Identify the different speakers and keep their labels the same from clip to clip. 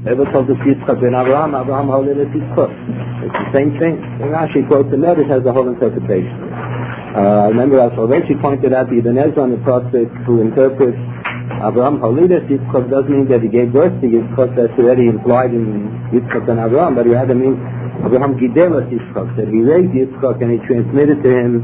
Speaker 1: Ever told us Yitzchak ben Abraham, Abraham holded as Yitzchak. It's the same thing. And Rashi quotes the Medrash has the whole interpretation. Remember, as already pointed out, the Ibn Ezra on the process who interprets Abraham Holidas Yitzchak doesn't mean that he gave birth to Yitzchak. That's already implied in Yitzchak and Abraham, but he rather means Abraham Gidelas Yitzchak, that he raised Yitzchak and he transmitted to him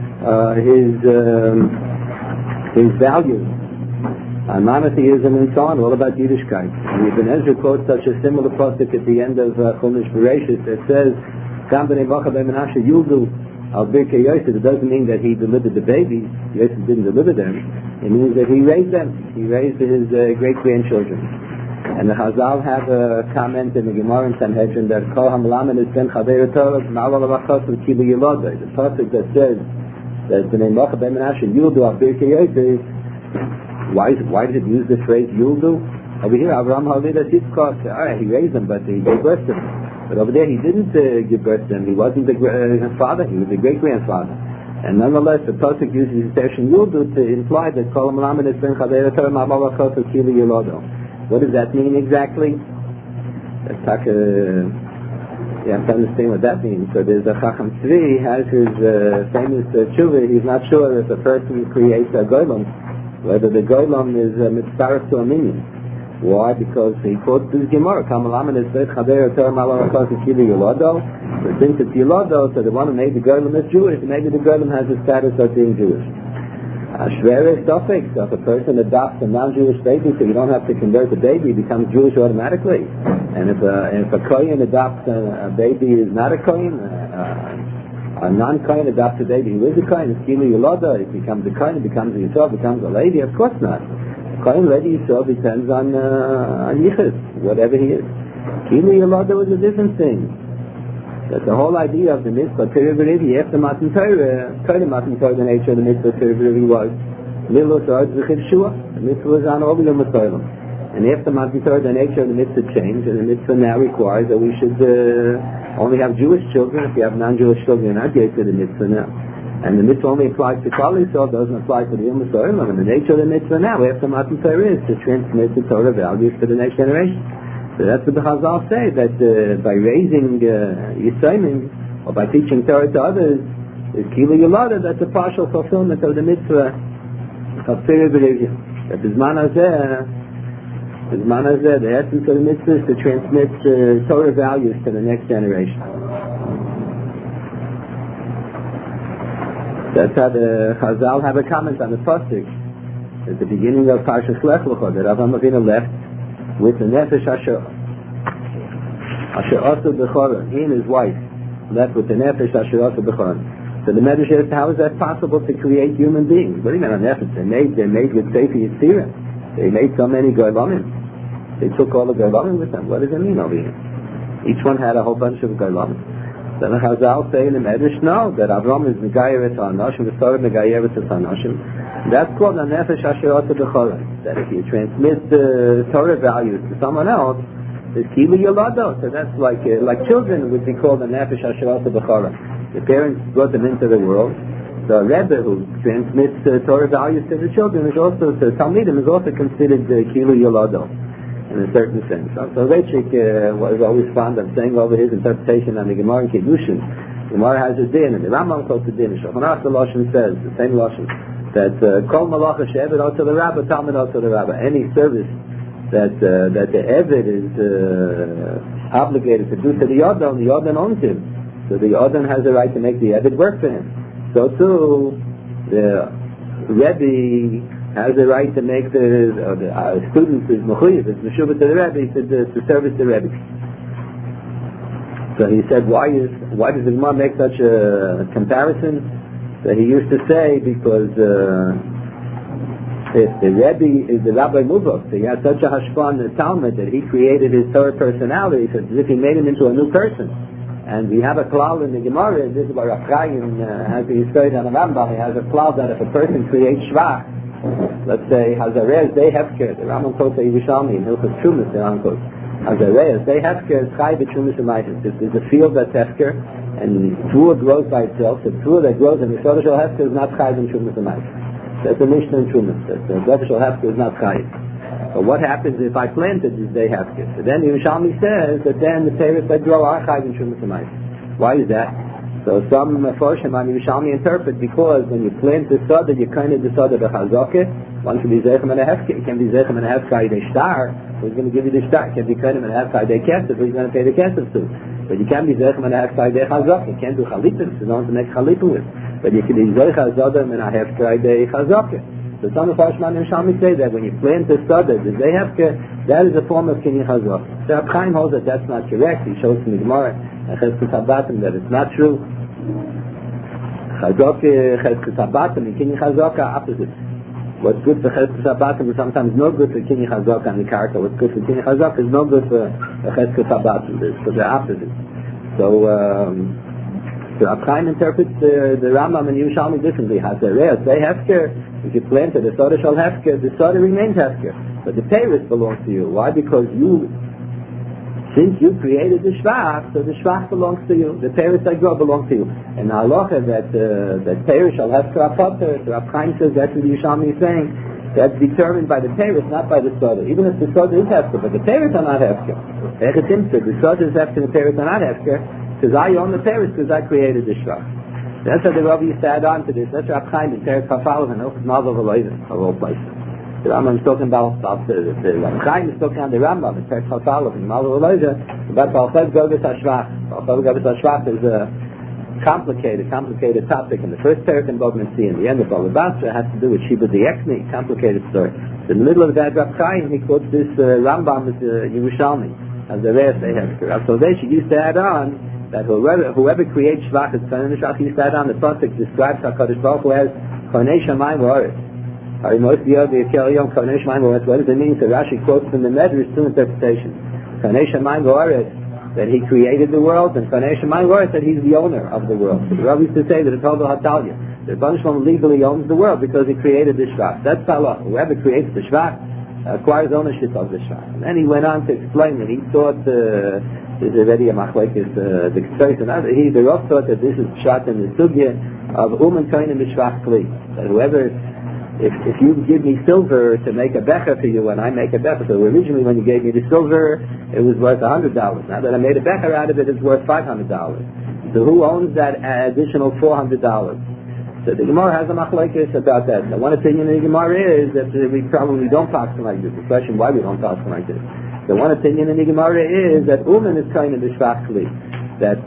Speaker 1: his values, monotheism and so on, all about Yiddishkeit. And Ibn Ezra quotes such a similar pasuk at the end of Chumash Bereshit that says, "Gam b'nei Bacha ben Menashe Yuldu al Birkei Yosef." It doesn't mean that he delivered the babies. Yosef didn't deliver them. It means that he raised them. He raised his great-grandchildren. And the Chazal have a comment in the Gemara in Sanhedrin that Kol Hamalaman is ben Chaver Torah Ma'al Avachos Kilu Yilodai. The pasuk that says that b'nei Bacha ben Menashe Yuldu al Birkei Yosef. Why did it use the phrase Yuldu? Over here, Avraham Halidas Yitzchak, he raised them, but he gave birth to them. But over there, he didn't give birth to them. He wasn't the father, he was the great-grandfather. And nonetheless, the pasuk uses the expression Yuldu to imply that Kol Malaman is ben Chaver Torah Ma'al Avachos Kilu Yilodo. What does that mean exactly? You have to understand what that means. So there's a Chacham Tzvi, has his famous tshuva. He's not sure if a person creates a golem, whether the golem is mitzaref to a minion. Why? Because he quotes this Gemara, Kamalaman is bet chaver Torah Ma'al Avachos Kilu Yilodo. But since it's Yilodo, so the one who made the golem is Jewish, maybe the golem has the status of being Jewish. Shver is suffix. So if a person adopts a non-Jewish baby, so you don't have to convert the baby, he becomes Jewish automatically. And if a Kohen adopts a baby who is not a Kohen, a non-Kohen adopts a baby who is a Kohen, it's Kilu Yilodo, it becomes a Kohen, it becomes a Yisrael, becomes a lady? Of course not. Kohen, lady, Yisrael depends on Yichus, whatever he is. Kilu Yilodo is a different thing. That the whole idea of the mitzvah Tirivirivi after Matan Torah, Matan Torah, the nature of the mitzvah Tirivirivi was Lilus Arz V'chiv Shua. The mitzvah was on all the Yom HaTorah. And after Matan Torah, the nature of the mitzvah changed, and the mitzvah now requires that we should only have Jewish children. If you have non-Jewish children, you're not yet to the mitzvah now. And the mitzvah only applies to Klal Yisrael, doesn't apply to the Yom HaTorah. And the nature of the mitzvah now, after Matan Torah, is to transmit the Torah values to the next generation. So that's what the Chazal say, that by raising Yisraelim, or by teaching Torah to others, is Kilu Yilodo, that's a partial fulfillment of the mitzvah of Torah B'Revia. That the Zman Hazeh, the essence of the mitzvah is to transmit Torah values to the next generation. That's how the Chazal have a comment on the pasuk at the beginning of Parshas Lech Lecha, that Avraham Avinu left with the Nefesh Asher Asu B'Choron. He and his wife left with the Nefesh Asher Asu B'Choron. So the Medrash says, how is that possible to create human beings? What do you mean on Nefesh? They're made with Sefer Yetzirah. They made so many Goylamim. They took all the Goylamim with them. What does it mean over here? Each one had a whole bunch of Goylamim. Then the Chazal say in the Medrash, no, that Avram is Megayeres HaNashim, the Torah Megayeres HaNashim. That's called a Nefesh Asher Asu B'Choron. That if you transmit the Torah values to someone else, it's Kilu Yilodo. So that's like children would be called a Nefesh Asher Asu B'Choron. The parents brought them into the world. The Rebbe who transmits Torah values to the children is also, the Talmidim is also considered Kilu Yilodo in a certain sense. So Reichik was always fond of saying over his interpretation on the Gemara in Kiddushin. The Gemara has a din, and the Rambam calls the din. Shulchan Aruch the Lashon says, the same Lashon, that Kol Malacha She'eved Oto the Rabba, Talmud Oto the Rabba. Any service that the Eved is obligated to do to the Yodon owns him. So the Yodon has the right to make the Eved work for him. So too, the Rebbe has the right to make the student is Mechuyev, is Meshuvah to the Rebbe, to service the Rebbe. So he said, why does the Gemara make such a comparison? So he used to say, because if the Rebbe is the Rabbi Muvok, so he has such a hashpah in the Talmud that he created his Torah personality, so as if he made him into a new person. And we have a klal in the Gemara, and this is why Rav Chaim has the Yisrael and the Rambam, he has a klal that if a person creates shvach, let's say Hazarez, they hefker, the Rambam quotes a Yerushalmi, in Hilchos Trumas, the Rambam quotes, Hazarez, they hefker, is chai b'trumas u'maytis. If there's a field that's hefker, and Tvua grows by itself, the Tvua that grows in the Yisrael hefker is not chai b'trumas u'maytis. That's the Mishnah in Trumas, that the Yisrael hefker is not chai. But what happens if I planted this day hefker? So then the Yerushalmi says that then the Teres that grow are chayv in Shumas Hamayis. Why is that? So some Forshim on Yerushalmi interpret because when you plant the soda, you kind of the soda b'chazokah. One can be zeichem and a hefker. It can be zeichem and a hefker a shtar. Who's going to give you the shtar? It can be kind of a hefker a kesef. Who's going to pay the kesef to? But you can't be zeichem and a hefker a chazokah. You can't do chalipas. You don't make chalipa with. But you can be zeichem zodam and a hefker a chazokah. So some of Forshim on Yerushalmi say that when you plant the soda, the day hefker, that is a form of kinyan chazokah. So Rab Chaim holds that that's not correct. He shows in the Gemara and Cheskes Habatim that it's not true. Chazokah, Cheskes Habatim, and kinyan chazokah opposite. What's good for Cheskes Habatim is sometimes no good for kinyan chazokah and the karka. What's good for kinyan chazokah is no good for Cheskes Habatim. So they're opposite. So Rab Chaim interprets the Rambam and Yerushalmi differently. Hazareh, say hefker. If you planted the soda shall hefker, the soda remains hefker. But the peiros belongs to you. Why? Because since you created the shvach, so the shvach belongs to you. The peiros that grow belong to you. And the halacha that peiros shall hefker apoter, so Rab Chaim says that's what Yerushalmi is saying. That's determined by the peiros, not by the soda. Even if the soda is hefker, but the peiros are not hefker. The soda is hefker, the peiros are not hefker. Because I own the peiros, because I created the shvach. That's what the Rabbi used to add on to this. That's Rab Chaim in Teres Kafal and Hilchos Mazel V'Loizen of all places. The Rambam is talking about the Rab Chaim is talking on the Rambam in Teres Kafal and Mazel V'Loizen about Balchev Govis HaShvach. Balchev Govis HaShvach is a complicated topic. In the first parak in Bava Metzia, in the end of Bava Basra, has to do with Shibud Diyekni, complicated story. So in the middle of that, Rab Chaim he quotes this Rambam as Yerushalmi as the rest they have. So they used to add on that whoever creates shvach is kain shvach. He said on the pasuk describes HaKadosh Baruch Hu as Konei Shamayim V'Aretz. What does it mean? So Rashi quotes from the Medrash two interpretations. Konei Shamayim V'Aretz, that he created the world, and Konei Shamayim V'Aretz, that he's the owner of the world. The Rabbi used to say that it's all the Hatalia. The Rebbeinu Shalom legally owns the world because he created the shvach. That's Allah. Whoever creates the shvach acquires ownership of the shvach. And then he went on to explain that he thought there's already a machlekes the Ksais and other. The Rav thought that this is shvat in the sugya of and kain and mishvach kli. That whoever, if you give me silver to make a becher for you, and I make a becher, so originally when you gave me the silver, it was worth $100. Now that I made a becher out of it, it's worth $500. So who owns that additional $400? So the Gemara has a machlekes about that. Now, one opinion in the Gemara is that we probably don't pass like this. The question why we don't pass like this. The one opinion in the Gemara is that Uman is kind of the shvach kli, that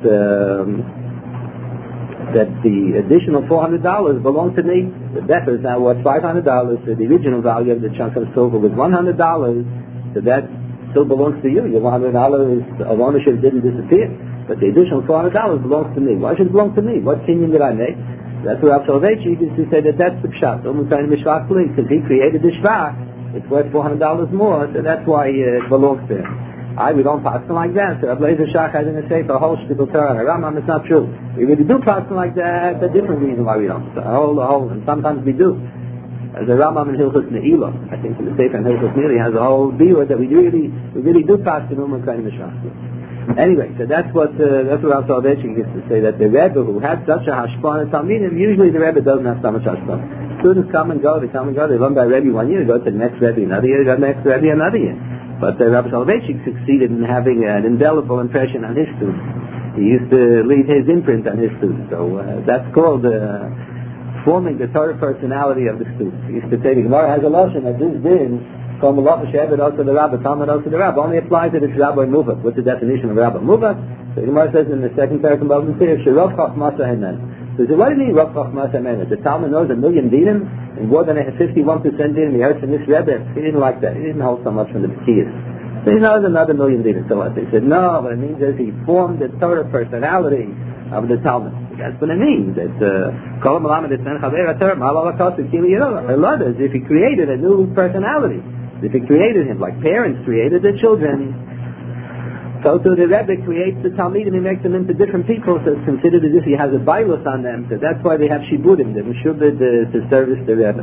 Speaker 1: the additional $400 belong to me. The becher is now worth $500. So the original value of the chunk of silver was $100. So that still belongs to you. Your $100 of ownership didn't disappear, but the additional $400 belongs to me. Why should it belong to me? What kinyan did I make? That's where Rav Soloveitchik used to say that that's the pshat. Uman kind of the shvach kli, because he created the shvach. It's worth $400 more, so that's why it belongs to him. We don't pass them like that. So Rabbi Lezer Shach has in a sefer a whole shtickle Torah. Rambam, it's not true. We really do pass them like that. That's a different reason why we don't. So a whole, and sometimes we do. As the Rambam in Hilchos Ne'ilah, I think in the sefer in Hilchos Ne'ilah has a whole view that we really do pass the Uman Kain Mishvach. Anyway, so that's what Rav Soloveitchik used to say, that the Rebbe who had such a hashpah in Talmidim, usually the Rebbe doesn't have so much hashpah. Students come and go, they learn by Rebbe 1 year, go to the next Rebbe another year, go to the next Rebbe another year. But Rabbi Soloveitchik succeeded in having an indelible impression on his students. He used to leave his imprint on his students. So that's called forming the Torah personality of the students. He used to say, the Gemara has a lotion that this din, called Malacha Shevet also the Rabbi, Talmud also the Rabbi, only applies to this Rabbi Muvak. What's the definition of Rabbi Muvak? So the Gemara says in the second paragraph of the Torah, Sherav Chachmasa Hemen. So what do you mean Rav Chachmasa Hemen? The Talmud knows 1 million dinim, and more than 51% dinim he heard from this Rebbe. He didn't like that. He didn't hold so much from the Pekiyas. So he knows another 1 million dinim. So what? They said, no, what it means is he formed the Torah personality of the Talmud. That's what it means. It's Kol Malamed Etzen Chaver HaTorah Ma'al HaKos Kili Yerola. If he created a new personality. If he created him like parents created their children, so the Rebbe creates the Talmidim, he makes them into different people, so it's considered as if he has a bailus on them, so that's why they have shibudim, they're meshubed to service the Rebbe.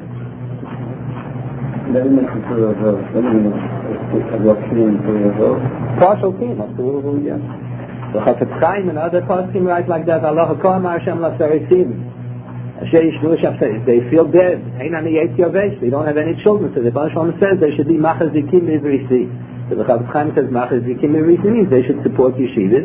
Speaker 1: Partial team, absolutely, yeah. So Chafetz Chaim and other poskim write like that, Allah HaKoyim Hashem L'Sarisim. They feel dead. They don't have any children, so the Baal Shalom says they should be machazikim ivrisi. So the Chafetz Chaim says machazikim ivrisi means they should support yeshivas.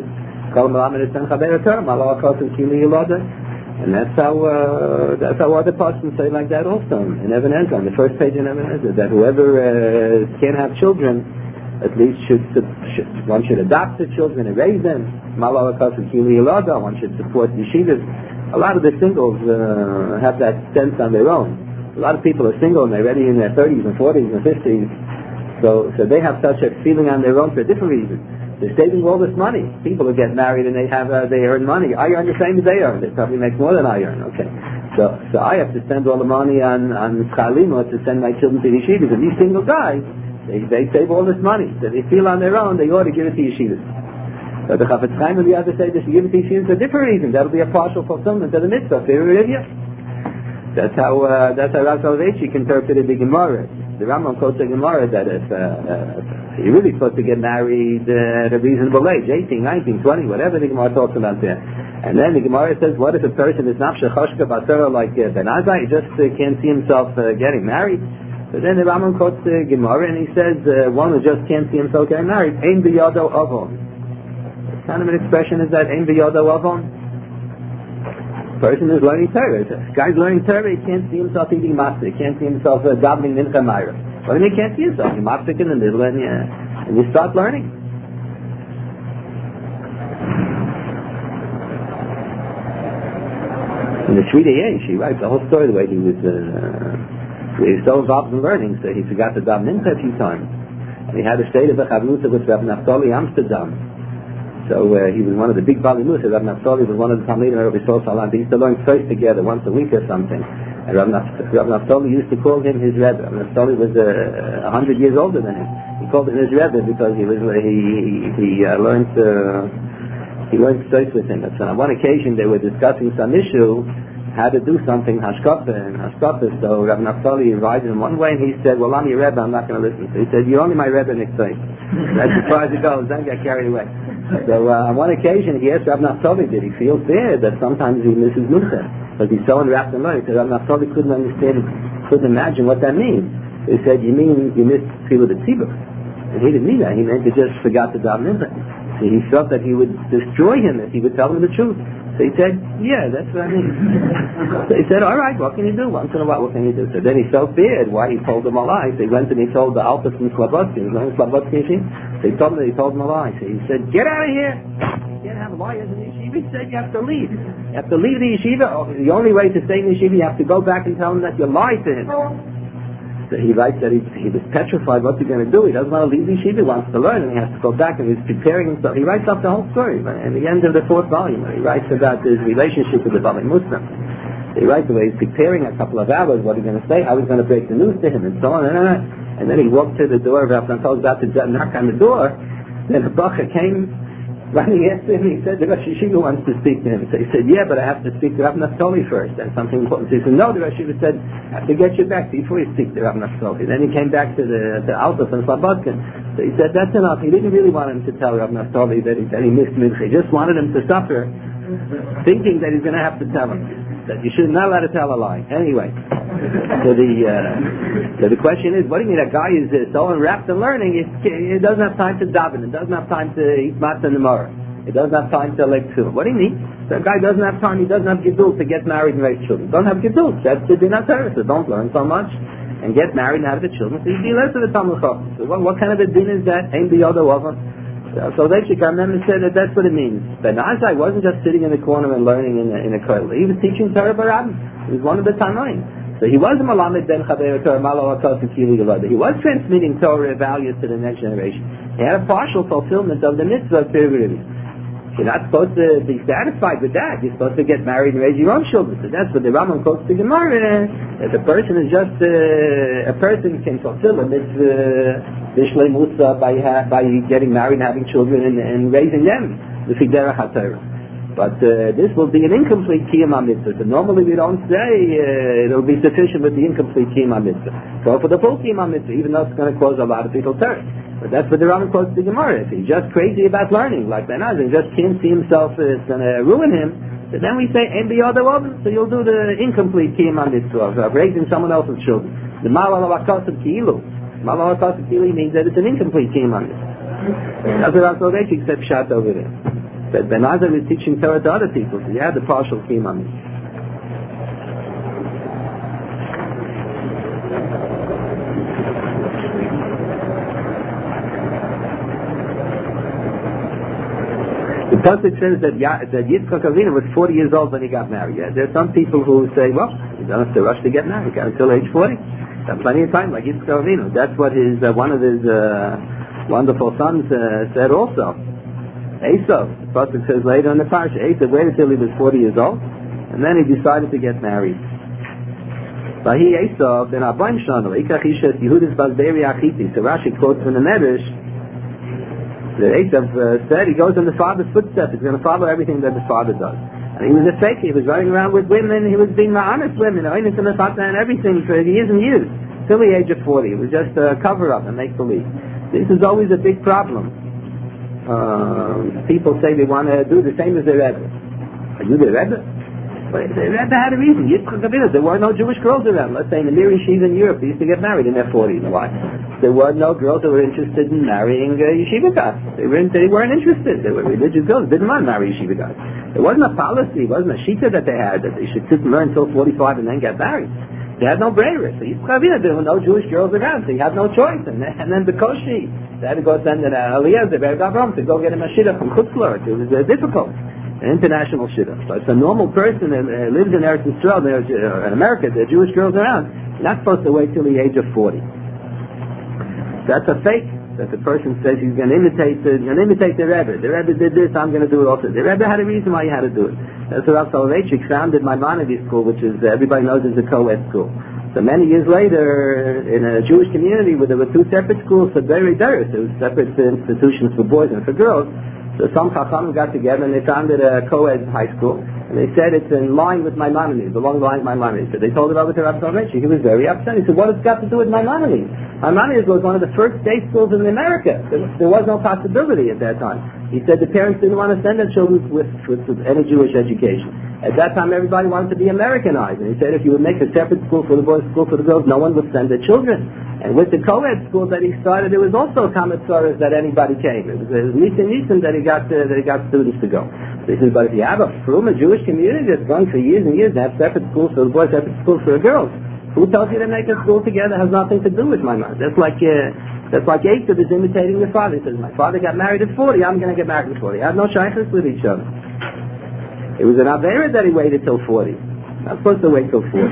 Speaker 1: And that's how other Pashtuns say like that also in Even Ezra, on the first page in Even Ezra, that whoever can't have children, at least one should adopt the children and raise them. One should support yeshivas. A lot of the singles have that sense on their own. A lot of people are single and they're already in their 30s and 40s and 50s. So they have such a feeling on their own for a different reason. They're saving all this money. People who get married and they earn money. I earn the same as they earn. They probably make more than I earn. Okay. So I have to spend all the money on Chalima to send my children to yeshivas. And these single guys, they save all this money. So they feel on their own, they ought to give it to yeshivas. So the Chafetz Chaim will be able to say this, give it to yeshivas for a different reason. That'll be a partial fulfillment of the mitzvah. That's how Rav Soloveitchik interpreted the Gemara. The Rambam quotes the Gemara that if you're really supposed to get married at a reasonable age, 18, 19, 20, whatever the Gemara talks about there. And then the Gemara says, what if a person is nafshe choshka basara like Ben Azai, he just can't see himself getting married? So then the Rambam quotes the Gemara and he says, one who just can't see himself getting married, ein biyado avon. What kind of an expression is that, ein biyado avon? Person is learning Torah. This guy's learning Torah, he can't see himself eating matzah, he can't see himself davening mincha mayra. What do you mean he can't see himself? You matzah in the middle and you start learning. In the Shrita Yesh, he writes the whole story the way he was so involved in learning, so he forgot to daven mincha a few times. And he had a state of a chavruta with Rav Naftali Amsterdam. So he was one of the big Bali Musa. Rav Naftali was one of the Talmidim of Rabbi Sol Salam. They used to learn first together once a week or something. And Rav Naftali used to call him his Rebbe. Rav Naftali was 100 years older than him. He called him his Rebbe because he learned first with him. So on one occasion they were discussing some issue, how to do something, hashkafa. So Rav Naftali invited him one way and he said, well, I'm your Rebbe, I'm not going to listen. So he said, you're only my Rebbe next day. That's as far as it goes. Don't get carried away. So on one occasion he asked Rav Naftali, did he feel bad that sometimes he misses Musa? Because he's so enwrapped in learning. So Rav Naftali couldn't imagine what that means. He said, you mean you missed Tefillah B'tzibur? And he didn't mean that. He meant he just forgot to daven mincha. So he felt that he would destroy him if he would tell him the truth. So he said, yeah, that's what I mean. So he said, all right, what can you do? Once in a while, what can you do? So then he felt bad why he told him a lie. So he went and he told the Alpha from Slavodsky. So he told him a lie. So he said, get out of here. You can't have liars in the yeshiva. He said, you have to leave. You have to leave the yeshiva. The only way to stay in the yeshiva, you have to go back and tell him that you lied to him. So he writes that he was petrified. What's he going to do? He doesn't want to leave the yeshiva. He wants to learn, and he has to go back, and he's preparing himself. He writes up the whole story. In the end of the 4th volume, he writes about his relationship with the Bali Muslim. He writes the way he's preparing a couple of hours, what he's going to say, how he's going to break the news to him, and so on. And then he walked to the door of Rav Naftali, about to knock on the door. Then a bacher came running after him. He said, the Rosh Yeshiva wants to speak to him. So he said, yeah, but I have to speak to Rav Naftali first. That's something important. So he said, no, the Rosh Yeshiva said, I have to get you back before you speak to Rav Naftali. Then he came back to the Alta from Slobodkin. So he said, that's enough. He didn't really want him to tell Rav Naftali that he missed Mincha. He just wanted him to suffer, thinking that he's going to have to tell him. That you should not allowed to tell a lie. Anyway, so the question is, what do you mean a guy is so enwrapped in learning, he doesn't have time to daven, he doesn't have time to eat matzah in the morah, he doesn't have time to like tefillah. What do you mean? So a guy doesn't have time, he doesn't have gedul to get married and raise children. Don't have gedul. That's the din HaTorah. So don't learn so much and get married and have the children. So you be less of a Talmud Chacham. So what kind of a din is that? Ein biyado avon. So they should come and said that that's what it means. Ben Azai wasn't just sitting in the corner and learning in a kollel. He was teaching Torah Barabim. He was one of the Tanoim. So he was a Malamed Ben Chaber Torah Malo Akos and Kili Yelada. He was transmitting Torah values to the next generation. He had a partial fulfillment of the mitzvah of Torah. You're not supposed to be satisfied with that. You're supposed to get married and raise your own children. So that's what the Rambam quotes the Gemara. That a person is just a person can fulfill a mitzvah Bishlei Musa by getting married and having children and raising them. The Fidera HaTorah. But this will be an incomplete Kiyam HaMitzvah. So normally we don't say it'll be sufficient with the incomplete Kiyam HaMitzvah. Go for the full Kiyam HaMitzvah, even though it's going to cause a lot of people Torah. But that's what the Rambam quotes the Gemara. If he's just crazy about learning, like Ben Azai, just can't see himself, it's going to ruin him, So then we say, "En biyada oven," so you'll do the incomplete kiyum on this of raising someone else's children. The malal hakasav ki'ilu. Malal hakasav ki'ilu means that it's an incomplete kiyum on this. That's what Rav Soloveitchik said pshat over there. That Ben Azar is teaching Torah to other people, so you have the partial kiyum on this. The pasuk says that Yitzchak Avinu was 40 years old when he got married. Yeah? There are some people who say, well, you don't have to rush to get married. You got until age 40. Got plenty of time, like Yitzchak Avinu. That's what one of his wonderful sons said also. Esau. The pasuk says later in the parsha, Esau waited till he was 40 years old, and then he decided to get married. Vahi Esau ben Abayim Shana Ikach Ishes Yehudis Balberi Achiti. So Rashi quotes from the Medrash. The Esav said he goes in the father's footsteps. He's going to follow everything that the father does. And he was a fake. He was running around with women. He was being honest women, and everything for years and years, till the age of 40. It was just a cover-up and make-believe. This is always a big problem. People say they want to do the same as their Rebbe. Are you the Rebbe? But the Rebbe had a reason. There were no Jewish girls around. Let's say in the Mir Yeshiva in Europe, they used to get married in their 40s. You know why? There were no girls that were interested in marrying yeshiva guys. They weren't interested. They were religious girls. Didn't want to marry yeshiva guys. It wasn't a policy. It wasn't a shita that they had that they should sit and learn until 45 and then get married. They had no bravery. So there were no Jewish girls around. So you had no choice. And then Bekoshi, they had to go send an Aliyah, the Bergavram, to go get him a shidduch from Chutzlar. It was difficult. An international shidduch. So it's a normal person that lives in Eretz Yisrael, in America, there are Jewish girls around. You're not supposed to wait till the age of 40. That's a fake. That the person says he's going to imitate the Rebbe. The Rebbe did this, I'm going to do it also. The Rebbe had a reason why he had to do it. That's what Rav Soloveitchik founded Maimonides School, which is everybody knows is a co-ed school. So many years later, in a Jewish community where there were two separate schools for very diverse, there were separate institutions for boys and for girls. So some Chachamim got together and they founded a co-ed high school. And they said it's in line with Maimonides, along the line with Maimonides. So they told it over to Rav Soloveitchik. He was very upset. He said, what has it got to do with Maimonides? Maimonides was one of the first day schools in America. There was no possibility at that time. He said the parents didn't want to send their children with any Jewish education. At that time, everybody wanted to be Americanized. And he said if you would make a separate school for the boys, school for the girls, no one would send their children. And with the co-ed school that he started, there was also Kamatzoras that anybody came. It was Nisan that he got students to go. So he said, but if you have a Jewish community that's going for years and years, to have separate schools for the boys, separate schools for the girls, who tells you to make a school together has nothing to do with my mind. That's like Esav is imitating the father. He says, my father got married at 40, I'm going to get married at 40. I have no shaykhs with each other. It was an Avera that he waited till 40. Not supposed to wait till 40.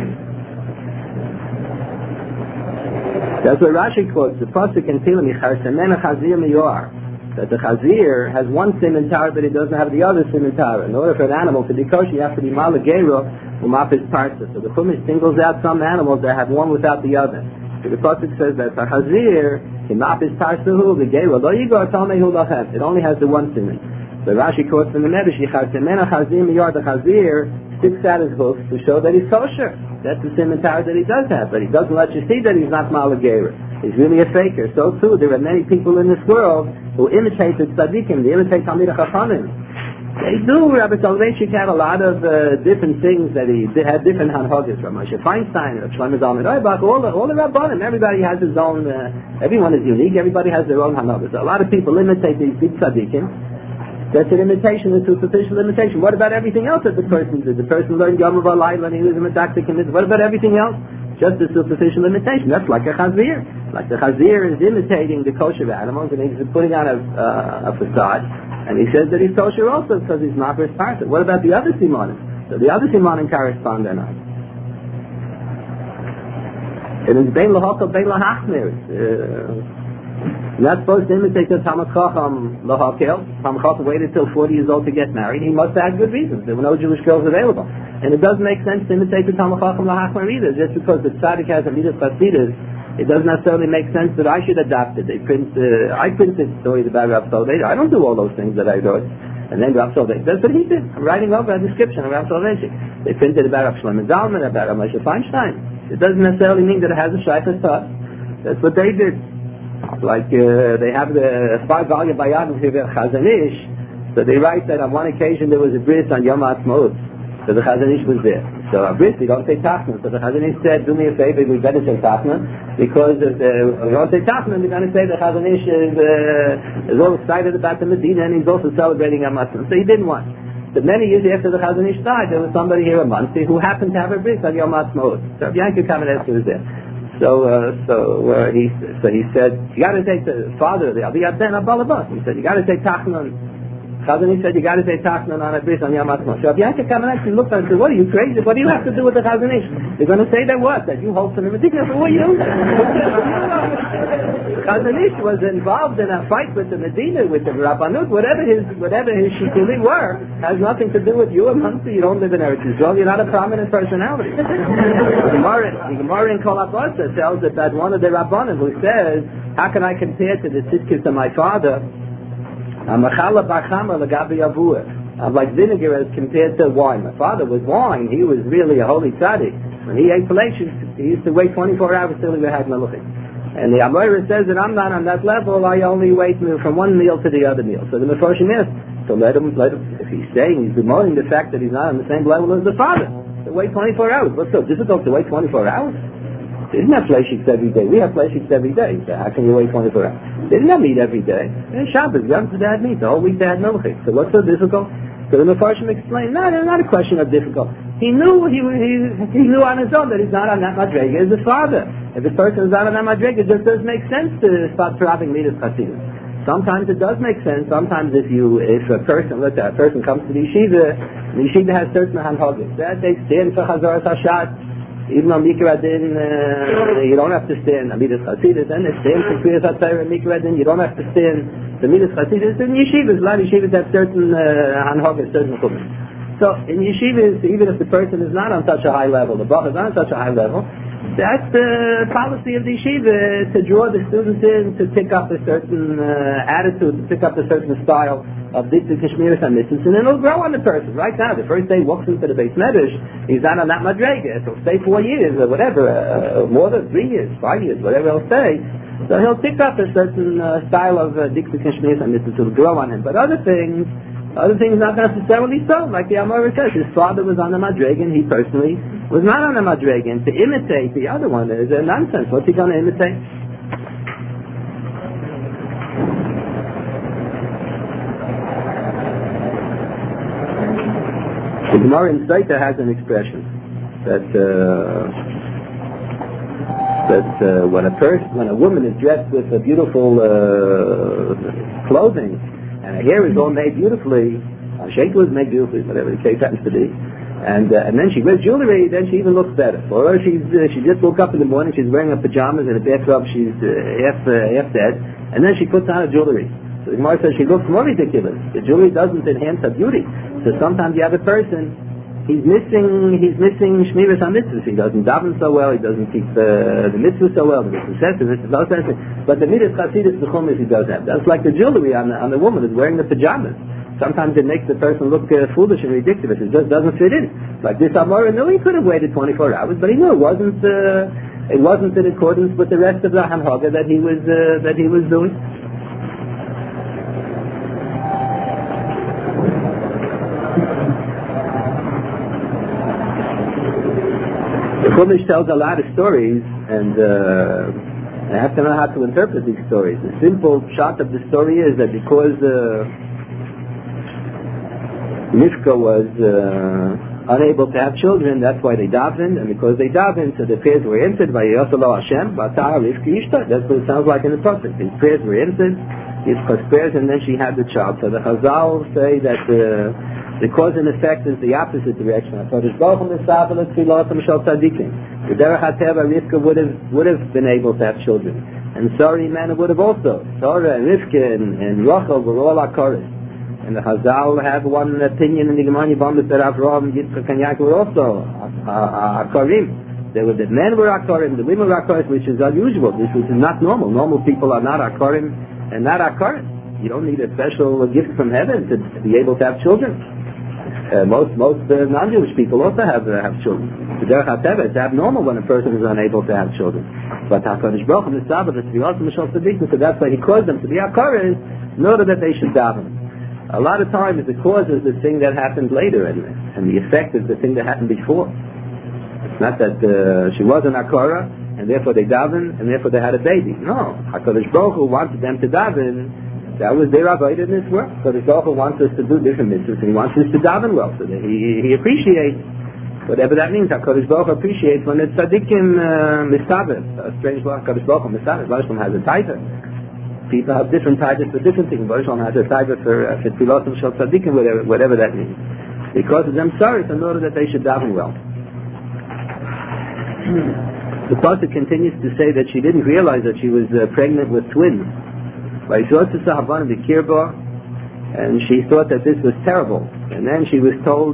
Speaker 1: That's what Rashi quotes. The pasuk in Tehillim, Yicharsemena Chazir Miyoar. That the Chazir has one siman Torah, but it doesn't have the other siman Torah. In order for an animal to be kosher, you have to be Malagero Umapis Parsa. So the Chumash singles out some animals that have one without the other. So the pasuk says that the Chazir, Umapis Parsahu, the Gero, Lo Yigor Talmehu Lachem. It only has the one siman. So Rashi quotes from the Medrash, Yicharsemena Chazir Miyar. The Chazir sticks out his hoof to show that he's kosher. That's the siman Torah that he does have, but he doesn't let you see that he's not Malagero. He's really a faker. So too, there are many people in this world who imitate the tzaddikim. They imitate Talmidei Chachamim. They do. Rabbi Soloveitchik had a lot of different things that he had different hanhagos from Moshe Feinstein, Shlomo Zalman Auerbach, all the Rabbanim. Everybody has his own. Everyone is unique. Everybody has their own hanhagos. A lot of people imitate these big tzaddikim. That's an imitation, a superficial imitation. What about everything else that the person did? The person learned Yom V'Layla and he was a medactic. What about everything else? Just a superficial imitation. That's like a chazir. Like the chazir is imitating the kosher animals and he's putting on a facade. And he says that he's kosher also because he's not his part. What about the other simanim? So the other simanim correspond or not? It is bein lahakal, bein lahachmir. You're not supposed to imitate the Talmid Chacham lahakal. Talmid Chacham waited till 40 years old to get married. He must have had good reasons. There were no Jewish girls available. And it doesn't make sense to imitate the Talmid Chacham lahachmir either. Just because the tzaddik has a midas chasidus, it doesn't necessarily make sense that I should adopt it. I printed stories about Rav Soloveitchik. I don't do all those things that I wrote. And then Rav Soloveitchik, that's what he did. I'm writing over a description of Rav Soloveitchik. They printed about Rav Shlomo Zalman, about Rav Moshe Feinstein. It doesn't necessarily mean that it has a shaykhus to us. That's what they did. Like they have the 5-volume biography of Chazon Ish. So they write that on one occasion there was a bris on Yom HaAtzmaut. So the Chazon Ish was there. So obviously don't say Tachna. So the Chazon Ish said, do me a favor, we better say Tachna, because if we don't say Tachna, we're going to say the Chazon Ish is all excited about the Medina and he's also celebrating Yom Ha'atzmaut. So he didn't want. But many years after the Chazon Ish died, there was somebody here in Muncie who happened to have a bris on Yom Ha'atzmaut. So Yankee Kamenetsky was there. So he said, you got to take the father of the Aliyah Ben Abalabas. He said, you got to take Tachna. Chazon Ish said, you got to say Tachna on a bris on Yom Ha'atzmaut. So Yankee Kamenetsky looked at him and said, what are you crazy? What do you have to do with the Chazon Ish? You're going to say that what? That you hold something ridiculous? What are you? Chazon Ish was involved in a fight with the Medina, with the Rabbanut, whatever his shikuli were, has nothing to do with you. You don't live in Eretz Yisrael. You're not a prominent personality. The Gemara in Kol HaBasa tells us that one of the Rabbanim who says, how can I compare to the tzidkis of my father? I'm like vinegar as compared to wine. My father was wine. He was really a holy tzaddik. When he ate fellation, he used to wait 24 hours till he had meluchim. And the Amoira says that I'm not on that level. I only wait from one meal to the other meal. So the Mefarshim is, so let him, if he's saying, he's bemoaning the fact that he's not on the same level as the father. So wait 24 hours. What's so difficult to wait 24 hours? They didn't have fleishiks every day. We have fleishiks every day. So how can you wait 24 hours? They didn't have meat every day. And Shabbos, Yom Tov, they had meat. The whole week they had milchik. So what's so difficult? So the Mefarshim explained, no, it's not a question of difficult. He knew he knew on his own that he's not on that madrega as his father. If a person is not on that madrega, it just doesn't make sense to start traveling midas chasidus. Sometimes it does make sense. Sometimes if a person comes to the yeshiva has certain hanhagos. That they stand for Chazaras Hashat. Even on Mikra Din, you don't have to stand Midas Chasidus, and they stand for Kriyas HaTorah and Mikra Din, you don't have to stand the Midas Chasidus. In yeshivas, a lot of yeshivas have certain hanhagos, certain chumas. So in yeshivas, even if the person is not on such a high level, the bracha is not on such a high level, that's the policy of the yeshiva, to draw the students in, to pick up a certain attitude, to pick up a certain style of Diktik Kashmiris and Mitzvahs, and then it'll grow on the person. Right now, the first day he walks into the Beis Medrash, he's not on that madrega. He'll stay 4 years or whatever, more than 3 years, 5 years, whatever he'll say. So he'll pick up a certain style of Diktik Kashmiris and Mitzvahs will grow on him. But other things not necessarily so. Like the Amora says, his father was on the madrega and he personally was not on the madrega. And to imitate the other one is nonsense. What's he going to imitate? The Gemara in Saita has an expression that when a woman is dressed with a beautiful clothing and her hair is all made beautifully, Sheikh was made beautifully, whatever the case happens to be, and then she wears jewelry, then she even looks better. Or she just woke up in the morning, she's wearing her pajamas and a bathrobe, she's half dead, and then she puts on her jewelry. So the Gemara says she looks more ridiculous. The jewelry doesn't enhance her beauty. So sometimes you have a person, he's missing shmiras on mitzvahs. He doesn't daven so well, he doesn't keep the mitzvahs so well, the mitzvahs says, but the midas chasidus the chumash he does have. That's like the jewelry on the woman who's wearing the pajamas. Sometimes it makes the person look foolish and ridiculous. It just doesn't fit in. Like this Amora knew he could have waited 24 hours, but he knew it wasn't in accordance with the rest of the hanhaga that he was doing. The Chumash tells a lot of stories, and I have to know how to interpret these stories. The simple shot of the story is that because Rivka was unable to have children, that's why they davened, and because they davened, so the prayers were answered by Yoselo Hashem, Bata Rivka Ishta. That's what it sounds like in the prophet. His prayers were answered, Yischa's prayers, and then she had the child. So the Chazal say that the cause and effect is the opposite direction. The Derech HaTeva, Rivka would have been able to have children, and Sarah Imana would have also. Sarah and Rivka and Rachel were all Akaris. And the Chazal have one opinion in the Gemara Yibam that Avraham, Yitzchak, and Yaakov were also Akarim. The men were Akarim, the women were Akarim, which is unusual. This is not normal. Normal people are not Akarim and not Akarim. You don't need a special gift from heaven to be able to have children. Most non-Jewish people also have children. The Derech HaTeva, it's abnormal when a person is unable to have children. But HaKadosh Baruch Hu, the Sabbath, so that's why he caused them to be Akarim in order that they should daven. A lot of times the cause is the thing that happened later, and the effect is the thing that happened before. It's not that she was an Akara, and therefore they daven, and therefore they had a baby. No, HaKadosh Baruch Hu wanted them to daven. That was their avodah in this world. HaKadosh Baruch Hu wants us to do different mitzvahs, and He wants us to daven well, so that He appreciates whatever that means. HaKadosh Baruch Hu appreciates when it's tzaddikim mistaber. A strange word, HaKadosh Baruch Hu mistaber. Baruch Hu has a title. People have different titles for different things. Baruch Hu has a title for tfilosim shel tzaddikim, whatever that means. Because of them sorry, in order that they should daven well. The pasuk continues to say that she didn't realize that she was pregnant with twins. And she thought that this was terrible. And then she was told,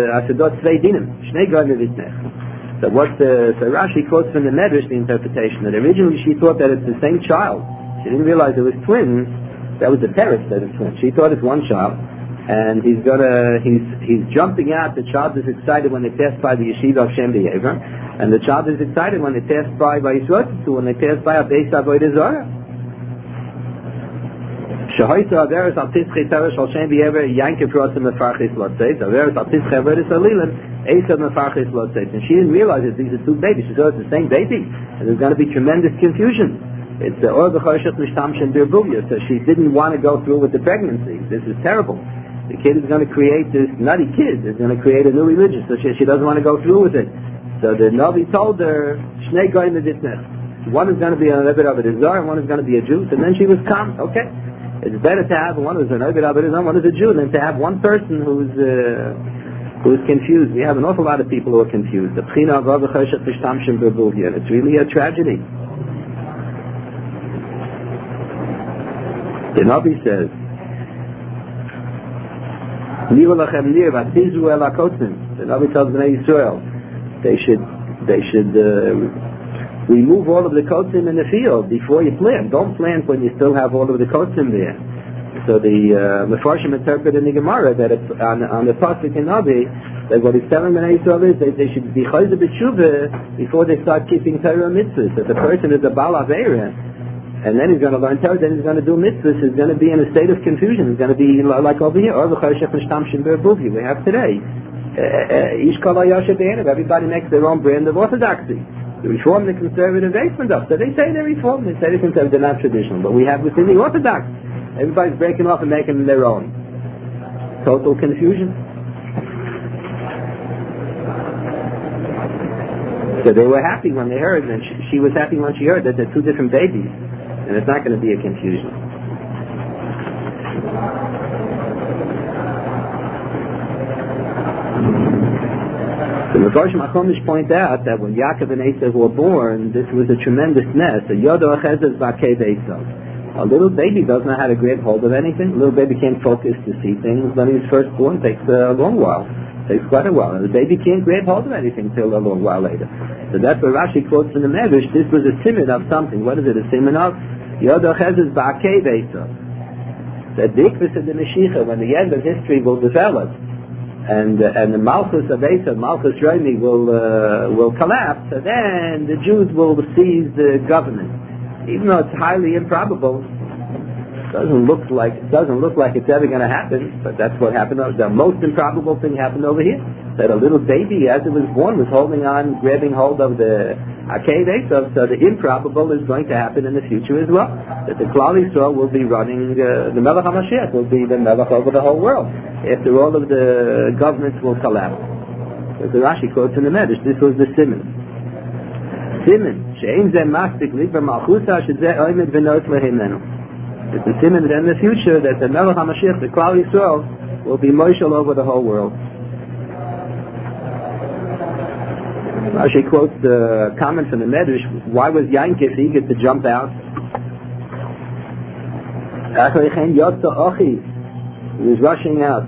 Speaker 1: so what so Rashi quotes from the Medrash, the interpretation, that originally she thought that it's the same child. She didn't realize it was twins. That was the parents that it's twins. She thought it's one child. And he's jumping out. The child is excited when they pass by the yeshiva of Shem B'Yever, and the child is excited when they pass by Yisroel, when they pass by a Beis Avodah Zarah. Shahoyta Averes al Tischi Teresh al Shem B'Yever Yankev Rotzim Mefarchis Lotzeit Averes al Tischi Averes Alilim Esav Mefarchis Lotzeit, and she didn't realize that these are two babies. She thought it's the same baby, and there's going to be tremendous confusion. It's Or B'Choshech Mishtamshin Birbuvya, so she didn't want to go through with the pregnancy. This is terrible. The kid is going to create this nutty kid. Is going to create a new religion, so she doesn't want to go through with it. So the Navi told her, Shnei goyim meditnech. One is going to be an Eved Avodah Zarah, and one is going to be a Jew. And then she was calm. Okay, it's better to have one who's an Eved Avodah Zarah, one is a Jew, than to have one person who's confused. We have an awful lot of people who are confused. The B'china Avav V'Choshech V'Shtamshim B'Buvya. It's really a tragedy. The Navi says, the Navi tells Bnei Yisrael they should remove all of the kotzim in the field before you plant. Don't plant when you still have all of the kotzim there. So the Mefarshim interpret in the Gemara that it's on the pasuk in Navi that what he's telling Bnei Yisrael is that they should be chayzer b'tshuva before they start keeping Torah mitzvahs. That the person is a Baal Aveira, and then he's going to learn Torah, then he's going to do mitzvahs, he's going to be in a state of confusion. He's going to be like over here, we have today. Everybody makes their own brand of orthodoxy. The Reform, the conservative, they stand up. So they say they're Reform, they say they're conservative, they're not traditional. But we have within the Orthodox, everybody's breaking off and making their own. Total confusion. So they were happy when they heard, and she was happy when she heard that they're two different babies. And it's not going to be a confusion. The Mefarshim HaChomish point out that when Yaakov and Esav were born, this was a tremendous mess. A little baby doesn't know how to grab hold of anything. A little baby can't focus to see things. When he's first born, it takes a long while. It takes quite a while. And the baby can't grab hold of anything till a long while later. So that's where Rashi quotes from the Medrash, this was a simon of something. What is it, a simon of? Yodochezes ba'akei beisa. The dikvis of the Mashiach, when the end of history will develop, and the Malchus of Esav, Malchus Romi will collapse, and then the Jews will seize the government. Even though it's highly improbable, doesn't look like it's ever going to happen, but that's what happened. The most improbable thing happened over here. That a little baby, as it was born, was grabbing hold of the Akei Esav. So the improbable is going to happen in the future as well. That the Klal Yisrael will be running, the Melech HaMashiach will be the Melech over the whole world. After all of the governments will collapse. As the Rashi quotes in the Medrash, this was the Simon. She'ein zeh mastik liber malchusa shezeh oimed v'noit lehimenu. It's the Simon that in the future that the Melech HaMashiach, the Klal Yisrael, will be Moshel over the whole world. Rashi quotes the comment from the Medrash, why was Yankif eager to jump out? He was rushing out.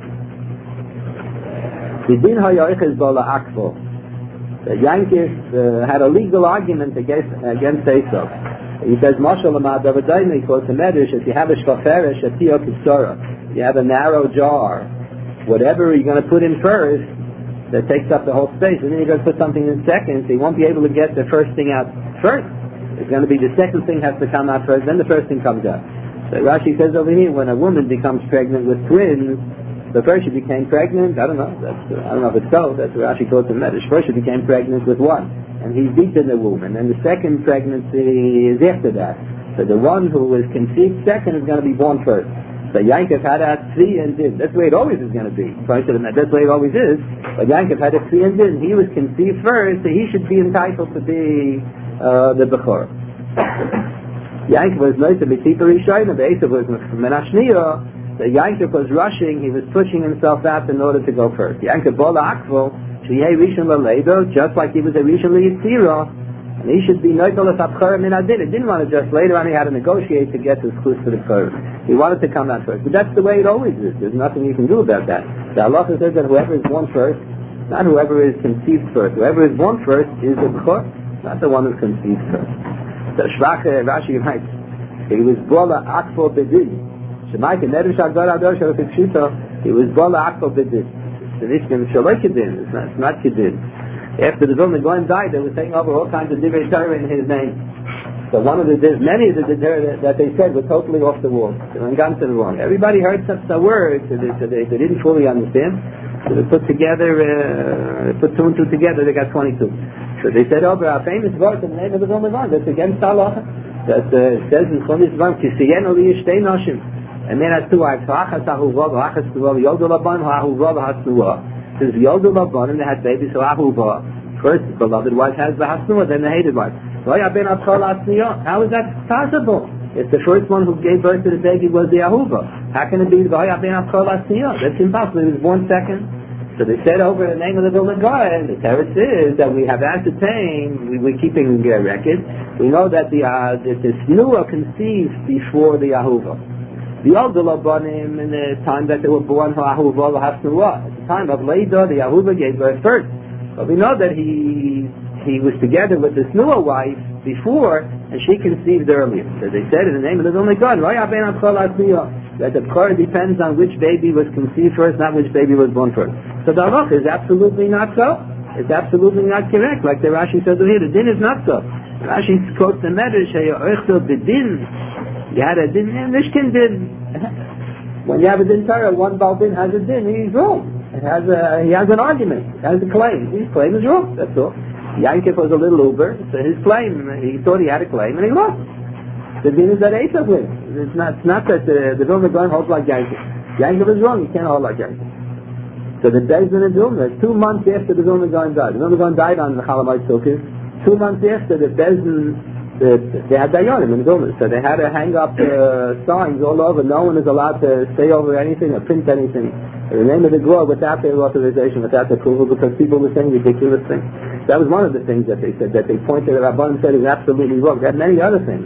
Speaker 1: Yankif had a legal argument against Esav. He says, Mashal Amad Davadayim, he quotes the Medrash, if you have a shvaferish, a tiyok kisara, you have a narrow jar, whatever you're going to put in first, that takes up the whole space, and then you're going to put something in second, so you won't be able to get the first thing out first. It's going to be the second thing has to come out first, then the first thing comes out. So Rashi says over here, when a woman becomes pregnant with twins, the first she became pregnant, I don't know if it's so, that's what Rashi taught in Medish. First she became pregnant with one, and he's beaten the woman, and the second pregnancy is after that. So the one who was conceived second is going to be born first. So Yankov had a three and din. That's the way it always is going to be. That's the way it always is. But Yankov had a three and din. He was conceived first, so he should be entitled to be the Bechor. Yankov was not to be Tzipor Rishayna, but Esav was Menashniya. So Yankov was rushing, he was pushing himself out in order to go first. Yankov Bola Akvo, Shiyeh Rishon L'Leido, just like he was a Rishon L'Yitzira. And he should be noitel l'tabchor min adin. He didn't want to just later on he had to negotiate to get his klus to the Torah. He wanted to come out first. But that's the way it always is. There's nothing you can do about that. The halacha says that whoever is born first, not whoever is conceived first. Whoever is born first is the bechor, not the one who's conceived first. So Shvach Rashi writes, he was bola akfo bedin. Shemaik neder shagdar ador shel pshuto. He was bola akfo bedin. It's not kedin. It's not kedin. After the Vilna Gaon died, they were taking over all kinds of divrei Torah in his name. So many of the Torah that they said were totally off the wall. They went gone to the wrong. Everybody heard such a word, so they didn't fully understand. So they put together, put two and two together, they got 22. So they said, our famous verse in the name of the Vilna Gaon, that's against halacha. That says in Chumash Dvarim, Kisiyenu li yishtei nashim. And then has two wives, Ha'achas ha'huva, Ha'achas ha'huva, Yodel Laban, Ha'huva, Ha'asnuah. Since Yodel Laban, they had babies, so Ahuva. First, the beloved wife has the Hasnuah, then the hated wife. How is that possible? If the first one who gave birth to the baby was the Ahuva, how can it be the That's impossible. He was born second. So they said over the name of the Vilna Gaon, the teretz is that we have ascertained, we're keeping a record, we know that the Snuah conceived before the Ahuva. The older Labanim in the time that they were born, Ahuva Hasnuah. At the time of Leida, the Ahuva gave birth first. But we know that he was together with this Snuah wife before, and she conceived earlier. So they said in the name of the Vilna Gaon, that the Bechor depends on which baby was conceived first, not which baby was born first. So the halacha is absolutely not so. It's absolutely not correct. Like the Rashi says over here, the din is not so. Rashi quotes the Medrash, the din. You had a din, Mishkin din. When you have a din Torah, one Baal din has a din, he's wrong. He has an argument, he has a claim. His claim is wrong, that's all. Yankov was a little uber, so his claim, he thought he had a claim and he lost. The din is that Esav wins. It's not that the Vilna Gaon holds like Yankov. Yankov is wrong, he can't hold like Yankov. So the Beis Din in Vilna, 2 months after the Vilna Gaon died. The Vilna Gaon died on the Chalamite Sukkot. 2 months after, the Beis Din, they had Dayanim in Vilna, so they had to hang up signs all over. No one is allowed to say over anything or print anything in the name of the Gra without their authorization, without their approval, because people were saying ridiculous things. That was one of the things that they said, that they pointed at Rabban and said is absolutely wrong. They had many other things.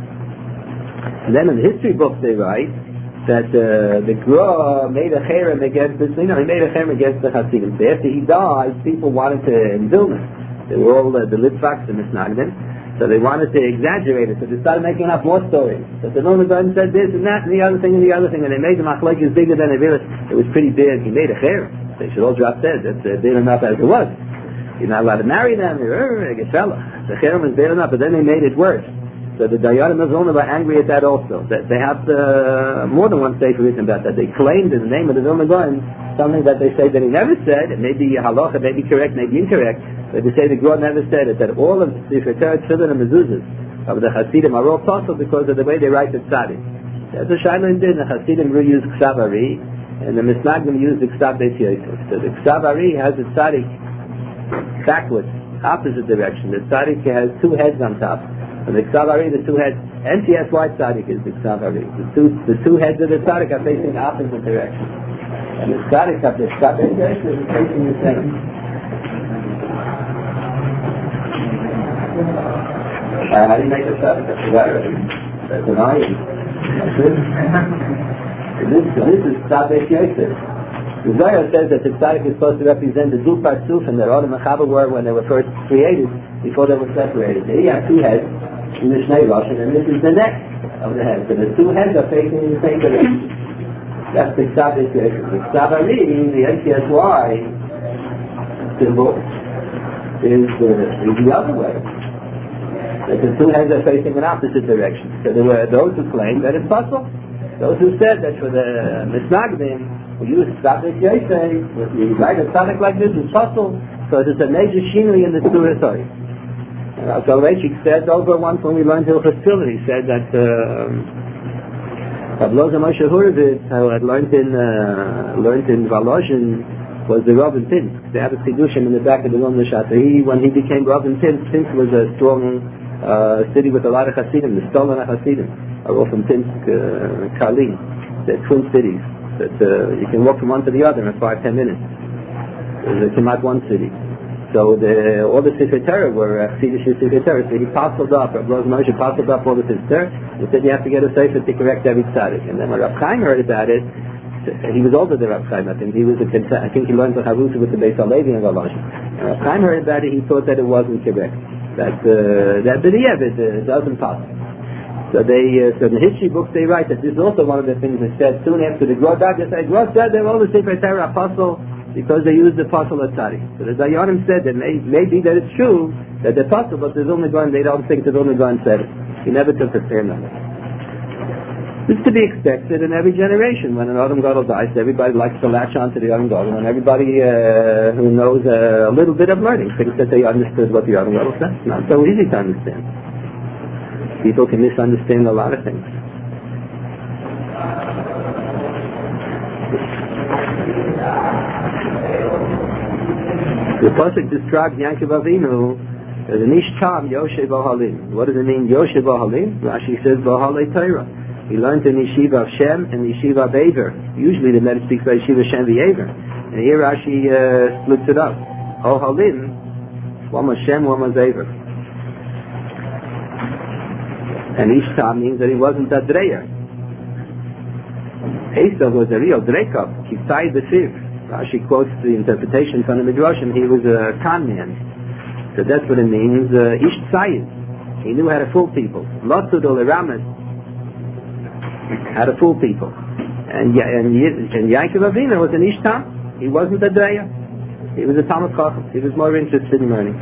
Speaker 1: And then in the history books they write that the Gra made a cherem against the, he made a cherem against the Hasidim. So after he died, people wanted to, in Vilna, they were all the Litvaks and the Misnagdim, so they wanted to exaggerate it, so they started making up more stories. So the Vilna Gaon said this and that and the other thing and the other thing, and they made the machlokes bigger than they realized. It was pretty big. He made a cherem. They should all drop dead. That's big enough as it was. You're not allowed to marry them. You're a gefella. The cherem is big enough, but then they made it worse. So the Dayanim of Vilna were angry at that also. That they have more than one sefer written about that. They claimed in the name of the Vilna Gaon something that they say that he never said. It may be halacha, may be correct, may be incorrect. But they say the Gra never said it. That all of the sefer Torah, Tefillin, and mezuzahs of the Hasidim are all possible because of the way they write the tzaddik. There's a shaila in din. The Hasidim use Ksav Ari, and the Misnagdim use the Ksav Beis Yosef. So the Ksav Ari has the tzaddik backwards, opposite direction. The tzaddik has 2 heads on top. And the Ksav Ari, the 2 heads, NTSY tzaddik is the Ksav Ari. The two heads of the tzaddik are facing opposite direction. And the tzaddik of the Ksav Beis Yosef is facing the same. How do you make a tzaddik? That's an iron. This is Ksav Beis Yosef. The Zohar says that the tzaddik is supposed to represent the Du Parsuf and the Rod and Mechava were when they were first created, before they were separated. They have 2 heads in the Shnei Roshim, and this is the neck of the head. So the 2 heads are facing in the same direction. That's the Ksav Beis Yosef. The Ksav Ari, the NTSY symbol, is the other way. The two hands are facing in opposite directions. So there were those who claimed that it's possible. Those who said that for the Misnagdim, we use Tzaddik Yosei, we write a Tzaddik like this, it's possible, so it's a major shinui in the Torah story. So Rashik said over once when we learned Hilchos Tefillin, he said that Rabloza Moshe Horovitz, who had learned in Volozhin, was the Rav in Pinsk. They had a Chidushim in the back of the Rom Nishata. When he became Rav in Pinsk, Pinsk was a strong city with a lot of Hasidim, the Stolen Hasidim, are all from Pinsk, Karlin. They're twin cities. That you can walk from one to the other in 5-10 minutes. There's Kemat one city. So all the Sefer Torah were Chassidish Sefer Torah. So he parceled up, Rabbi Moshe parceled up all the Sefer Torah. He said you have to get a Sefer to correct every tzaddik. And then when Rav Chaim heard about it, he was older than Rav Chaim. I think he learned the Harusa with the Beis Halevi and Volozhin. And Rav Chaim heard about it. He thought that it wasn't correct. But it doesn't pass. So in the history books they write that this is also one of the things that said soon after the Grod died. They said Grod said they were all the Sefer Torah apostle because they used the apostle of Tzaddik. So the Dayanim said that maybe that it's true that the apostle, but there's only one. They don't think there's only one said it. He never took the fair number. This is to be expected in every generation. When an Adam Gadol dies, everybody likes to latch on to the Adam Gadol, and everybody who knows a little bit of learning thinks that they understood what the Adam Gadol said. It's not so easy to understand. People can misunderstand a lot of things. The pasuk describes Yaakov Avinu as an ish tam Yoshev Ohalim. What does it mean, Yoshev Ohalim? Rashi says Bohalei Torah. He learned in Yeshiva of Shem and Yeshiva of Aver. Usually the letter speaks about Yeshiva Shem v'Aver. And here Rashi splits it up. Ohalim, one was Shem, one was Aver. And ish tam means that he wasn't a Dreyer. Esav was a real Drekov. Kitzai B'Siv. Rashi quotes the interpretation from the Midrashim. He was a con man. So that's what it means. Ish Tzayid. He knew how to fool people. Lotzud ol Eramet. How to fool people. And Yaakov Avinu was an Ish Tam. He wasn't a Dreyer. He was a Talmud Chacham. He was more interested in learning.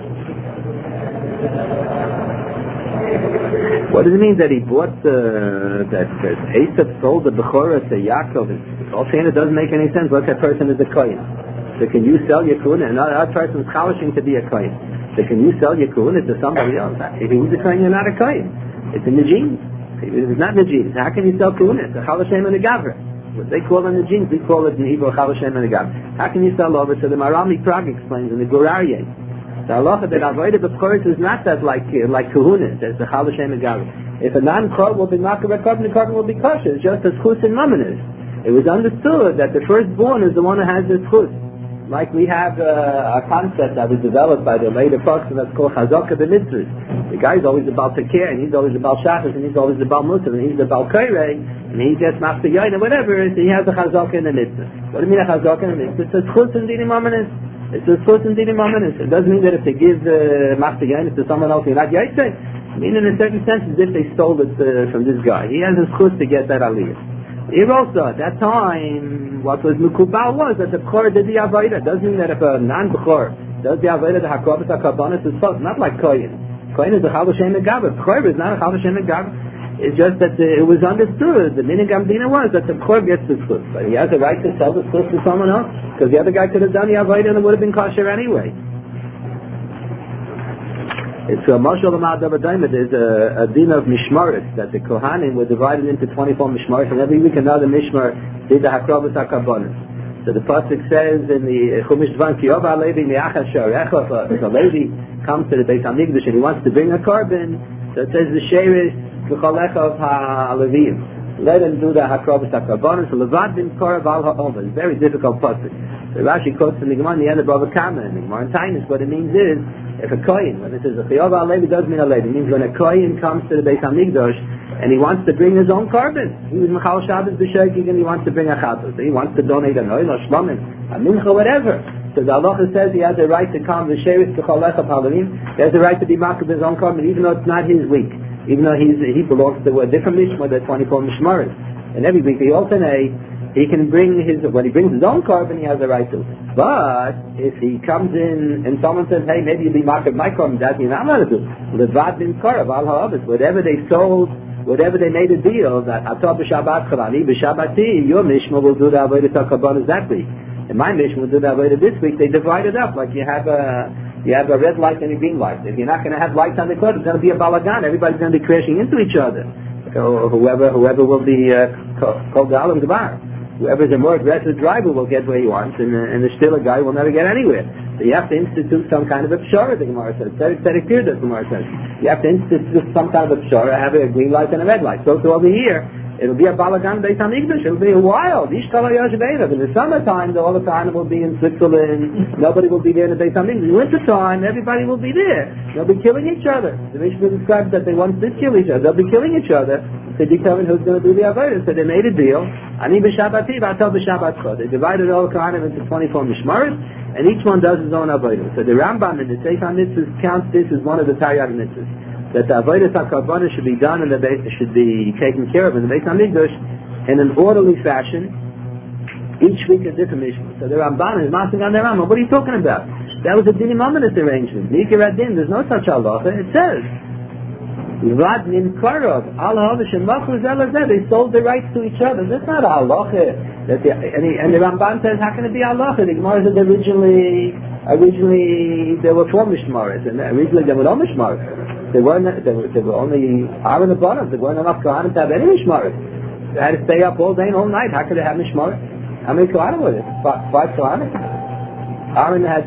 Speaker 1: What does it mean that he bought that Esav sold the Bechorah to Yaakov? Offhand, it doesn't make any sense. What that person is a Kohen? So can you sell your Kohen? Another person is chalishing to be a Kohen. So can you sell your Kohen to somebody else? If he's a Kohen, you're not a Kohen. It's in the genes. It's not in the genes. How can you sell Kohen? It's a Chalashem and a Gavra. What they call in the genes, we call it in Hebrew Chalashem and a Gavra. How can you sell over? So the Marami Prague explains in the Gurarye. The halacha that avoided the Bechorah is not that like Kahunas, as the Chalashem and Gavra. If a non-Korban will be Makar Korban, the Korban will be kosher. It's just as Chus and Mamonis. It was understood that the firstborn is the one who has this Chus. Like we have a concept that was developed by the later person that's called Chazaka b'Mitzvahs. The guy's always about Tekeh, and he's always about Shachas, and he's always about Musaf, and he's about Kairei, and he gets Mafta Yain, or whatever, so he has a Chazaka in the Mitzvah. What do you mean a Chazaka in the Mitzvah? It says Chus and Dinim Amanis. It says Chus and Dinim Amanis. It doesn't mean that if they give Mafta Yain to someone else, you're not Yaitse. I mean, in a certain sense, as if they stole it from this guy. He has his Chus to get that Aliyah. Here also, at that time, what was Mukubal was that the Bechor did the Avodah. It doesn't mean that if a non-Bechor does the Avodah, the Hakrobus HaKarbanis is false. Not like Kohen. Kohen is a Chalashem Megabah. Bechor is not a Chalashem Megabah. It's just that it was understood. The Minig Amdina was that the Bechor gets the Chus. But he has a right to sell the Chus to someone else, because the other guy could have done the Avodah and it would have been kosher anyway. It's a Mashal Amad Davadayma. There's a din of Mishmaris, that the Kohanim were divided into 24 Mishmaris, and every week another Mishmar did the Hakrobus HaKarbanis. So the pasuk says in the Chumash Dvan, Ki Yova Levi Me'achas Sharecha, if a lady comes to the Beit HaMikdash and he wants to bring a carbon, so it says the Sheres V'cholecha of HaLevim. Let him do the Hakrobus HaKarbanis, Levad bin Korav Al HaOmer. It's a very difficult pasuk. So Rashi quotes in the Gemara in the end of Bava Kama, and the Gemara in Tainus, what it means is, if a Kohen, when it says a Chiyov Alevi, does mean a lady. It means when a Kohen comes to the Beit HaMikdash and he wants to bring his own carbon. He was Mechal Shabbos B'Shegig and he wants to bring a Chatos. He wants to donate an oil or shlomim, a mincha, whatever. So the halacha says he has a right to come the Sheretz K'cholecha Palavim. He has a right to be makar his own carbon, even though it's not his week. Even though he belongs to a different mishmar, the 24 mishmarim. And every week he alternate. He can bring when he brings his own carbon, he has a right to it. But if he comes in and someone says, hey, maybe you'll be market my korban, that means I'm not going to do. Levad bin korav al ha'avis, whatever they sold, whatever they made a deal, that atah b'shabbat chavani, b'shabbati, your mishma will do the avodah korban that week. And my mishma will do the avodah this week. They divide it up like you have a red light and a green light. If you're not going to have lights on the cloud, it's going to be a balagan. Everybody's going to be crashing into each other. So whoever will be called the alam debar. Whoever is a more aggressive driver will get where he wants, and the stiller guy will never get anywhere. So you have to institute some kind of a pshara, the Gemara says. Tzedek clear, the Gemara says. You have to institute some kind of a pshara, have a green light and a red light. So over here, it'll be a balagan based on English. It'll be wild. In the summertime, all the time will be in Switzerland. Nobody will be there in the Beis Hamikdash. In the wintertime, everybody will be there. They'll be killing each other. The Mishnah describes that they once did kill each other. They'll be killing each other to determine who's going to do the avodah. So they made a deal. Ani b'shabbati, v'atah b'shabbat chod. They divided all the Kohanim into 24 mishmaros, and each one does his own avodah. So the Rambam in the Sefer Mitzvahs counts this as one of the Taryag mitzvahs, that the avodah HaKarbanos should be done in the base, should be taken care of in the Beis Hamikdash in an orderly fashion. Each week a different mishmar. So the Ramban is massing on the Rambam. What are you talking about? That was a dinim ominous arrangement. Nikir adin. There's no such halacha. It says. They sold the rights to each other. That's not a halacha. And the Ramban says, how can it be halacha? The Gemara said originally there were 4 mishmaros, and originally there were no mishmaros. There were only Aaron and Banav. There weren't enough Kohanim to have any mishmaros. They had to stay up all day and all night. How could they have mishmaros? How many Kohanim were there? 5 Kohanim. Aaron had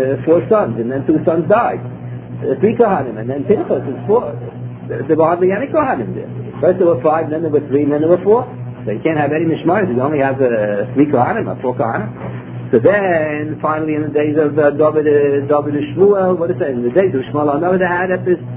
Speaker 1: 4 sons, and then 2 sons died. 3 Kohanim, and then Pinchas is 4. There were hardly any Kohanim there. First there were 5, then there were 3, and then there were 4. So you can't have any mishmaros. You only have 3 Kohanim or 4 Kohanim. So then, finally, in the days of David and Shmuel, what is that? In the days of Shmuel, they had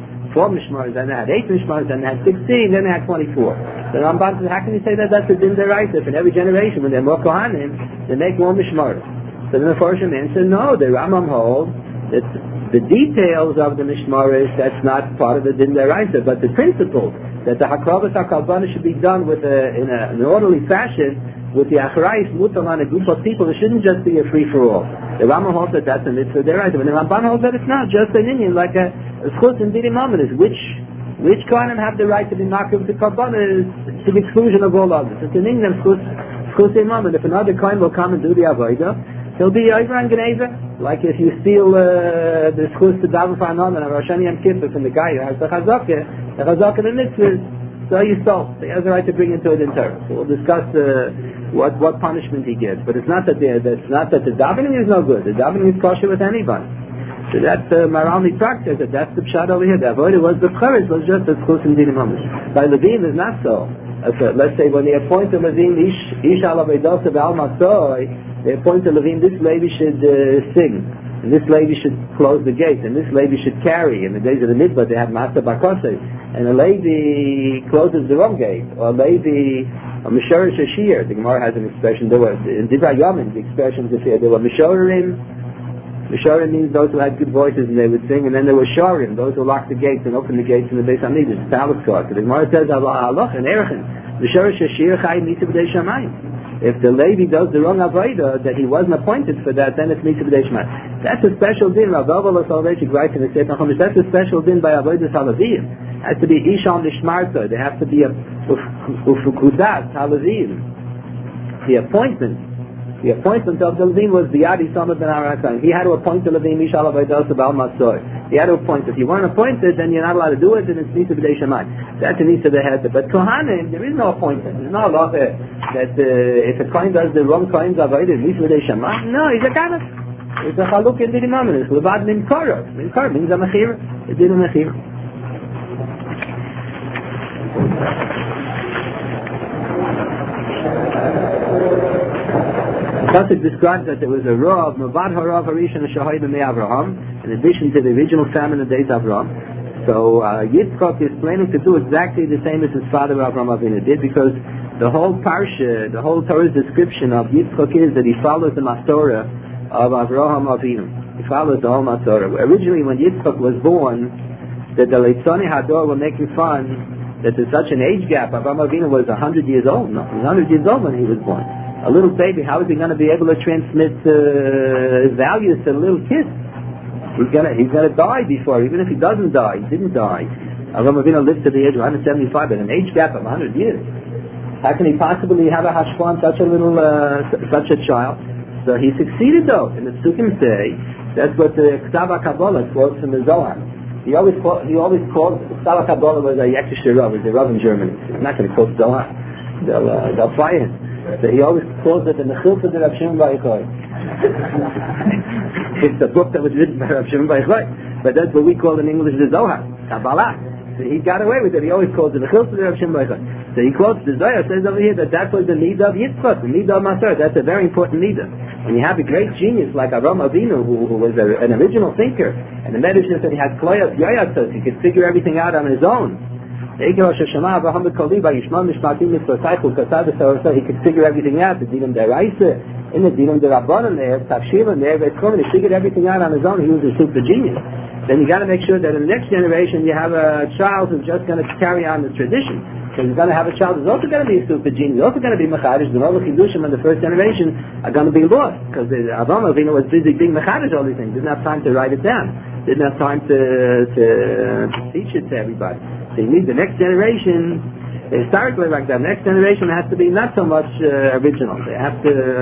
Speaker 1: 4 mishmaros, then they had 8 mishmaros, then they had 16, then they had 24. So Ramban says, how can you say that that's a din deraisa? If in every generation, when there are more Kohanim, they make more mishmaros. So then the Forshim answer, no, the Rambam holds that the details of the mishmaros, that's not part of the din deraisa, but the principle that the hakravas hakalbana should be done in an orderly fashion with the achrayis mutal on a group of people. It shouldn't just be a free for all. The Rambam holds that that's a mitzvah deraisa, but the Ramban holds that it's not just an Indian like a schus and dinim ominous. Which Kohanim have the right to be makriv with the karbanas to the exclusion of all others? It's an Indian schus and ominous. If another Kohen will come and do the avodah, he'll be over and geneva. Like if you steal the schus to daven for another and Rosh Hashanah Yom Kippur from the guy who has the chazakah the mitzvah, so he stole. So he has the right to bring it to it in Torah. So we'll discuss what punishment he gives. But it's not that the davening is no good. The davening is kosher with anybody. So that's Maralni practice. That's the pshat over here. The avodah was the charis was just a schus and dinim ominous. By Levim is not so. Let's say when they appoint a Levim ish ala veidosa ve'al matzoi, they appoint a Levim, this lady should sing, and this lady should close the gate, and this lady should carry. In the days of the mikvah, they have master bakosei, and a lady closes the wrong gate, or a lady, a mishorish ashir. The Gemara has an expression. There were in Divrei Yomim, the expressions of here. There were mishorim. Mishorim means those who had good voices and they would sing, and then there were shorim, those who locked the gates and opened the gates in the Beis Hamikdash, the palace court. So the Gemara says, Allah and Erechim, mishorish ashir chayim nitzu b'dei shamayim. If the lady does the wrong avodah, that he wasn't appointed for that, then it's mitzvah b'dei shamayim. That's a special din. Rav Dovah Soloveitchik writes in the Sefer Chumash. That's a special din by avodah halavim. Has to be isha on lishmarta. They have to be a ufukudas halavim. The appointment of the Levim was the Yadi son of Ben Arakhan. He had to appoint the Levim isha avodah b'al matzor. He had to appoint. If you weren't appointed, then you're not allowed to do it, and it's mitzvah b'dei shamayim. That's a mitzvah they had to. But Kohanim, there is no appointment. There's no law that if a Kohen does the wrong Kohen's avodah, it's mitzvah b'dei shamayim. No, he's a ganef. It's a chaluk in dinim ominous. Levad nimkara. Nimkara means a mechira. It did a mechira. Pasuk describes that there was a Rav, Mavad Harav Harishon Shahai B'mei Avraham, in addition to the original famine of the days of Avraham. So Yitzchak is planning to do exactly the same as his father Avraham Avinu did, because the whole parsha, the whole Torah's description of Yitzchak is that he follows the Masorah of Avraham Avinu. He follows the whole Masorah. Originally, when Yitzchak was born, that the Leitzoni Hador were making fun that there's such an age gap. Avraham Avinu was 100 years old. No, he was 100 years old when he was born. A little baby, how is he going to be able to transmit his values to the little kid? He's gonna die before, even if he doesn't die. He didn't die. Avram Avinu lived to the age of 175, but an age gap of 100 years. How can he possibly have a hashpah on such a child? So he succeeded though. And the Psukim say that's what the Ktav HaKabbalah quotes from the Zohar. He always called Ktav HaKabbalah was a Yektish Rav, was a Rav in Germany. He's not going to quote Zohar. They'll fire him. So he always calls it the Mechilta de Rav Shimon Bar Yochai. It's a book that was written by Rav Shimon Bar Yochai, but that's what we call in English the Zohar, Kabbalah. So he got away with it. He always calls it the Mechilta de Rav Shimon Bar Yochai. So he quotes the Zohar, says over here that was the Nida of Yitzchak, the Nida of Masar. That's a very important Nida. When you have a great genius like Avram Avinu, who was an original thinker, and the Medrash says that he had Kloyas Yayatzos, he could figure everything out on his own. He could figure everything out, the Dinam Deraisa, in the Dinam Derabanan there, Tafshiva there, he figured everything out on his own. He was a super genius. Then you got to make sure that in the next generation you have a child who's just going to carry on the tradition. So you're going to have a child who's also going to be a super genius, also going to be Mechadish. The Novel Kiddushim in the first generation are going to be lost, because Avram Avinu was busy being Mechadish all these things, didn't have time to write it down, didn't have time to teach it to everybody. So you need the next generation, historically like that, next generation has to be not so much original. They have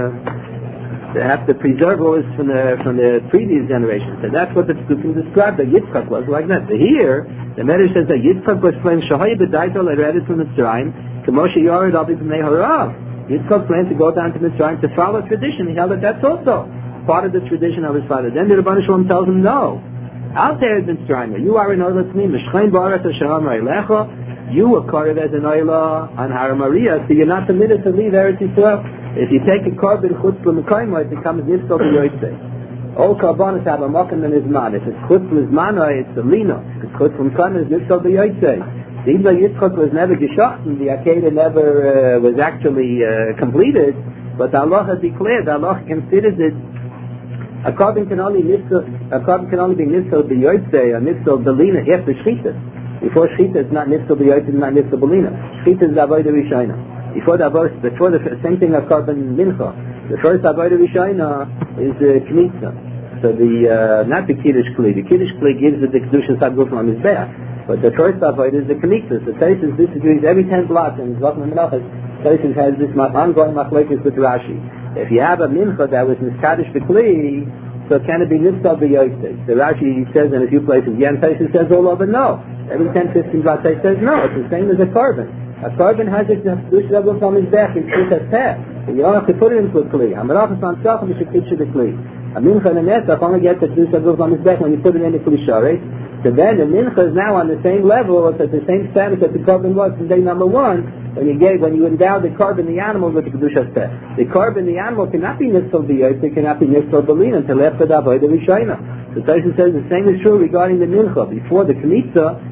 Speaker 1: to preserve what was from the previous generation. So that's what the Psukim described, that Yitzchak was like that. So here, the Medrash says that Yitzchak was playing Shahaya B'daito L'Eretz from Mitzrayim, K'moshe Yored Abi B'nei Harav. Yitzchak planned to go down to Mitzrayim to follow tradition. He held that that's also part of the tradition of his father. Then the Rebbeinu Shalom tells him no. Out there in Mitzrayim, you are an Oila to me, Meshchaim Ba'aretz Asher Amar Eilecha. You were carved as an Oila on Har Maria, so you're not permitted to leave Eretz Yisrael. If you take a carbon chutz l'mekayim, it becomes nifsal b'yotzei. All carbonas have a makom and izman. If it's chutz l'zmano, it's a lino. If it's chutz l'mekayim, it's nifsal b'yotzei. The Ibla Yitzchak was never geschachten. The Akedah never was actually completed, but Allah has declared. Allah considers it. A carbon can only be nifsal b'yotzei, or nifsal b'lina after shchita. Before shchita, it's not nifsal b'yotzei, it's not nifsal b'lina. Shchita is the avodah rishayna. Before the same thing of carbon mincha. The first avodah rishayna is the knitza. So not the kiddush kli. The kiddush kli gives the kedusha sadguf on his back. But the first avodah is the knitza. So Taisus disagrees every 10 blocks, and Zlatan Menachas, Taisus has this ongoing machlekes with Rashi. If you have a mincha that was miskadish b'kli, so can it be nifsal b'yotzei? So Rashi says in a few places, yeah, and Taisus says all over no. Every 10-15 blocks Taisus says no. It's the same as a carbon. A carbon has a kedusha on his back. It's a peh. You don't have to put it into a kli. Hamerachas on self, and you should teach it a kli. A mincha and a netzach only gets the kedusha on his back when you put it in the kli sharet. So then the mincha is now on the same level, it's at the same status that the carbon was from day number 1 when you endowed the carbon, the animal, with the kedusha peh. The carbon, the animal, cannot be nifsal b'yotzei, it cannot be nifsal b'lina until after the avodah rishayna. So Tyson says the same is true regarding the mincha. Before the knitza,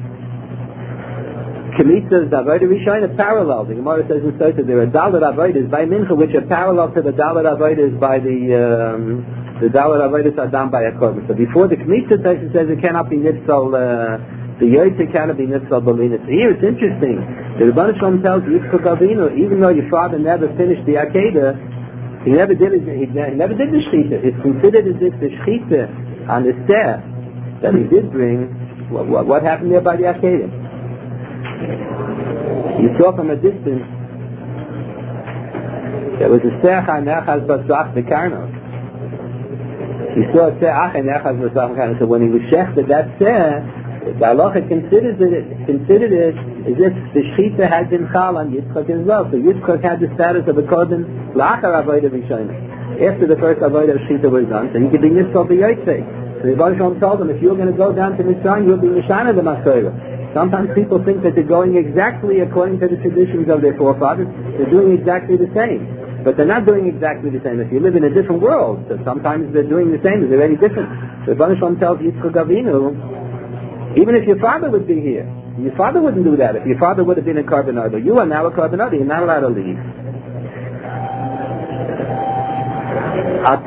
Speaker 1: Kmitza is the avodah rishayna parallel. The Gemara says in Sotah there are dalet avodas by mincha which are parallel to the dalet avodas by the dalet avodas are done by a korban. So before the Kmitza, Tyson says it cannot be nifsal. The yotzei cannot be nifsal b'lina. So here it's interesting. The Rebbeinu Shalom tells Yitzchak Avinu, even though your father never finished the Akedah, he never did the shechita. It's considered as if the shechita on the staff that he did bring. What happened there by the Akedah? You saw from a distance there was a se'ach nechaz basach bekarnos. You saw a se'ach nechaz basach bekarnos. So when he was shechted that se'ach, the halacha considered it as if the shechita had been chal on Yitzchak as well. So Yitzchak had the status of a korban lachar avodah rishayna. After the first avodah of shechita was done, so he could be nifsal b'yotzei. So the Rebbeinu Shalom told him, if you're going to go down to Mitzrayim, you'll be mishana the Masorah. Sometimes people think that they're going exactly according to the traditions of their forefathers. They're doing exactly the same. But they're not doing exactly the same. If you live in a different world, so sometimes they're doing the same. They're very different. So Rebbeinu Shalom tells Yitzchak Avinu, even if your father would be here, your father wouldn't do that. If your father would have been a carbonado, you are now a carbonado. You're not allowed to leave. If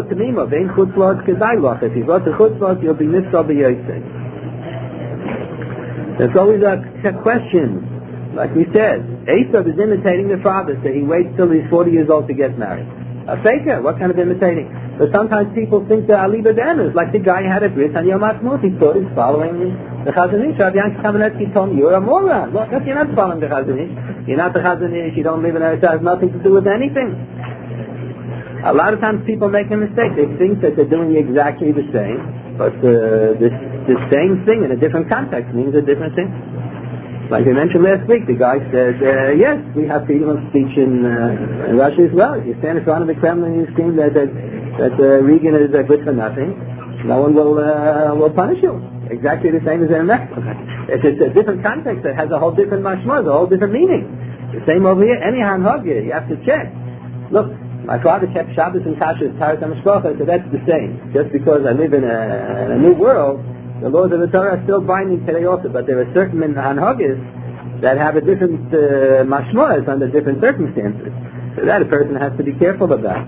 Speaker 1: you go to chutzlot, you'll be nifsal b'yotzei. There's always a question. Like we said, Esav is imitating the father, so he waits till he's 40 years old to get married. A faker, what kind of imitating? But sometimes people think that Ali Badan is like the guy who had a bris on Yom Ha'atzmaut. He thought he's following the Chazon Ish. Rabbi Yankel Kamenetsky told me, you're a moron. Look, you're not following the Chazon Ish. You're not the Chazon Ish. You don't live in Eretz. It has nothing to do with anything. A lot of times people make a mistake. They think that they're doing exactly the same, but the same thing in a different context means a different thing. Like we mentioned last week, the guy said, yes, we have freedom of speech in Russia as well. If you stand in front of the Kremlin and you scream that Reagan is good for nothing, no one will punish you. Exactly the same as in America. It's a different context that has a whole different mashma, a whole different meaning. The same over here, any hanhagya, you have to check. Look, my father kept Shabbos and Kashrus, Taharas HaMishpacha, so that's the same. Just because I live in a new world, the laws of the Torah are still binding today also, but there are certain hanhagis that have a different mashmas under different circumstances. So that a person has to be careful about.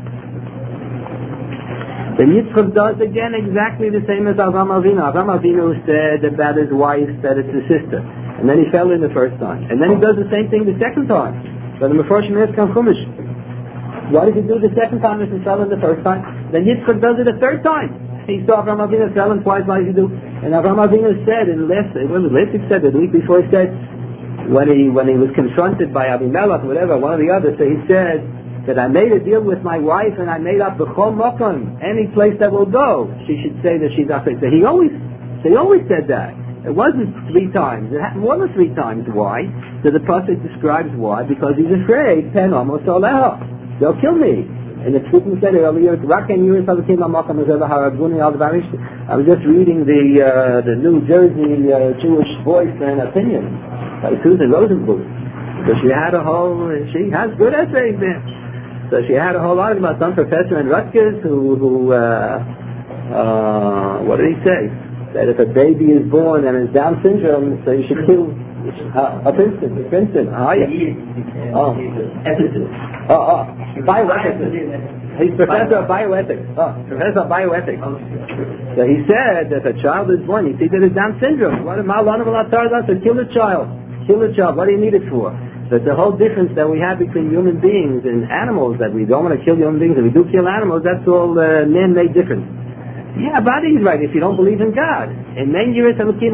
Speaker 1: The Yitzchak does again exactly the same as Avraham Avinu. Avraham Avinu said about his wife that it's his sister, and then he fell in the first time, and then he does the same thing the second time. So the Mefarshim Yitzchak Chumash. Why did he do the second time if he fell in the first time? Then Yitzchak does it a third time. He saw Avraham Avinu fell and twice. Why did he do? And Avraham Avinu said in Lesik said the week before, he said when he was confronted by Abimelech, whatever, one or the other, so he said that I made a deal with my wife and I made up b'chol makom, any place that will go, she should say that she's afraid. So he always said that. It wasn't 3 times. It happened more than 3 times. Why? So the prophet describes why. Because he's afraid. Pen almost oleha. They'll kill me. And the Tzlukim said earlier, I was just reading the New Jersey Jewish Voice and Opinion by Susan Rosenbluth. So she has good essays there. So she had a whole argument about some professor in Rutgers who what did he say? That if a baby is born and has Down syndrome, so you should kill Princeton. Bioethics. He's professor of bioethics. So he said that if a child is born, you see that it's Down syndrome. What am I to kill the child? What do you need it for? But the whole difference that we have between human beings and animals, that we don't want to kill human beings and we do kill animals, that's all man-made difference. Yeah, but he's right if you don't believe in God. And then you that's what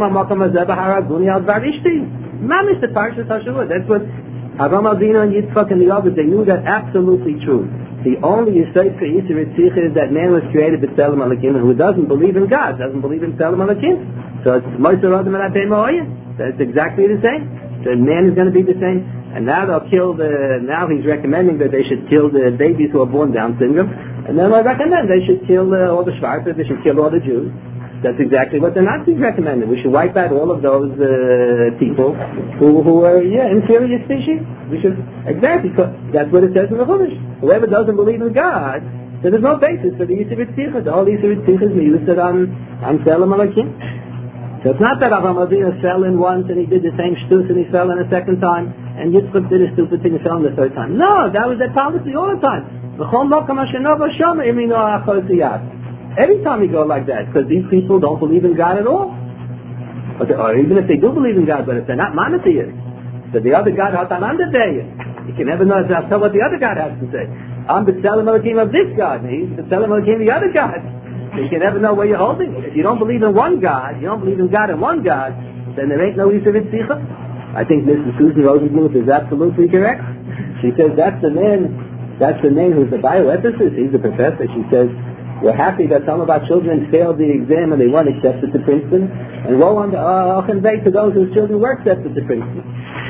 Speaker 1: Avraham Avinu and Yitzchak and the others, they knew that absolutely true. The only Yisrael for Yisrael is that man was created with Tzelem Alakim, and who doesn't believe in God, doesn't believe in Tzelem Alakim. So it's Moshe Adam and Atei Ma'oyah. That's exactly the same. The man is going to be the same. And now they'll kill now he's recommending that they should kill the babies who are born Down syndrome. And then I recommend they should kill all the Schwarzes, they should kill all the Jews. That's exactly what the Nazis recommended. We should wipe out all of those people who are inferior species. We should, exactly, that's what it says in the Chumash. Whoever doesn't believe in God, so there's no basis for the Yisur Tzibur. The whole Yisur Tzibur is used on Tzelem Alakim. So it's not that Avraham Avinu fell in once and he did the same shtus and he fell in a second time, and Yitzchak did a stupid thing and fell in the third time. No, that was their policy all the time. Every time you go like that, because these people don't believe in God at all. Or even if they do believe in God, but if they're not monotheists, so the other God has an underday. You can never know what the other God has to say. I'm the Tzelem Elokim of this God, and he's the Tzelem Elokim of the other God. So you can never know where you're holding. If you don't believe in one God, you don't believe in God and one God, then there ain't no Yisur Tzibur. I think Mrs. Susan Rosenbluth is absolutely correct. She says that's the man who's the bioethicist. He's the professor. She says, we're happy that some of our children failed the exam and they weren't accepted to Princeton. And woe on I'll convey to those whose children were accepted to Princeton.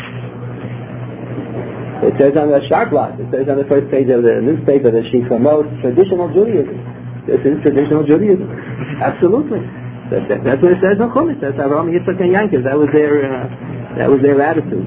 Speaker 1: It says on the Sharplot, it says on the first page of the newspaper that she promotes traditional Judaism. This is traditional Judaism. Absolutely. That's what it says on Chumash. That's Avraham, Yitzchak, and Yankov. That was their attitude.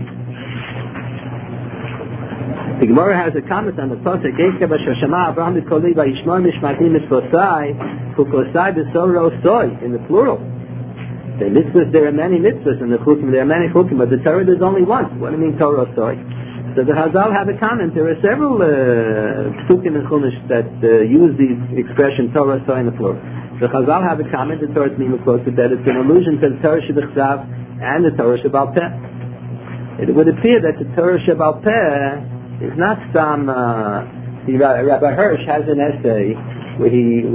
Speaker 1: The Gemara has a comment on the pasuk Avraham Mikoli Vayishmor Mishmatim Mitzvosai Chukosai B'Soro Soy in the plural. The mitzvahs, there are many mitzvahs in the chukim. There are many chukim, but the Torah there's only one. What do you mean Torah Soy? So the Hazal have a comment. There are several psukim and chumash that use the expression Torah Soy in the plural. The Hazal have a comment. The Torah Tzmim quotes that it's an allusion to the Torah Shebechsav and the Torah Shebal Peh. it would appear that the Torah Sheba'al Peh is not some. Rabbi Hirsch has an essay where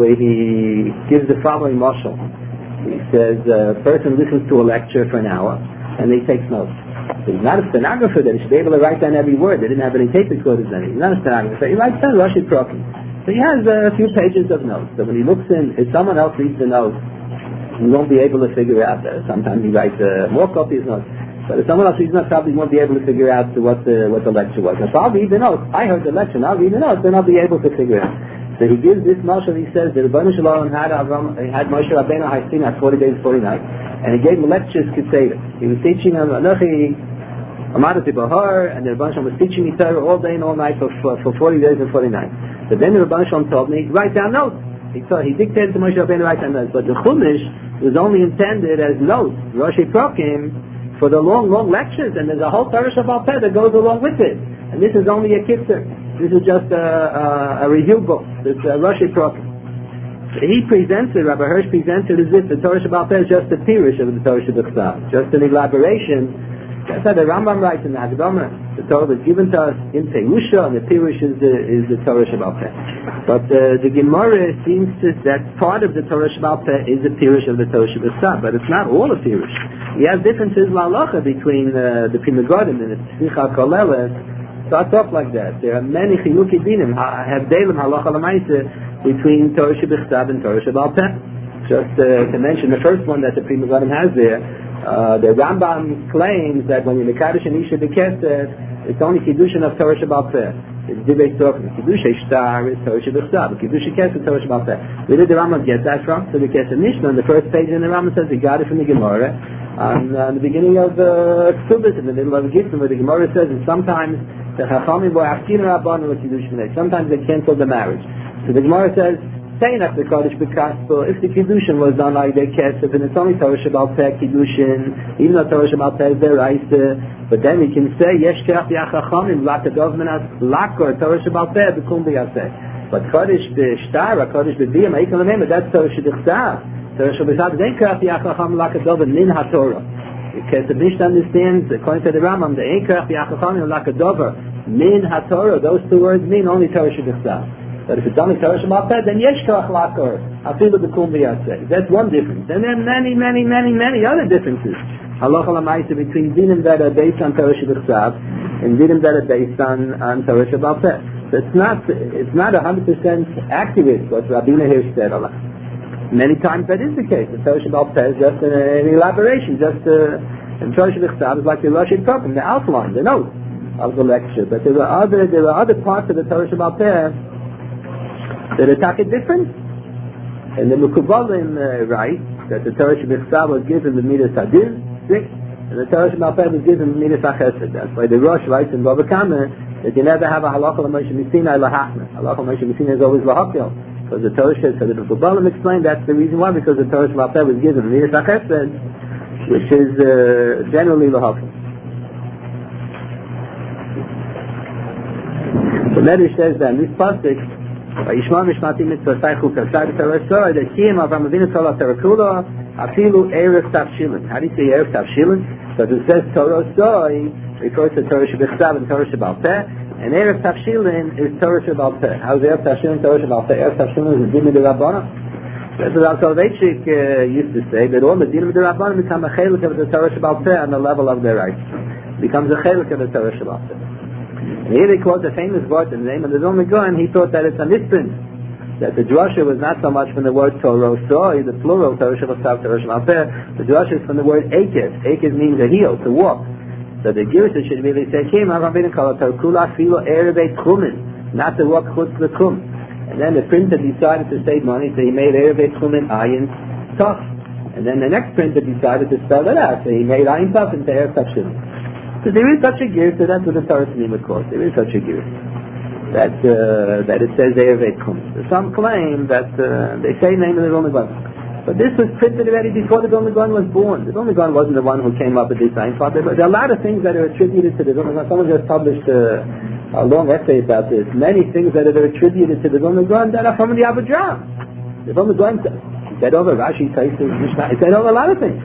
Speaker 1: he gives the following mashal. He says a person listens to a lecture for an hour and he takes notes. So he's not a stenographer that he should be able to write down every word. They didn't have any tape recorders then. He's not a stenographer. He writes down Rashi Prokim. So he has a few pages of notes. So when he looks in, if someone else reads the notes, he won't be able to figure out. Sometimes he writes more copies of notes. But if someone else reads the notes, probably won't be able to figure out what the lecture was. Now, so I'll read the notes. I heard the lecture, and I'll read the notes, then I'll be able to figure it out. So he gives this mashal. He says the Rebbeinu Shalom had Moshe Rabbeinu Haisin at 40 days, 40 nights, and he gave him lectures Keseda. He was teaching him Anochi Amadati Bahar, and the Rebbeinu Shalom was teaching me Torah all day and all night for 40 days and 40 nights. But then the Rebbeinu Shalom told me, write down notes. He dictated to Moshe Rabbeinu to write down notes, but the Chumash was only intended as notes, Rashi Prokim, for the long lectures, and there's a whole Torah Sheba'al Peh that goes along with it. And this is only a kitzur. This is just a review book. It's Rashi Prokim. He presents it, Rabbi Hirsch presents it as if the Torah Sheba'al Peh is just a pirush of the Torah Sheba'al, just an elaboration. That's how the Rambam writes in the Hagdama. The Torah was given to us in Perusha, and the pirush is the Torah Sheba'al Peh. But the Gemara seems that part of the Torah Sheba'al Peh is the pirush of the Torah Sheba'al, but it's not all a pirush. We have differences la'alacha between the Pri Megadim and the Tzricha Koleles. Starts off like that. There are many chiluki dinim, havdelim halacha l'maisa between Torah Sheba'al and Torah Sheba'al Peh. Just to mention the first one that the Pri Megadim has there, the Rambam claims that when you mekadosh an isha b'kesef, it's only kiddushin of Torah Sheba'al Peh. It's dibei talking. Kiddush shtar is Torah Sheba'al, kiddush kesef Torah Sheba'al Peh. Where did the Rambam get that from? So the Kesef Mishnah on the first page in the Rambam says he got it from the Gemara on the beginning of the Ksubis, in the middle of the Gittin, where the Gemara says that sometimes the Chachamim bo'achkin rabban l'kiddush b'nei. Sometimes they cancel the marriage. So the Gemara says, saying that the Kodesh b'kaspo, if the kiddushin was done like the kesef, and it's only Torah Sheba'al Peh kiddushin, even though Torah Sheba'al Peh is deraisa, but then we can say yesh keach b'yachachamim lakadov menas lakor Torah Sheba'al Peh b'kum b'yaseh. But Kodesh b'shtar, Kodesh b'diyam, ha'ikol l'mem, that's Torah Sheba'al. Torah Sheba'al Peh, then keach b'yachachamim lakadov min haTorah. Because the Mishnah understands, according to the Rambam, the ein keach b'yachachamim lakadov min haTorah. Those two words mean only Torah Sheba'al. But if it's only Torah Sheba'al Peh, then yesh koach lakor afilu b'kum b'yaseh. That's one difference. And there are many other differences. Halacha l'maisa between dinim that are based on Torah Sheba'al and dinim that are based on Torah Sheba'al Peh. So it's not 100% accurate what Rabbeinu here said. Many times that is the case. The Torah Sheba'al Peh is just an elaboration. And Torah Sheba'al is like the Rashi Prokim, the outline, the note of the lecture. But there are other parts of the Torah Sheba'al Peh that are different. And the Mekubalim write that the Torah Sheba'al was given the Midas Hadin, 6, and the Torah Sheba'al Peh was given the Midas HaChesed. That's why the Rosh writes in Bava Kama that you never have a halacha l'Moshe Misina lahachna. Halacha l'Moshe Misina is always lahakil. Because the Torah says, so the Mekubalim explained that's the reason why, because the Torah Sheba'al Peh was given the Midas HaChesed, which is generally lahakil. The Medrash says that in this pasuk, Vayishma mishmati mitzvah saychu kasai b'Torah that Kiyam Avram Avinu Torah Terakula afilu erev tavshilin. How do you say erev tavshilin? So it says Torah soy refers to Torah Sheba'al and Torah Sheba'al Peh, and erev tavshilin is Torah Sheba'al Peh. How is erev tavshilin Torah Sheba'al Peh? Erev tavshilin is the dinim d'Rabbana. That's what Al Soloveitchik used to say, that all the dinim d'Rabbana become a chelik of the Torah Sheba'al Peh on the level of their rights. Becomes a chelik of the Torah Sheba'al Peh. And here they quote a famous word in the name of the Vilna Gaon. He thought that it's a misprint, that the drasha was not so much from the word Torah soy, the plural Torah Sheba'al Peh. The drasha is from the word Aked. Aked means a heel, to walk. So the Girsa should really say, Kim Avram Avinu Kol Torah Filo Erevei Tchumen, not to walk chutz l'kum. And then the printer decided to save money, so he made Erevei Tchumen Ayin Tov. And then the next printer decided to spell it out, so he made Ayin Tov into Erev Tavshilin. So there is such a gear, so that's what the Torah Tanim would call it. There is such a gear that it says Erevei Tchumen. Some claim that they say the name of the Vilna Gaon. But this was printed already before the Vilna Gaon was born. The Vilna Gaon wasn't the one who came up with this Ayin Tov. There are a lot of things that are attributed to the Vilna Gaon. Someone just published a long essay about this. Many things that are attributed to the Vilna Gaon that are from the Abu Drab. The Vilna Gaon said over Rashi, Taisus, Mishnah. He said over a lot of things.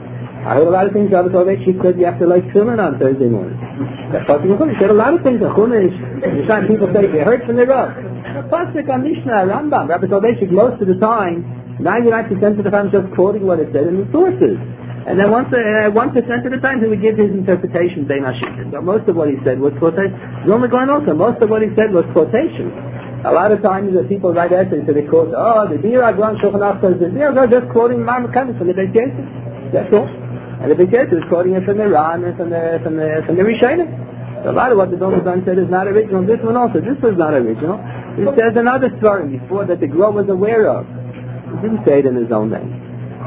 Speaker 1: I heard a lot of things Rabbi Soloveitchik said you have to like tefillin on Thursday morning. He said a lot of things on Chumash. Sometimes people say they heard from the Rav. Pasuk on Mishnah, Rambam, Rabbi Soloveitchik most of the time, 99% of the time just quoting what it said in the sources. And then 1% of the time he would give his interpretation, Bein HaShittim. But most of what he said was quotation. The only going also, most of what he said was quotation. A lot of times people write essays, so they quote, the Bir Agron Shulchan Aruch says, the Bir Agron just quoting Mar Mekamis from the Beis Yosef. That's all. And the Beis Yosef is quoting it from the Ran and from the Rishonim. So a lot of what the Vilna Gaon said is not original. This one also, this was not original. He says another story before that the Gra was aware of. He didn't say it in his own name.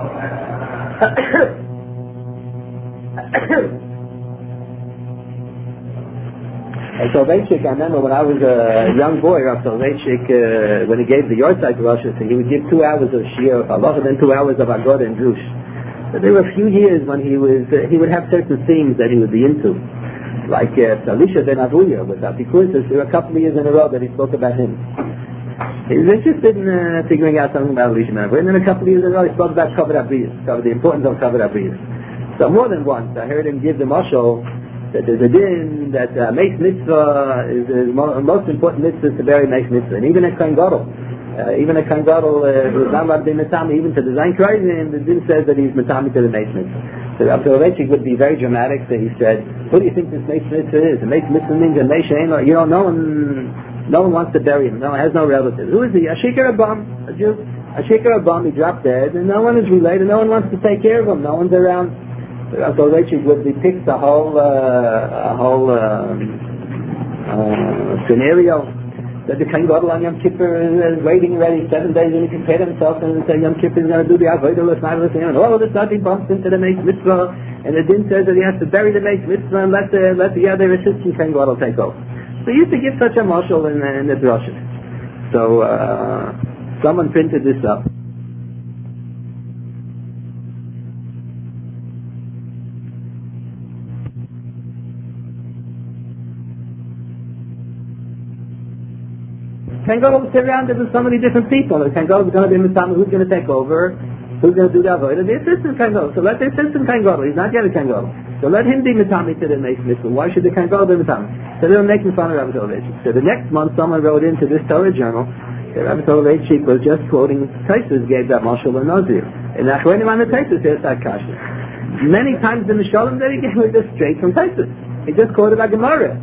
Speaker 1: Soloveitchik, I remember when I was a young boy, Rav Soloveitchik, when he gave the Yortzeit Rosh, he would give 2 hours of Shir of Allah and then 2 hours of Agoda and Drush. But there were a few years when he would have certain themes that he would be into. Like Elisha ben Avuya with Apikursus, there were a couple of years in a row that he spoke about him. He was interested in figuring out something about Elisha ben Avuya, and then a couple of years in a row he spoke about Kavod Abriyos, the importance of Kavod Abriyos. So more than once I heard him give the mashal that there's a din that Meis Mitzvah is the most important mitzvah to bury Meis Mitzvah, and even a Kohen Gadol, who is not allowed to be Matami, even to design Kreuzin, the din says that he's Matami to the Meis Mitzvah. So Rav Soloveitchik would be very dramatic. So he said, "What do you think this Meis Mitzvah is? The Meis Mitzvah means a Meis Shein. No one wants to bury him. No one has no relatives. Who is he? A Shikar Abam, a Jew. A Shikar Abam. He dropped dead, and no one is related. No one wants to take care of him. No one's around." So Rav Soloveitchik would depict a whole scenario. That the Kohen Gadol on Yom Kippur is waiting ready 7 days and he prepared himself and say Yom Kippur is going to do the Avodah L'Shnai and all of a sudden he bumps into the Meis Mitzvah and the din says that he has to bury the Meis Mitzvah and let the other assistant Kohen Gadol take over. So he used to give such a mashal in the drasha. So someone printed this up. Kohen Gadol was surrounded with so many different people. The Kohen Gadol was going to be Mitzvah, who's going to take over, who's going to do the Avodah? The assistant Kohen Gadol. So let the assistant Kohen Gadol, he's not yet a Kohen Gadol. So let him be Mitzvah to the Meis Mitzvah. Why should the Kohen Gadol be Mitzvah? So they were making fun of Rabbi Soloveitchik. So the next month someone wrote into this Torah journal that Rabbi Soloveitchik was just quoting Taisus gave that Mashal and Nazir. And Achronim on the Taisus says that Kasha. Many times in the Shalom that he gave was just straight from Taisus. He just quoted a Gemara.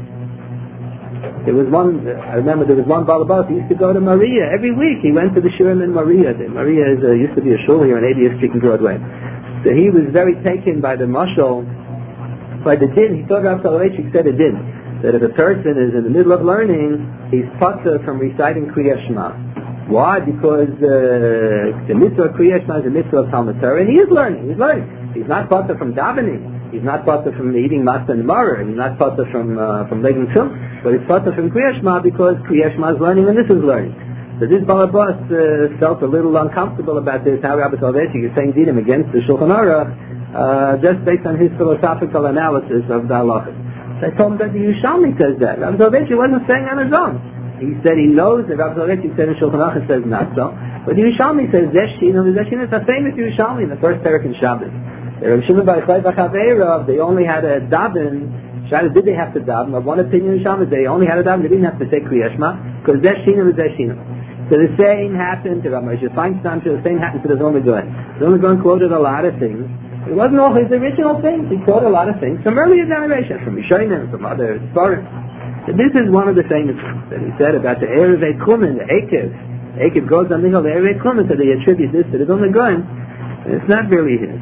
Speaker 1: I remember there was one Balabas, he used to go to Maria every week. He went to the Shurim in Maria. Maria used to be a shul here on 80th Street in Broadway. So he was very taken by the mashal, by the din. He thought Rav Soloveitchik said a din, that if a person is in the middle of learning, he's patur from reciting Kriyas Shema. Why? Because the mitzvah of Kriyas Shema is a mitzvah of Talmud Torah, and he is learning. He's learning. He's not patur from davening. He's not patur from eating matzah and maror. He's not patur from legging film. But it's patur from Kriyas Shema because Kriyas Shema is learning and this is learning. So this Balabas felt a little uncomfortable about this, how Rabbi Soloveitchik is saying dinim against the Shulchan Aruch, just based on his philosophical analysis of the halachas. So I told him that the Yerushalmi says that. Rabbi Soloveitchik wasn't saying on his own. He said he knows that Rabbi Soloveitchik said in Shulchan Aruch says not so. But the Yerushalmi says Zesh Shinam is a famous Yerushalmi in the first parak in Shabbos. Rabbi Shimon Bar Yochai B'Chaveirav, they only had a daven. Did they have to daven? Of one opinion in Shabbos, they only had a daven. They didn't have to say Kriyas Shema because Zesh Shinam is Zesh Shinam. So the same happened to Rabbi Moshe Feinstein. The same happened to the Vilna Gaon. The Vilna Gaon quoted a lot of things. It wasn't all his original things. He quoted a lot of things from earlier generations, from Rishonim, from other Sfarim. So this is one of the famous things that he said about the Erev Kumin, the Ekev. Ekev goes on the hill, the Erev Kumin, so they attribute this to the Vilna Gaon. And it's not really his.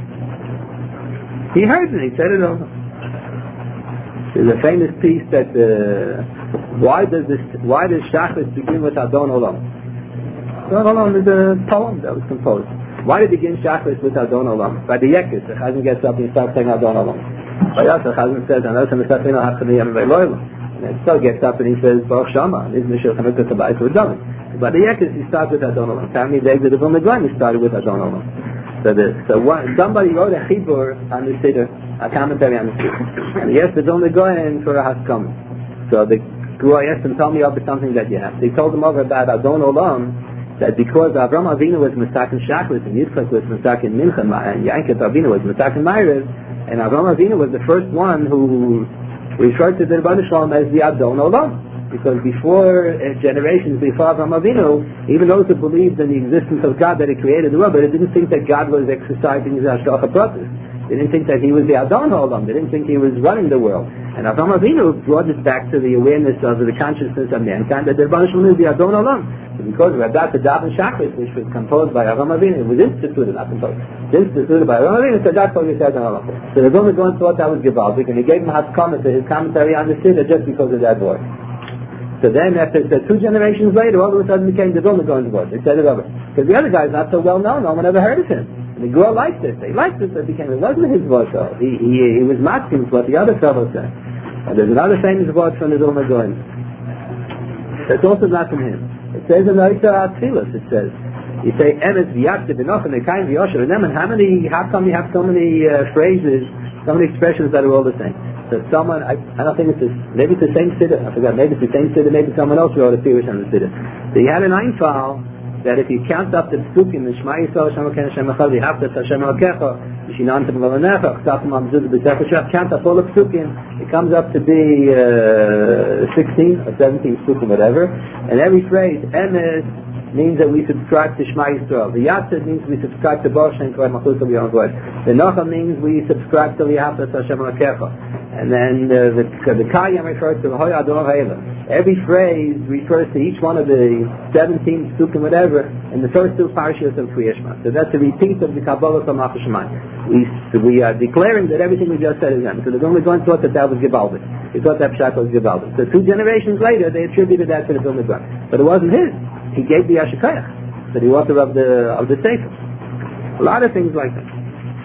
Speaker 1: He heard it, he said it over. There's a famous piece that why does Shachris begin with Adon Olam? Adon Olam is a poem that was composed. Why did it begin Shachris with Adon Olam? By the Yekis, the Chazan gets up and he starts saying Adon Olam. By us, the Chazan says, and then still gets up and he says Baruch Shama, is Mishal Chanukah Tabai to Adon. By the Yekis, he starts with Adon Olam. Family days of the Vilna Gaon, he started with Adon Olam. Somebody wrote a chibur on the Siddur, a commentary on the Siddur, and he asked the Vilna Gaon for a haskam. So the Guru asked him, tell me about something that you have. They told him over about Adon Olam, that because Avram Avinu was Mesakin Shachris and Yitzchak was Mesakin Mincha and Yankov Avinu was Mesakin Ma'ariv, and Avram Avinu was the first one who referred to the Rebbeinu Shalom as the Adon Olam, because before generations before Avram Avinu, even those who believed in the existence of God that He created the world, but they didn't think that God was exercising His Hashgacha Pratis. They didn't think that He was the Adon Olam. They didn't think He was running the world. And Avram Avinu brought this back to the awareness of the consciousness of mankind that the Rebbeinu Shalom is the Adon Olam. Because of that, the Daven Shachris, which was composed by Avram Avinu, it was instituted, not composed, instituted by Avram Avinu, so that's what we said on Allah. So the Vilna Gaon thought that was Givaldik, and he gave him Haskama, so his commentary understood it just because of that word. So then, after 2 generations later, all of a sudden became the Vilna Gaon's word. They said it over. Because the other guy's not so well known, no one ever heard of him. And the girl liked it. They liked it, so it became, it wasn't his voice though. He was masking what the other fellow said. And there's another famous word from the Vilna Gaon. That's also not from him. It says in the Oita Atzilas, it says, you say, Emes v'yaktiv v'nochem v'kayim v'yosher, and then how come you have so many phrases, so many expressions that are all the same? So someone, I don't think it's this, maybe it's the same siddur, I forgot, maybe it's the same siddur, maybe someone else wrote a Pirush on the siddur. So he had an Einfall that if you count up the psukim, the Shema Yisrael, Hashem Elokeinu, Hashem Echad, V'ahavta es Hashem Elokecha, V'shinantam L'vanecha, Ch'tafim Amzud B'Sefer Shach, count up all the psukim, it comes up to be 16 or 17 psukim, whatever, and every phrase, Emes, means that we subscribe to Shema Yisrael. The Yatzid means we subscribe to Baruch Shem Kavod Malchus B'Yom Kavod. The Nocha means we subscribe to V'ahavta es Hashem Elokecha. And then the Kayam refers to V'hoy Adon Ha'elam. Every phrase refers to each one of the 17 psukim, whatever, in the first 2 parashiyos of Kriya Shema. So that's a repeat of the Kabbalah from Malchus Shemayim. We are declaring that everything we just said is them. So the Vilna Gaon thought that was Givaldik. He thought that Pshat was Givaldik. So 2 generations later, they attributed that to the Vilna Gaon. But it wasn't his. He gave the Yashikayach, the author of the Sefer. A lot of things like that.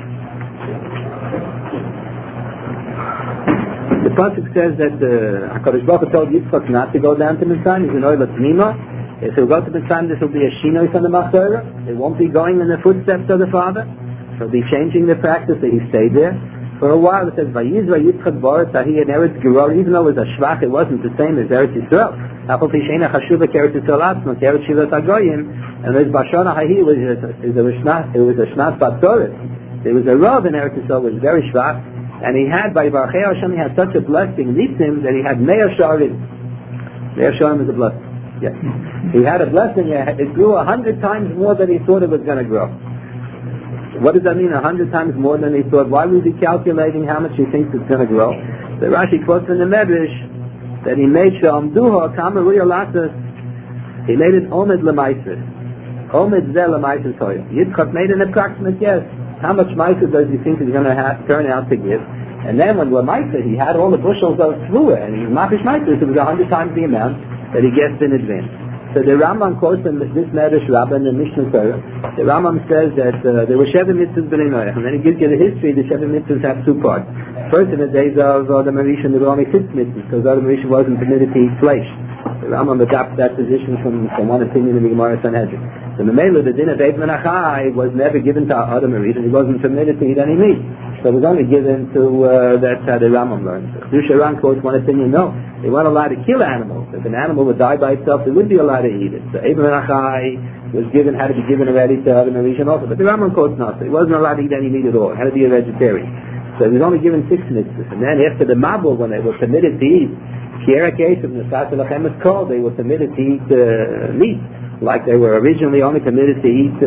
Speaker 1: The pasuk says that HaKadosh Baruch Hu told Yitzchak not to go down to Mitzrayim. He's an Oila Tnima. If he will go to Mitzrayim, this will be a Shinoi from the Machzorah. It won't be going in the footsteps of the father. He'll be changing the practice that he stayed there. For a while it says, Vayizra Yitzchak Borat Tahi and Eretz Geror, even though it was a Shvach, it wasn't the same as Eretz Yisrael. Afal Tishena Chashuva Eretz Yisrael Atzma, Eretz Shivat HaGoyim, and there's Bashana Hahi, it was a Shnat Batzoret. There was a Rav in Eretz Yisrael, was very Shvach, and he had, by Barchei Hashem, he had such a blessing, Nitzim, that he had Meir Sharim. Meir Sharim is a blessing. Yes. He had a blessing, it grew 100 times more than he thought it was going to grow. What does that mean, 100 times more than he thought? Why was he calculating how much he thinks it's going to grow? The Rashi quotes in the Medrash that he made Shalom Duha, Kamaruya Latas, he made it Omid Lemaisis. Omid Zeh Lemaisis Hoya. Yitzchak made an approximate guess. How much Maisis does he think he's going to turn out to give? And then when Lemaisis, he had all the bushels of fluid, and he was Mafish Maisis, it was 100 times the amount that he guessed in advance. So the Rambam quotes in this Medrash Rabbah in the Mishnah Torah. The Rambam says that there were 7 mitzvahs b'nei Noach, and then he gives you the history. The 7 mitzvahs have 2 parts. First, in the days of Adam Rishon, there were only 6 mitzvahs because Adam Rishon wasn't permitted to eat flesh. The Rambam adopted that position from one opinion in the Gemara Sanhedrin. So the Mela, the din of Eid Menachai, was never given to Adam Rishon. He wasn't permitted to eat any meat. So it was only given to that's how the Rambam learned. Dusharan quotes one opinion, no. They weren't allowed to kill animals. If an animal would die by itself, they would be allowed to eat it. So Eid Menachai had to be given already to Adam Rishon also. But the Rambam quotes not. So he wasn't allowed to eat any meat at all. He had to be a vegetarian. So he was only given 6 mitzvahs. And then after the Mabul, when they were permitted to eat, Kiera case of Nesat Lachem is called, they were permitted to eat meat. Like they were originally only permitted to eat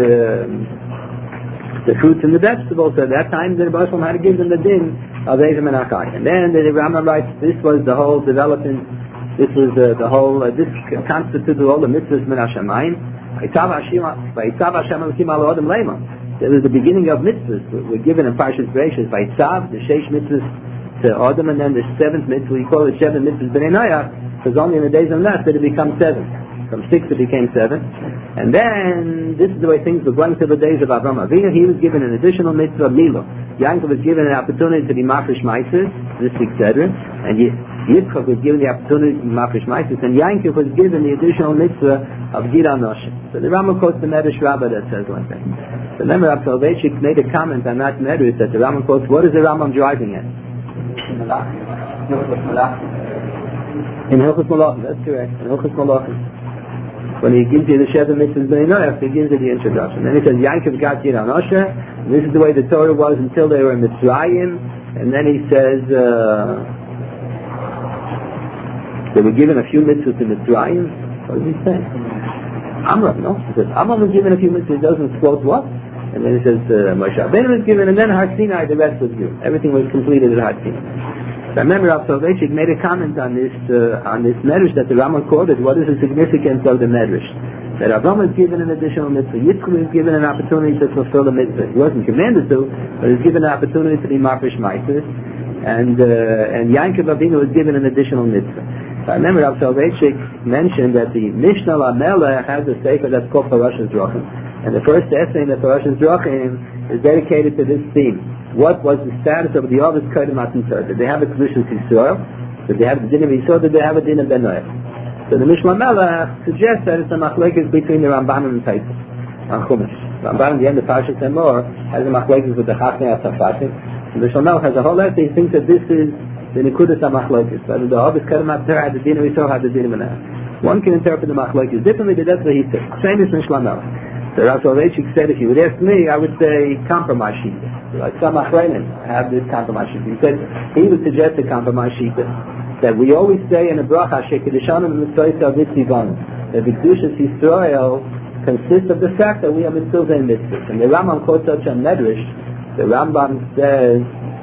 Speaker 1: the fruits and the vegetables. So at that time, the Rebbe had to give them the din of Eid Menachai. And then the Rambam writes, this was the whole development, this was this constituted all the mitzvahs min Hashemayim. It was the beginning of mitzvahs. We're given in Parshas Bereishis by Tzav, the 6 mitzvahs to Adam, and then the 7th mitzvah, we call it 7 mitzvahs b'nei Noach, because only in the days of Nas did it become 7. From 6 it became 7. And then, this is the way things were going to the days of Avraham Avinu. He was given an additional mitzvah, Milo. Yankov was given an opportunity to be Mafresh Maisis, this etc. And Yitzchak was given the opportunity to be Mafresh Maisis, and Yankov was given the additional mitzvah of Gira Noshim. So the Rambam quotes the Medrash Rabbah that says like that. So remember, Rav Soloveitchik made a comment on that Medrash that the Rambam quotes, what is the Rambam driving at? In Hilchos Malachim, that's correct. In Hilchos Malachim. when he gives you the Sheva Mitzvahs B'nai Noach, he gives you the introduction. Then he says, Yaakov got Yid Anosha, and this is the way the Torah was until they were in Mitzrayim, and then he says, they were given a few mitzvahs in Mitzrayim. What does he say? Amram, no? He says, Amram was given a few mitzvahs, he doesn't quote what? And then he says, Moshe Rabbeinu was given, and then Har Sinai, the rest was given. Everything was completed at Har Sinai. So I remember Rav Soloveitchik made a comment on this medrash that the Rambam quoted. What is the significance of the medrash? That Avraham was given an additional mitzvah. Yitzchak was given an opportunity to fulfill the mitzvah. He wasn't commanded to, but he was given an opportunity to be Mafresh Meiser. And Yaakov Avinu was given an additional mitzvah. So I remember Rav Soloveitchik mentioned that the Mishnah LaMelech has a sefer that's called Parashas Drachim. And the first essay in the Parashas Drachim is dedicated to this theme. What was the status of the Ovis Kodem Matan Torah? Did they have a Kedushas Yisrael? Did they have the Din of Yisrael? Did they have a Din of Ben Noach? So the Mishnah LaMelech suggests that it's a machlekes between the Ramban and the Taisus on Chumash. Ramban, at the end of Parashas Emor, has a machlekes with the Chachmei HaSafatim. And the Mishnah LaMelech has a whole essay. He thinks that this is the Nekudas HaMachlokes, whether the Ovis Kodem Matan Torah had the Din of Yisrael, had the Din of Ben Noach. One can interpret the machlokes differently, but that's what he said. Same as Mishnah LaMelech. So Rav Soloveitchik said, if you would ask me, I would say compromise shita. Like some Achrenim have this compromise shita. He said he would suggest a compromise shita that we always say in a bracha shekidushanim mitzvah mitzvah that the Kedushas Yisrael consists of the fact that we are mitzvahs and mitzvahs. And the Rambam quotes such a medrash. The Rambam says,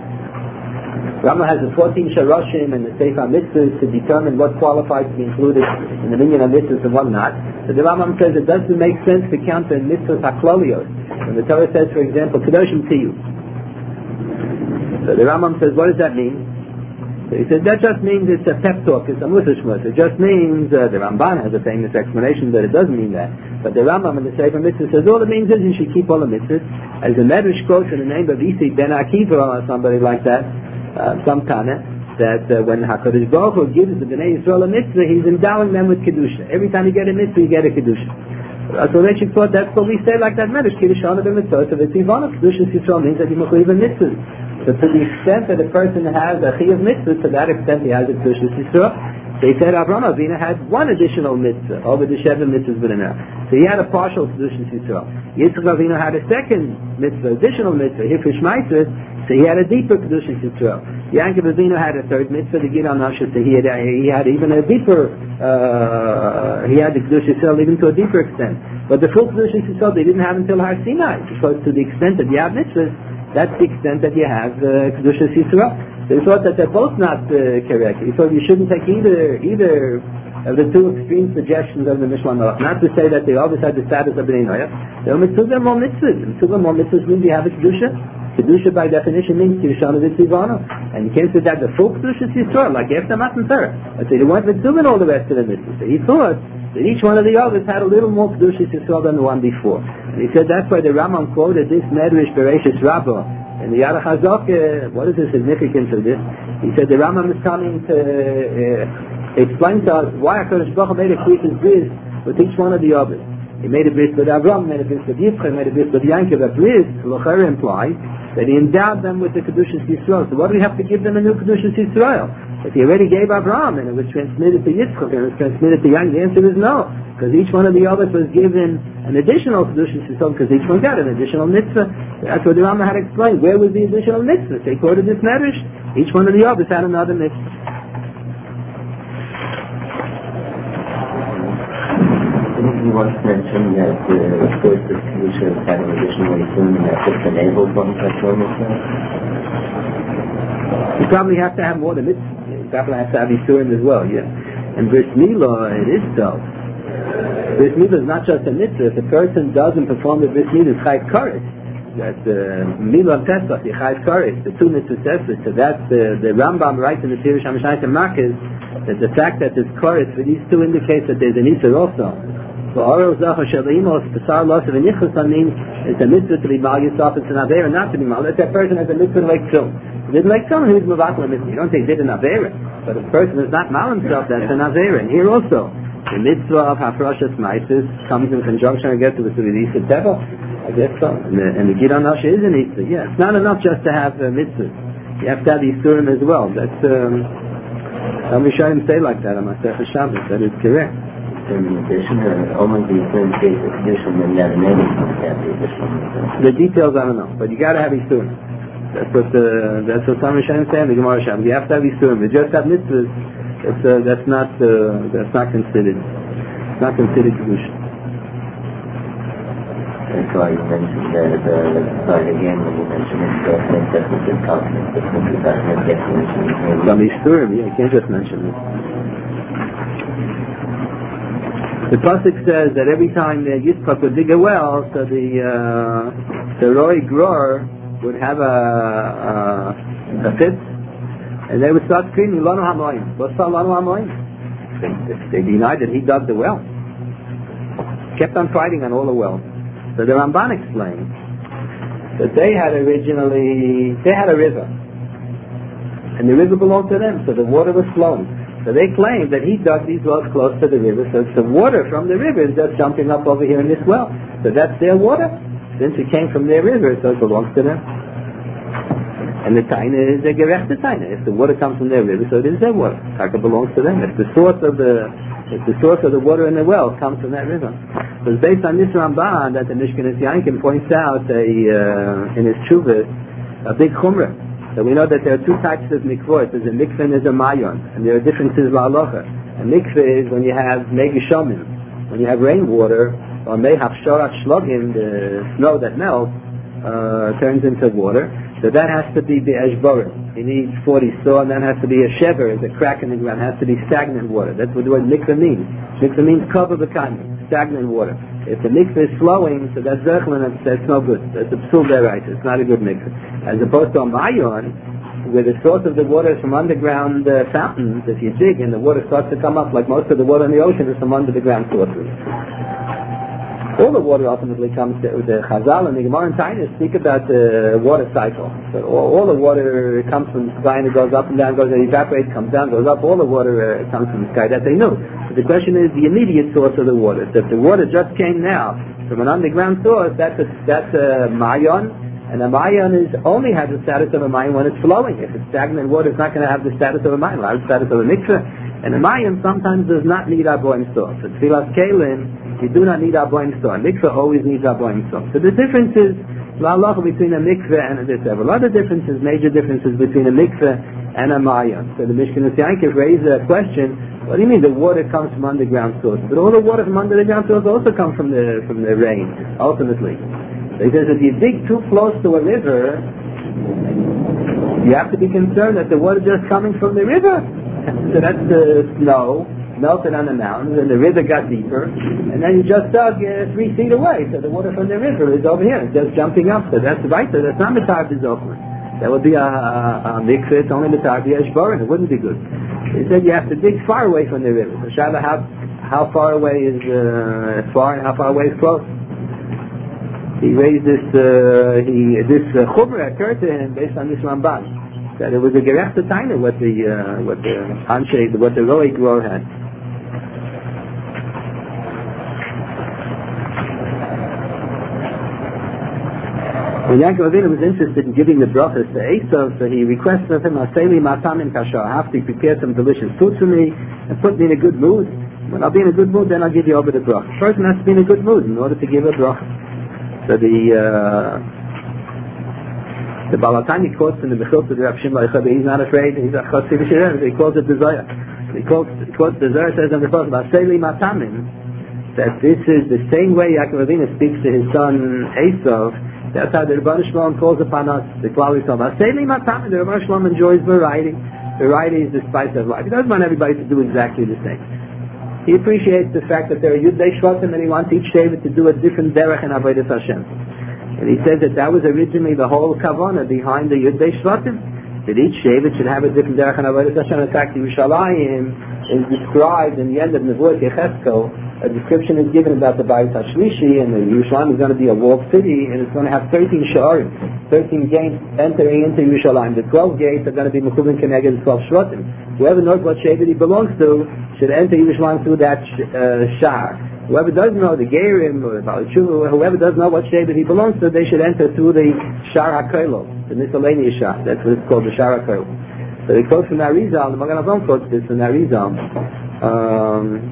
Speaker 1: Rambam has the 14 Sharoshim and the Sefer Mitzvahs to determine what qualifies to be included in the minyan of mitzvahs and what not. So the Rambam says it doesn't make sense to count the mitzvahs haklolios. When the Torah says, for example, Kedoshim Tiyu. So the Rambam says, what does that mean? So he says, that just means it's a pep talk, it's a musashmus. It just means, the Ramban has a famous explanation that it doesn't mean that. But the Rambam in the Sefer Mitzvah says, all it means is you should keep all the mitzvahs. As the Medrash quotes in the name of Isi Ben Akiva or somebody like that, some Tana, that when HaKadosh Baruch Hu gives the Bnei Yisrael a mitzvah, he's endowing them with Kedusha. Every time you get a mitzvah, you get a Kedusha. So they should thought that's what we say like that Medrash, Kiddush Hana b'mitzvah, so the Tivana, Kedusha Yisrael means that you must leave a mitzvah. So to the extent that a person has a Chi of mitzvah, to that extent he has a Kedusha Yisrael. They said Avraham Avinu had one additional mitzvah over the Sheva mitzvahs b'nei. So he had a partial Kedusha Yisrael. Yitzchak Avinu had a second mitzvah, additional mitzvah, Hifrish Meiser, so he had a deeper Kedusha Yisrael. Yaakov Avinu had a third mitzvah, the Gid Anosha, so he had even a deeper, he had the Kedusha Yisrael even to a deeper extent. But the full Kedusha Yisrael they didn't have until Har Sinai, because to the extent that you have mitzvahs, that's the extent that you have Kedusha Yisrael. So he thought that they're both not correct. He thought you shouldn't take either of the two extreme suggestions of the Mishnah Melech. Not to say that they always had the status of Bnei Noach. They were mitzvah more mitzvahs. Mitzvah more mitzvahs means you have a Kedusha. Kedusha by definition means Kirushana V'Tzivana. And you can't say that the full Kedusha Yisrael, like after Matan Torah. But they weren't mitzvah all the rest of the mitzvahs. So he thought that each one of the others had a little more Kedusha Yisrael than the one before. And he said that's why the Rambam quoted this Medrash Bereshis Rabbah. And the Yarach Hazok, what is the significance of this? He said the Rambam is coming to explain to us why HaKadosh Baruch Hu made a Krisis bris with each one of the others. He made a bris with Avram, made a bris with Yitzchak, made a bris with Yankov. A bris, Locher implies that he endowed them with the Kedushas Yisrael. So what do we have to give them a new Kedushas Yisrael? If he already gave Avram and it was transmitted to Yitzchak and it was transmitted to Yankov, the answer is no. Because each one of the others was given an additional Kedushas Yisrael because each one got an additional mitzvah. That's what the Rambam had explained. Where was the additional mitzvah? They quoted this medrash. Each one of the others had another mitzvah.
Speaker 2: He once mentioned that of course the Kedusha had an additional mitzvah and that just enabled one to have mitzvah.
Speaker 1: You probably have to have more than mitzvah. You probably have to have Yisurim as well, yeah. And Bris Milah, it is so. Bris Milah is not just a mitzvah. If a person doesn't perform the Bris Milah, it's Chayv Kares. That Milah Pesach, the Chayv Kares, the two mitzvahs. So that's the Rambam writes in the Pirush HaMishnayos and Makos that the fact that there's Kares for these two indicates that there's an Isur also. So Oro Zacha Shalimos Pesar Losav and Yichus means it's a mitzvah to be Mal Yisaf and Avera, not to be Mal. If that person has a mitzvah like Tzum. If it's like Tzum, he's Mavakal mitzvah. You don't say did an Avera. But if a person is not Mal himself, that's an Avera. And here also, the mitzvah of Hafrashas Maisis comes in conjunction, I guess, with the Yisur Teva. I guess so. And the Gid Anosha is an Yisur. Yeah, it's not enough just to have mitzvahs. You have to have Yisurim as well. That's, some Rishonim say like that on Masechah Shabbos, that is correct.
Speaker 2: Yisurim in addition, or only the Yisurim creates the condition, then you have an ending to have the additional Yisurim?
Speaker 1: The details I don't know, but you got to have Yisurim. That's what some Rishonim say in the Gemara Sham. You have to have Yisurim. You just have mitzvahs. That's not considered. It's not considered kedusha.
Speaker 2: That's why you mentioned again when you mentioned it, I think that's a good confidence, but simply doesn't get mentioned.
Speaker 1: Some Yisurim, you can't just mention it. The pasuk says that every time Yitzchak would dig a well, so the Roy Gror would have a fit, and they would start screaming, Lanu HaMoyim. What's that, Lanu HaMoyim? They denied that he dug the well. Kept on fighting on all the wells. So the Ramban explained that they had a river, and the river belonged to them, so the water was flowing. So they claimed that he dug these wells close to the river, so the water from the river is just jumping up over here in this well. So that's their water. Since it came from their river, so it belongs to them. And the taina is a gerechte taina. If the water comes from their river, so it is their water. Taka belongs to them. If the source of the water in the well comes from that river. So it's based on this Ramban that the Mishkanis Yankin points out in his Tshuvah a big chumrah. So we know that there are two types of mikvot. There's a mikveh and there's a mayon. And there are differences la'alocha. A mikveh is when you have megishomim, when you have rainwater, or mehach shorat shlogim, the snow that melts, turns into water. So that has to be be'eshborim. You need 40 saw, and that has to be a shever, a crack in the ground. It has to be stagnant water. That's what the word mikveh means. Mikveh means cover b'kani, stagnant water. If the mikveh is flowing, so that's zerchlin, that's no good. That's a psul deraisa. It's not a good mikveh. As opposed to a mayon, where the source of the water is from underground fountains. If you dig and the water starts to come up, like most of the water in the ocean is from under the ground sources. All the water ultimately comes to the Chazal and the Gemara and Taina speak about the water cycle. So all the water comes from the sky and it goes up and down, goes and evaporates, comes down, goes up. All the water comes from the sky. That they know. But the question is the immediate source of the water. So if the water just came now from an underground source, that's a mayon, and a mayon only has the status of a mayon when it's flowing. If it's stagnant water, it's not going to have the status of a mayon. It will have the status of a mikveh. And a mayon sometimes does not need our boim source. So tfilas kelim, you do not need our boim source. Mikveh always needs our boim source. So the difference is la'alocha between a mikveh and there's several other differences, major differences between a mikveh and a mayon. So the Mishkanis Yankiv raised a question. What do you mean the water comes from underground source? But all the water from underground source also comes from the rain, ultimately. Because if you dig too close to a river, you have to be concerned that the water just coming from the river. So that's the snow melted on the mountains, and the river got deeper, and then you just dug 3 feet away, so the water from the river is over here, it's just jumping up. So that's right, so that's not mitar b'zochman. That would be a mikveh, it's only mitar b'eshborin, it wouldn't be good. He said you have to dig far away from the river. So Shabbat, how far away is far and how far away is close? He raised this chumrah occurred to him based on this Ramban, that it was a gerechte taina what the Roy Gror had. When Yaakov Avinu was interested in giving the brachas to Esav, so he requested of him, "Aseli matamin kasher, I have to prepare some delicious food for me and put me in a good mood. When I'll be in a good mood, then I'll give you over the bracha." The person has to be in a good mood in order to give a bracha. So the Balatani quotes in the Mechilta of Rav Shimon, he's not afraid, he's a Chassid Shirem, he calls it the Zohar. He quotes the Zohar, says on the Pasuk, "Aseli matamin," that this is the same way Yaakov Avinu speaks to his son Esav. That's how the Rebbeinu Shalom calls upon us, the Klal Yisrael. Aseli matamin, the Rebbeinu Shalom enjoys variety. Variety is the spice of life. He doesn't want everybody to do exactly the same. He appreciates the fact that there are Yudei Shvatim and he wants each Shevet to do a different derech in Avodas Hashem. And he says that was originally the whole kavanah behind the Yudei Shvatim, that each Shevet should have a different derech in Avodas Hashem. In fact, Yerushalayim is described in the end of Nevuot Yechezkel. A description is given about the Bayit HaShlishi, and the Yerushalayim is going to be a walled city, and it's going to have 13 sha'arim, 13 gates entering into Yerushalayim. The 12 gates are going to be Mechuvin Keneged 12 Shvatim. Whoever knows what Shevet he belongs to should enter Yerushalayim through that sha'ar. Whoever doesn't know, the Gerim or whoever doesn't know what Shevet he belongs to, they should enter through the Sha'ar HaKoilo, the miscellaneous sha'ar. That's what it's called, the Sha'ar HaKoilo. So he quotes from Arizal, the Magen Avram quotes this from Arizal.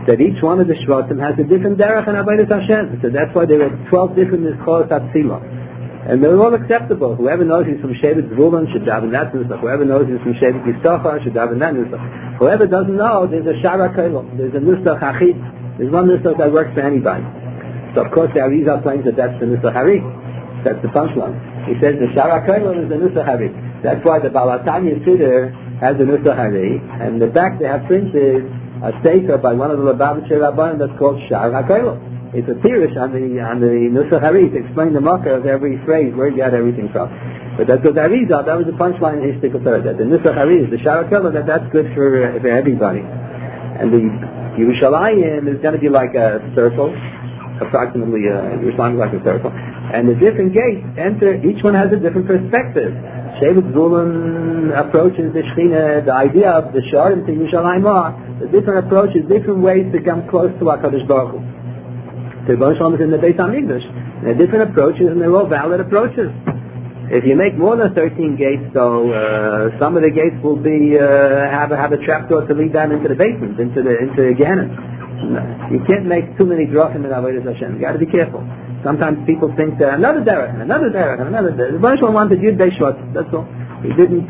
Speaker 1: that each one of the Shvatim has a different derech and avodas Hashem. So that's why there are 12 different Nizchot Atzilah. And they're all acceptable. Whoever knows he's from Shevet Zvulun should daven that Nusach. Whoever knows he's from Shevet Yisachar should daven that Nusach. Whoever doesn't know, there's a Shara Koilom. There's a Nusach Achid. There's one Nusach that works for anybody. So of course the Arizal claims that that's the Nusach Harik. That's the punchline. He says the Shara Koilom is the Nusach Harik. That's why the Balatanya Siddur has the Nusach Harik. And in the back they have printed a sefer by one of the Lubavitcher Rabbanim that's called Shara Koilom. It's a pirush on the Nusach Harik to explain the makkah of every phrase, where you got everything from. But that's what Arizal, that was the punchline in his Tikkur Torah, that the Nusach Harik, the Shara Koilom, that's good for everybody. And the Yerushalayim is going to be like a circle, approximately, Yerushalayim is like a circle. And the different gates enter, each one has a different perspective. Shevet Zvulun approaches the Shechina, the idea of the Sharim to Yerushalayim, the different approaches, different ways to come close to HaKadosh Baruch Hu. The Rebbeinu Shalom is in the Beit HaMikdash. There are different approaches, and they're all valid approaches. If you make more than 13 gates, though, some of the gates will be have a trapdoor to lead down into the basement, into Gehenna. You can't make too many drachim in Avodas Hashem. You got to be careful. Sometimes people think another derech, and another derech, and another derech. The Rebbeinu Shalom wanted Yud Bei Shvat. That's all. He didn't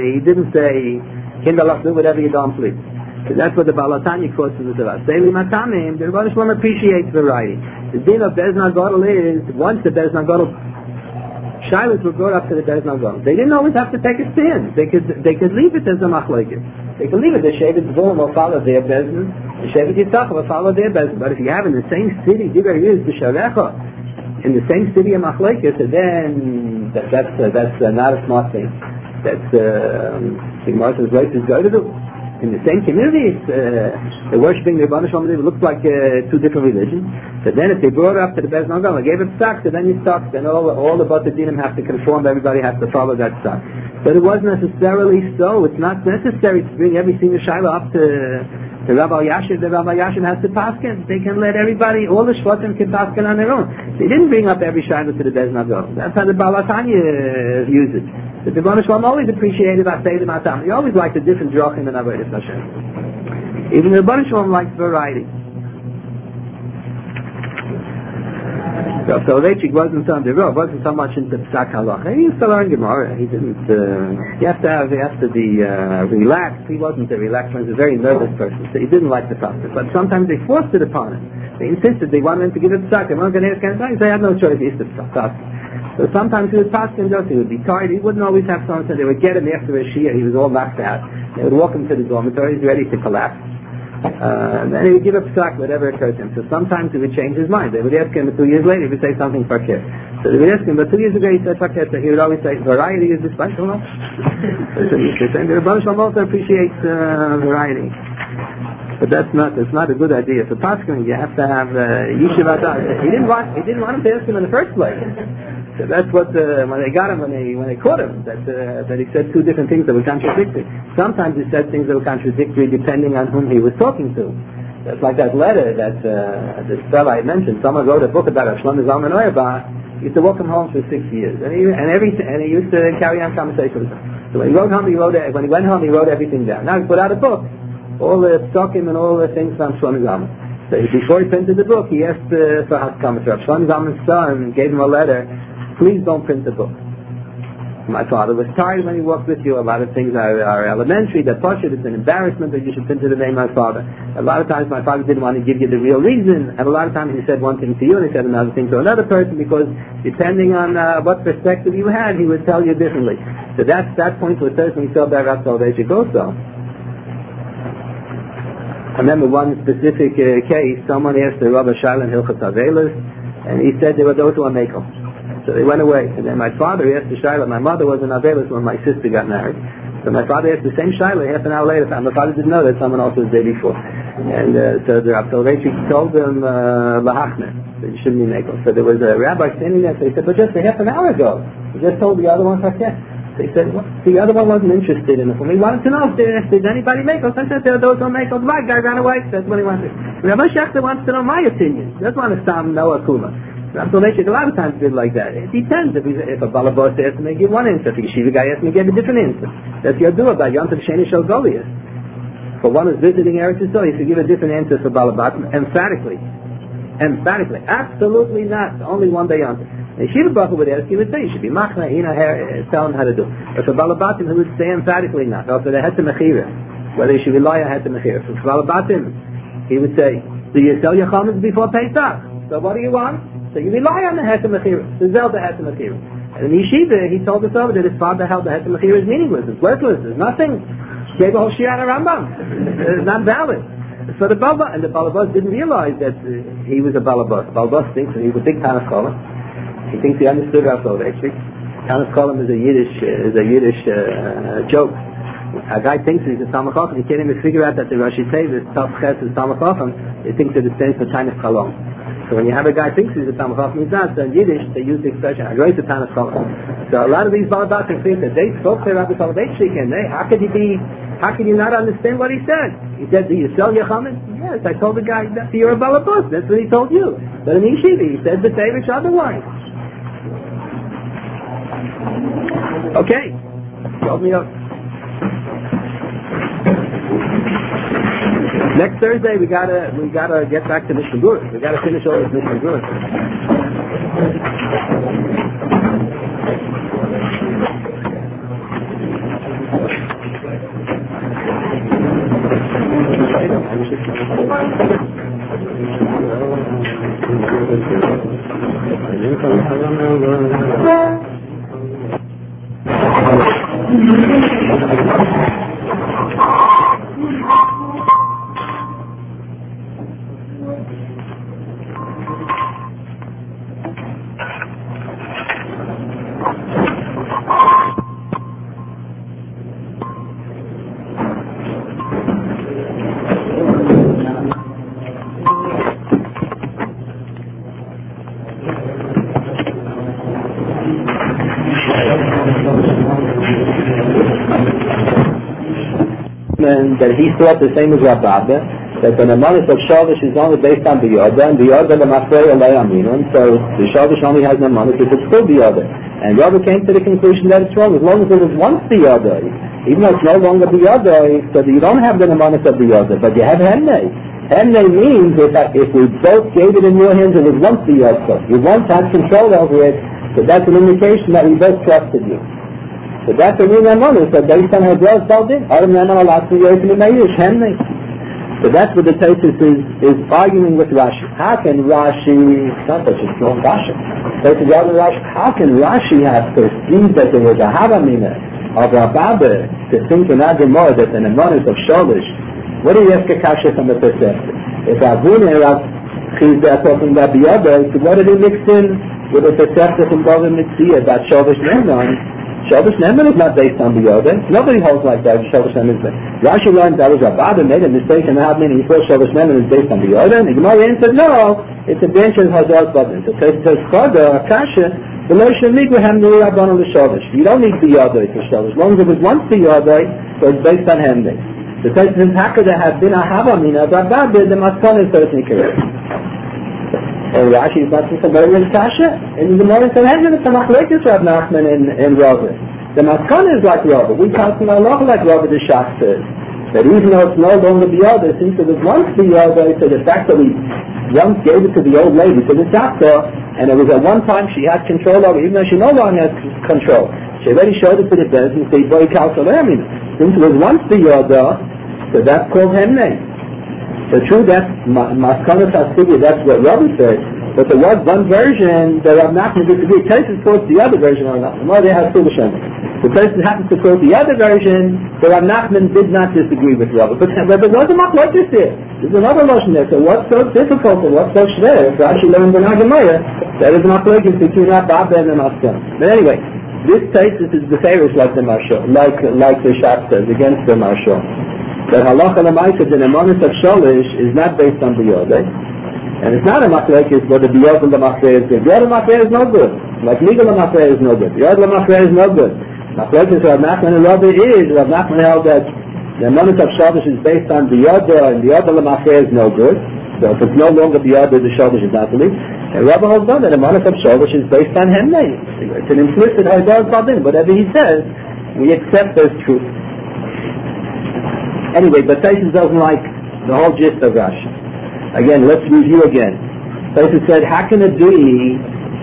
Speaker 1: say Kinderlach, do whatever you don't please. So that's what the Balatanya quotes in the Torah. Seili Matamim, the Rebbeinu Shalom appreciates variety. The din of Bezna Gadol is, once the Bezna Gadol, Shilas were brought up to the Bezna Gadol. They didn't always have to take a stand. They could leave it as a machlokes. They could leave it. The Shevet Zvulun will follow their Bezna. The Shevet Yisachar will follow their Bezna. But if you have in the same city, Divrei is B'Sharecha, in the same city of machlokes, then that's not a smart thing. That's the Gemara says is going to do. In the same community, they're worshipping the Rebbeinu Shalom. It looks like two different religions. So then if they brought it up to the Beis Nagal and gave it stock, so then you stock, then all the Bata Dinim have to conform, everybody has to follow that stock. But it wasn't necessarily so. It's not necessary to bring every single Shiloh up to Rabbi Yashin. The Rabbi Yashin has to paskin. They can let everybody, all the Shvatim can paskin on their own. They didn't bring up every Shiloh to the Beis Nagal. That's how the Balatanya used it. The Rebbeinu Shalom always appreciated Aseidim Atam. He always liked a different drachim than Avodas Hashem. Even the Rebbeinu Shalom liked variety. So Soloveitchik wasn't so much into Psak Halacha. He used to learn Gemara. He didn't. He has to be relaxed. He wasn't a relaxed one. He was a very nervous person. So he didn't like the process. But sometimes they forced it upon him. They insisted. They wanted him to give it Psak. They weren't going to ask anything. So he had no choice. He used to Psak. So sometimes he would pass him just, he would be tired, he wouldn't always have someone, so they would get him after a Shia, he was all knocked out. They would walk him to the dormitory, he's ready to collapse. And then he would give up stock, whatever occurred to him. So sometimes he would change his mind. They would ask him 2 years later, he would say something fakir. So they would ask him, but 2 years ago he said fakir, so he would always say, variety is dysfunctional. So the Rebbeinu Shalom also appreciates variety. But it's not a good idea. For Paskin, you have to have Yeshiva. He didn't want him to ask him in the first place. So that's what when they got him, when they caught him, that he said two different things that were contradictory. Sometimes he said things that were contradictory depending on whom he was talking to. That's like that letter that this fellow I mentioned. Someone wrote a book about Shlomo Zalman Auerbach. He used to walk him home for 6 years, and he used to carry on conversations with him. So when he wrote home, when he went home, he wrote everything down. Now he put out a book, all the psukim and all the things from Shlomo Zalman. So before he printed the book, he asked for Haskam. Shlomo Zalman's son gave him a letter. Please don't print the book. My father was tired when he walked with you. A lot of things are elementary. They're partial. It's an embarrassment that you should print the name of my father. A lot of times my father didn't want to give you the real reason. And a lot of times he said one thing to you and he said another thing to another person, because depending on what perspective you had, he would tell you differently. So that point was certainly so bad at Soloveitchik also. I remember one specific case. Someone asked the Rabbi Shailan Hilchot Avelis, and he said there were those who are makel. So they went away. And then my father asked the Shaila. My mother was an Avelis when my sister got married. So my father asked the same Shaila half an hour later. My father didn't know that someone else was there before. And so the Rabbi Soloveitchik told them, Lahachner, that you shouldn't be makel. So there was a rabbi standing there. So he said, but just a half an hour ago, you just told the other one Fakir. They said, well, the other one wasn't interested in it. He wanted to know if there's anybody makel. So I said, there are those who make the white guy ran away. That's what he wanted. Rabbi Shechter wants to know my opinion. He doesn't want to stop Noah Kula. Rabbi Soloveitchik a lot of times did like that. It depends. If a balabos asks me, give one answer. If a yeshiva guy asks me, give a different answer. That's your dua by Yom Tov Sheni Shel Goliath. for one who's visiting Eretz Yisrael, he should give a different answer for Balabatim, emphatically. Absolutely not. Only one day answer. The Yeshiva Baruch would ask, he would say, you should be machna, tell him how to do. But for Balabatim, he would say emphatically not. Or for the Heter Mechira, whether he should rely on Heter Mechira. For Balabatim, he would say, do you sell your chametz before Pesach? So what do you want? So you rely on the Heter Mechira, the Zelda Heter Mechira. And in Yeshiva, he told us over that his father held the Heter Mechira is meaningless, it's worthless, there's nothing. He gave a whole Shia on a Rambam. It's not valid. So the Balabas didn't realize that he was a Balabas. Balabas thinks that he was a big Tanas Kolam. He thinks he understood our actually. Tanas Kolam is a Yiddish joke. A guy thinks he's a Talmud Chacham, he can't even figure out that the Rashi says is Tav Ches is Talmud Chacham. He thinks that it stands for Tanas Kolam. So when you have a guy thinks he's a Talmud Chacham, he's not. So in Yiddish, they use the expression, I wrote the Tanas Kolam. So a lot of these Balabas think that they spoke to Rabbi Soloveitchik, and how could you not understand what he said? He said, do you sell your chametz? Yes, I told the guy that you're a balabus. That's what he told you. But in Yeshiva, he said the Tevish otherwise. Okay. Hold me up. Next Thursday, we gotta get back to Mishnah Berurah. We gotta finish all this Mishnah Berurah. That he thought the same as Rabbi, that the Nemanis of Shavush is only based on B'Yoda, and B'Yoda the Mafrei Olei Aminun, so the Shavush only has Nemanis if it's still B'Yoda. And Rabbi came to the conclusion that it's wrong, as long as it was once B'Yoda, even though it's no longer B'Yoda, so that you don't have the Nemanis of B'Yoda, but you have Hemnei. Hemnei means that if we both gave it in your hands, it was once B'Yoda. You once had control over it, so that's an indication that we both trusted you. So that's the real Nemanis, that based on her blood felt in. So that's what the Tosfos is arguing with Rashi. How can Rashi, it's not such a strong Rashi, how can Rashi have perceived that there was a Havamina of Rabbi to think in Adamor that the Nemanis of Sholish? What do you ask a Kasha from the perception? If Avun and Rav Chizda are talking about B'Yoda, so what did he mix in with the perception from Bava Mitzvah about Sholish Nehman? Shalosh Neman is not based on B'Yoda. Nobody holds like that. Shalosh Neman is based. Rashi learned that was Rabbi made a mistake in how many he thought Shalosh Neman is based on B'Yoda, and the Gemara answered no, it's a branch of Hazar Badin. So it says Chada, Akasha, the Loshim Migrahem Nuri Rabban of the Shalosh. You don't need B'Yoda for Shalosh. As long as it was once B'Yoda, so it's based on Hemday. The Tosfos says how could there have been a Havamina of Rabbi, the Maskon is certainly correct. And Rashi is not some very good Kasha. And the Gemara said, "Hey, it's a machlekes Rav Nachman and Rava. The Maskana is like Rava. We pass in Allah like Rava the Shach says. That even though it's no longer B'Yoda, since it was once B'Yoda, so the fact that we once gave it to the old lady, to the doctor, and it was at one time she had control over, even though she no longer has control. She already showed it to the Bez and said, "Boy, Kalsalamina." Since it was once B'Yoda, so that's called Hemnei. So true, that's Maskana Tasigi, that's what Rabbi said, but there was one version that Rav Nachman disagreed. Tosfos quotes the other version of Rav Nachman. Well, they have two L'Shem. The Tosfos happens to quote the other version, but Rav Nachman did not disagree with Rabbi. But there was a machlokes there. There's another Lashon there. So what's so difficult and what's so schwer? If Rashi learned the Gemara, that is a machlokes between Rabbi and the Maskana. But anyway, this Tosfos is the favorite like the Marshal, like the Shach says, against the Marshal. That halacha l'maisa, the nemanis of Sholish is not based on B'Yoda, and it's not a machlekes whether B'Yoda l'mafrei is good. B'Yoda l'mafrei is no good. Like Nigel l'mafrei is no good. B'Yoda l'mafrei is no good. Machlekes Rav Nachman and Rabbi is Rav Nachman held that the nemanis of Sholish is based on B'Yoda, and B'Yoda l'mafrei is no good. So if it's no longer B'Yoda, the Sholish is not believed. And Rabbi holds on that the nemanis of Sholish is based on Hemnei. It's an implicit Hazar Badin. Whatever he says, we accept as truth.
Speaker 3: Anyway, but Taisus doesn't like the whole gist of Rashi. Again, let's review again. Taisus said, how can it be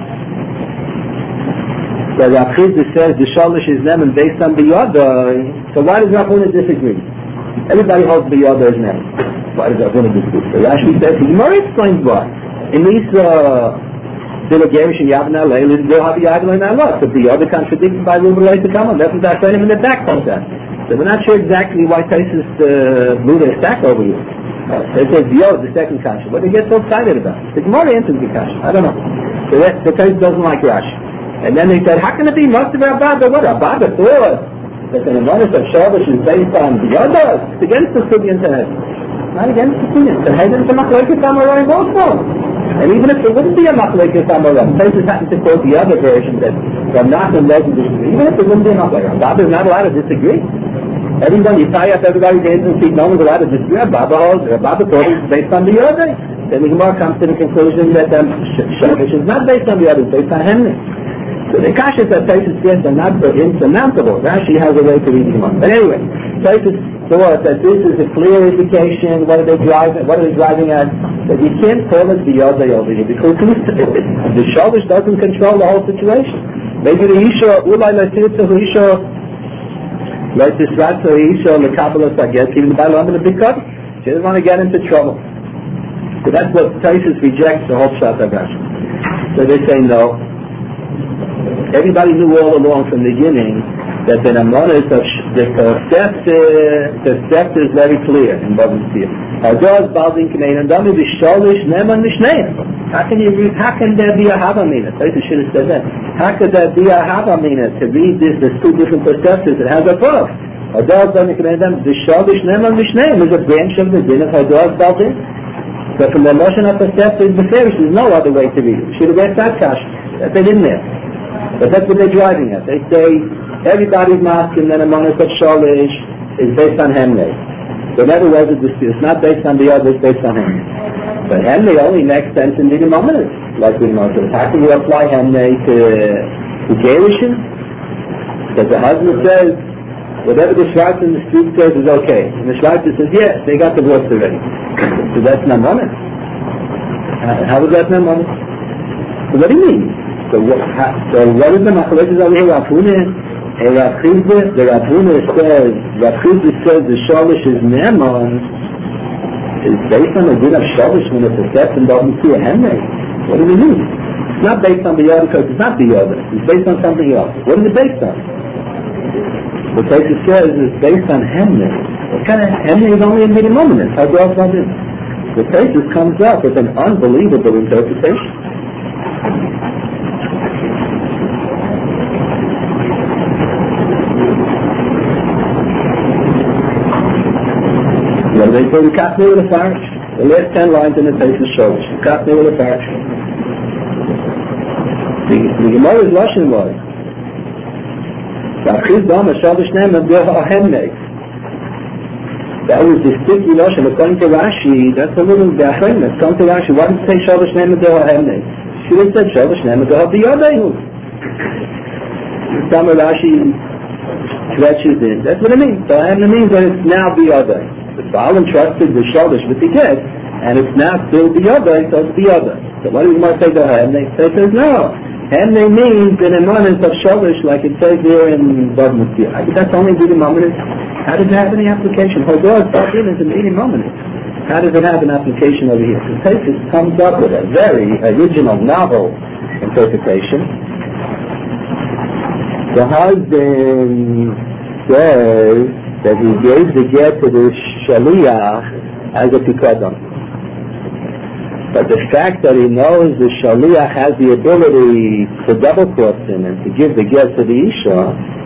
Speaker 3: that Rav Chizda says the shalish is neman based on biyada? So why does Rav Huna disagree? Everybody holds biyada is neman. Why does Rav Huna disagree? So Rashi says, the Gemara explains why. In these delegation Yavna Leil, they'll have Yavna and Allah. So biyada contradicted by Rubalay to come on. That's what I said him in the back on that. So we're not sure exactly why Taisus blew their stack over you. It says biyada, the second kasha. What do they get so excited about? The Gemara answers the kasha. I don't know. So the Taisus doesn't like Rashi. And then they said, how can it be most of Abada? What Abada thought that the Nemanis of Shabbos is based on the others? It's against the Subian to head. Not against the Subian. The head is the Machlekes Amoraim also. And even if there wouldn't be a Machlekes Amoraim, places happen to quote the other version that from Nachman doesn't disagree. Even if there wouldn't be a Machlekes, Abada is not allowed to disagree. Everyone, you tie up everybody's hands and feet, no one's allowed to disagree. Abada thought it's based on the other. Then the Gemara comes to the conclusion that Shabbos is not based on the other, it's based on Hemni. So the kashas that Taisus gets are not insurmountable. Rashi has a way to read them up. But anyway, Taisus thought that this is a clear indication. What are they driving at? That you can't call it the Yodai over here because the Shabbos doesn't control the whole situation. Maybe the Isha, Ulai Latirtza Isha, like this Ratza Isha, the Kabbalah Saget, even the Bible, I'm going to pick up. She doesn't want to get into trouble. So that's what Taisus rejects the whole shot of Rashi. So they say no. Everybody knew all along from the beginning that the Namanis of the concept is very clear in Bavim Siyah. Ha'adaz Baldin K'nein and Dami V'sholish Neman Mishneim. How can there be a Havamina? I should have said that. How could there be a Havamina to read this? There's two different perceptions. It has a both. Ha'adaz Baldin K'nein and V'sholish Neman Mishneim is a branch of the din of Ha'adaz Baldin. So from the notion of perception, there's no other way to read it. Should have read that kash. That they didn't there. But that's what they're driving at. They say everybody's masking that among us of Shalish is based on Hemnei. So in other words, it's not based on the other, it's based on Hemnei. But Hemnei only makes sense in the Nidimominus. Like we know, so how can you apply Hemnei to Gerushin? Because the husband says, whatever the Shvartz in the street says is okay. And the Shvartz says, yes, they got divorced already. So that's not Monis. How is that not Monis? So what do you mean? So what is the machlekes over here? Rav Huna and Rav Chizda. The Rav Huna says the shalish is neman is based on the din of shalish when it's a step and doesn't see a hemnei. What do we mean? It's not based on the other because it's not the other. It's based on something else. What is it based on? What Taisus says is based on hemnei. What kind of hemnei is only a minimum? How do I find it? The Taisus comes up with an unbelievable interpretation. Well, they say the Kapnei with a Farish. The last 10 lines in the Taisus shows the Kapnei with a Farish. The Gemara's Lashon was Rav Chizda Amar Shabbos Neman B'Yoha Hemnei. That was the sticky Lashon. According to Rashi, that's a little different. According to Rashi, why did it say Shabbos Neman B'Yoha Hemnei? She would have said Shabbos Neman B'Yoha B'Yodehu. Some of Rashi stretches in. That's what it means. So Hemnei means that it's now B'Yodehu. The Baal entrusted the Shalish with the get, and it's now still the other, so it's the other. So what do you want to say to her? And they says no. And they means an emanus of Shalish, like it says here in Bavim Siyah. That's only the emanus. How does it have any application? Hodor Bavim is an emanus. How does it have an application over here? So Taisus comes up with a very original, novel interpretation. The husband says that he gave the get to the Shaliach as a Pikadon. But the fact that he knows the Shaliach has the ability to double cross him and to give the get to the Isha,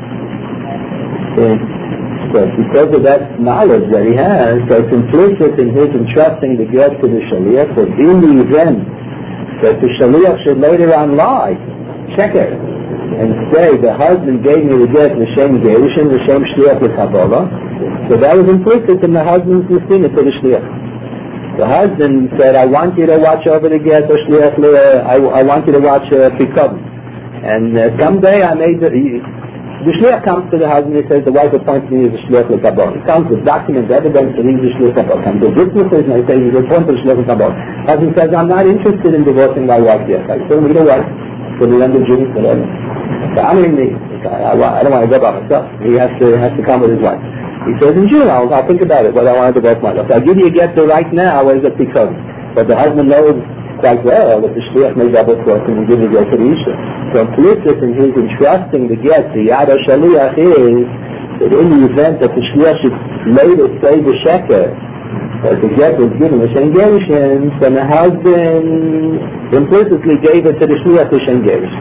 Speaker 3: so because of that knowledge that he has, so it's implicit in his entrusting the get to the Shaliach, that in the event that the Shaliach should later on lie, check it, and say the husband gave me the get l'shem gerushin, l'shem shliach l'chabola. So that was implicit in the husband's nesina to the shliach. The husband said, "I want you to watch over the get or shliach. I want you to watch pikadon." And someday I made The shliach comes to the husband and he says, the wife appoints me as a shliach l'kabon. He comes with document evidence that he's a shliach l'kabon. Comes with witnesses and he says he's appointed a shliach l'kabon. Husband says, I'm not interested in divorcing my wife yet. I still need a wife for the end of June, whatever. So I don't want to go by myself. He has to come with his wife. He says, in June, I'll think about it, whether I want to divorce myself. So I'll give you a get to right now as a tikkun. But the husband knows quite well that the shliach may double cross and give the get to the isha. So implicit in his entrusting the get, the yad shaliach is that in the event that the shliach should later say the sheker, that the get was given a shengerishin, then the husband implicitly gave it to the shliach to shengerishin.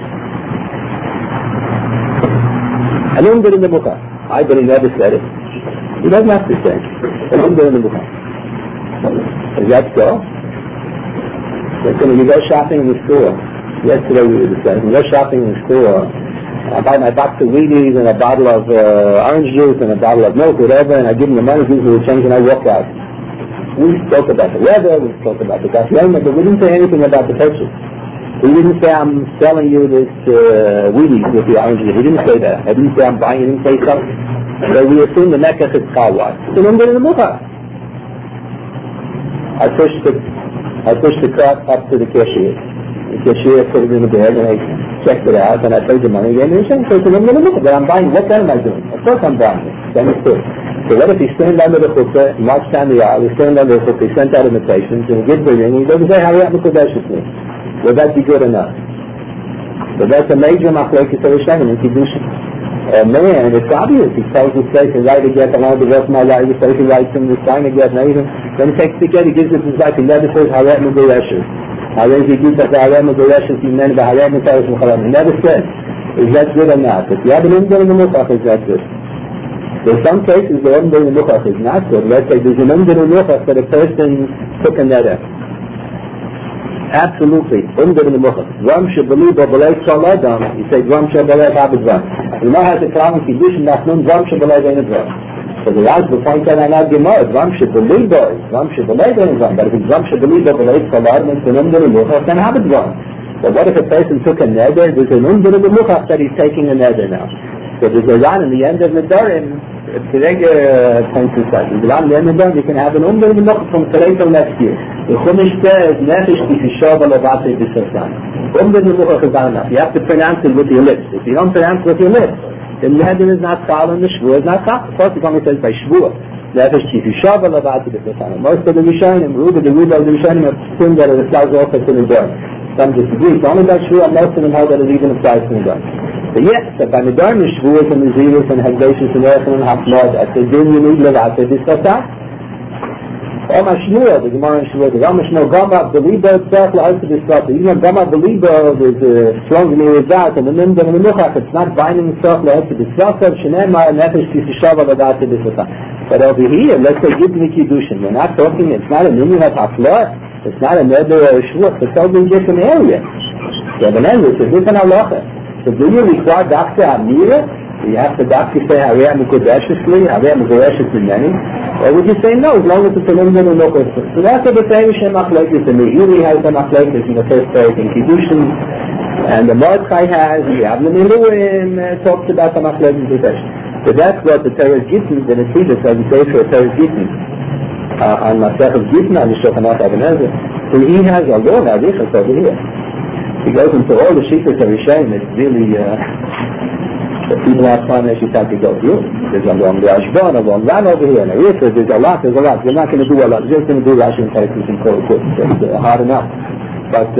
Speaker 3: I don't get in the mukha. But he never said it. He doesn't have to say it. I don't get in the mukha. Is that so? You go shopping in the store. Yesterday we were discussing. You go shopping in the store. I buy my box of Wheaties and a bottle of orange juice and a bottle of milk, whatever, and I give them the money, give them the change, and I walk out. We spoke about the weather, we spoke about the gasoline, but we didn't say anything about the purchase. He didn't say, I'm selling you this Wheaties with the orange juice. He didn't say that. I didn't say I'm buying, he didn't say something. So we assume the Mecca is car wash. So then get in the mukha. I pushed the cart up to the cashier. The cashier put it in the bag and I checked it out and I paid the money again. And he said, so I'm going to look at it. I'm buying. What kind am I doing? Of course I'm buying it. Then it's good. So what if he stand under the chuppah, he marched down the aisle, he stand under the chuppah, he sent out invitations, and he gives the ring, and he doesn't say, hurry up and kodesh with me. Will that be good enough? So that's a major machlokes of Hashem in Kiddushin. Man, it's obvious. He tells the slave to write a get, I want to divorce my wife, the slave he writes him, the sign a get, and everything. Then he takes the get, he gives it to his wife, he never says, Harem Megoreshus. Harem Megoreshus, Harem Megoreshus, he meant by Harem Megoreshus, he never said, is that good or not? If you have an umdar in the mukhach, is that good? There's some cases the umdar in the mukhach is not good. Let's say there's an umdar in the mukhach that a person took a neder. Absolutely, umdar in the mukhach. Dram shebeliba b'lei tzal adam, you say dram shebelei abedram. You know how to come in Kiddushin Nachnun, dram shebelei vein dram. So the last point that I now give more, dram shebeliba, dram shebelei vein dram. But if it's dram shebeliba b'lei tzal adam, it's an umdar in the mukhach, then abedram. But what if a person took a neder? There's an umdar in the mukhach that he's taking a neder now. So there's a ran in the end of the Nedarim, today points to that. In the ran in the end of the Nedarim, you can have an umdar in the mukhach from today till next year. The Chumash says, Nefesh Kifishav Alavate B'Sassan. Umdar in the mukhach is not enough. You have to pronounce it with your lips. If you don't pronounce it with your lips, the neder is not chal and the shvuah is not chal. Of course, it only says by shvuah. Nefesh Kifishav Alavate B'Sassan. Most of the Rishonim, the Ruba of the Rishonim have assumed that it applies also to the Nedarim. Some disagree. It's only by shvuah, most of them hold that it even applies to the Nedarim. But yes, that by Nedarim, shvuahs and nazirus and hagdashus and erechim and haflod, at the din you need levate B'Sassan. Oma Shmuel, the Gemara in Shmuel, the Oma Shmuel, Gama Beliba itself, like to be stopped. Even Gama Beliba is strong in the result, and the Nimda and the Mukhach, it's not binding itself, like to be stopped, Shenema, Nefesh Kifishav Alavate B'Sassan. But over here, let's say, give me Kiddushin. We're not talking, it's not a Nimuhat Haflod, it's not a Neder or a Shvuah, it's totally different area. So the name is a different halacha. So do you require Dafka Amira? You have to Dafka say, Harei Mekodeshes li, Harei Mekodeshes Mimeni? Or would you say no, as long as it's a Nimda and no question? So that's what the same Shem Machlekes, and the Uri has the Machlekes in the first place in Kiddushin, and the Mordechai has, and the Avnei Miluim talks about the Machlekes Kiddushin. So that's what the Teres Gittin, the Nesidah says, the Sefer Teres Gittin, on Masechus Gittin, on the Shulchan Aruch Even HaEzer. So he has a law, Hadichas over here. He goes into all the Shittas of Rishonim. It's really, people have fun as you have to go through. There's a long Rashban, a long Ran over here, and there's a lot. We're not going to do a lot. We're just going to do Rashi and Taisus and Kol Kut. It's hard enough. But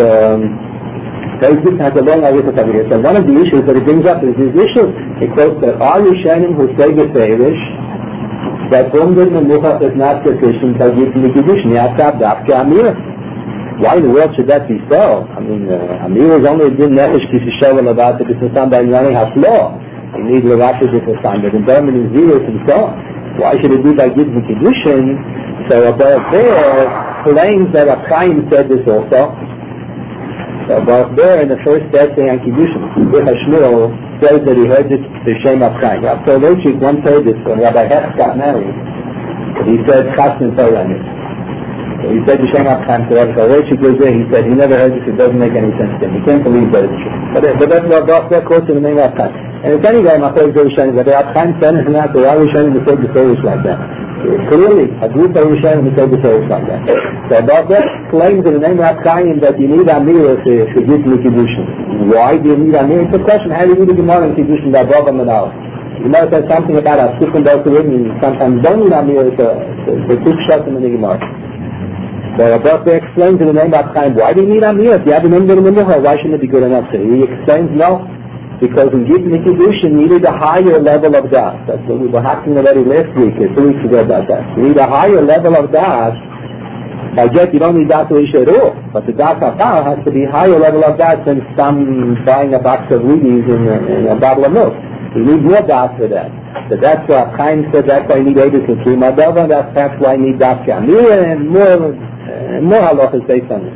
Speaker 3: Taisus has a long Arichas over here. So one of the issues that he brings up is this issue. It quotes that all Rishonim who say the Seirish, that Umdar and Mukhach is not sufficient to give the Kiddushin. You have to have Dafka Amir. Why in the world should that be so? I mean, Amir is only a din Nefesh Kifishav Alavate B'Sassan by running Haflor. You need Levate B'Sassan, but in Berman is Zirus and so on. Why should it be by giving Kiddushin? So above there claims that Chaim said this also. So above there in the first essay on Kiddushin, Shmuel says that he heard this the Shem of Chaim. So Reichik once heard this when Rabbi Hech got married. He said Chasn Torah. He said the Shem of Chaim to Rabbi Reichik was there. He said he never heard this. It doesn't make any sense to him. He can't believe that it's true. But that's what that quotes in the name of Chaim. And it's any guy, my friend, but they have time sentence and that, why are we showing the Seder Torah like that? Clearly, a group of Rishonim the Seder Torah like that. So about that claims in the name of Chaim that you need Amira to get to the Kiddushin. Why do you need Amira? It's a question, how do you need the Gemara in Kiddushin that Baba Manal? You might have something about a different Dr. Whitney, sometimes don't need Amira to keep shots in the Gemara. So about that explains in the name of Chaim, why do you need Amira? If you have an Umber in the Mucha, why shouldn't it be good enough? So he explains, no. Because in giving the Kiddushin, you need a higher level of das. That's what we were talking already last week, 2 weeks ago about that. You need a higher level of das. I guess you don't need das to at all, but the das hafar has to be higher level of das than some buying a box of Wheaties and a bottle of milk. You need more das for that. So that's why Chaim said that's why you need Eidus and Kima Dava, that's why you need das Kamira and more halachas based on it.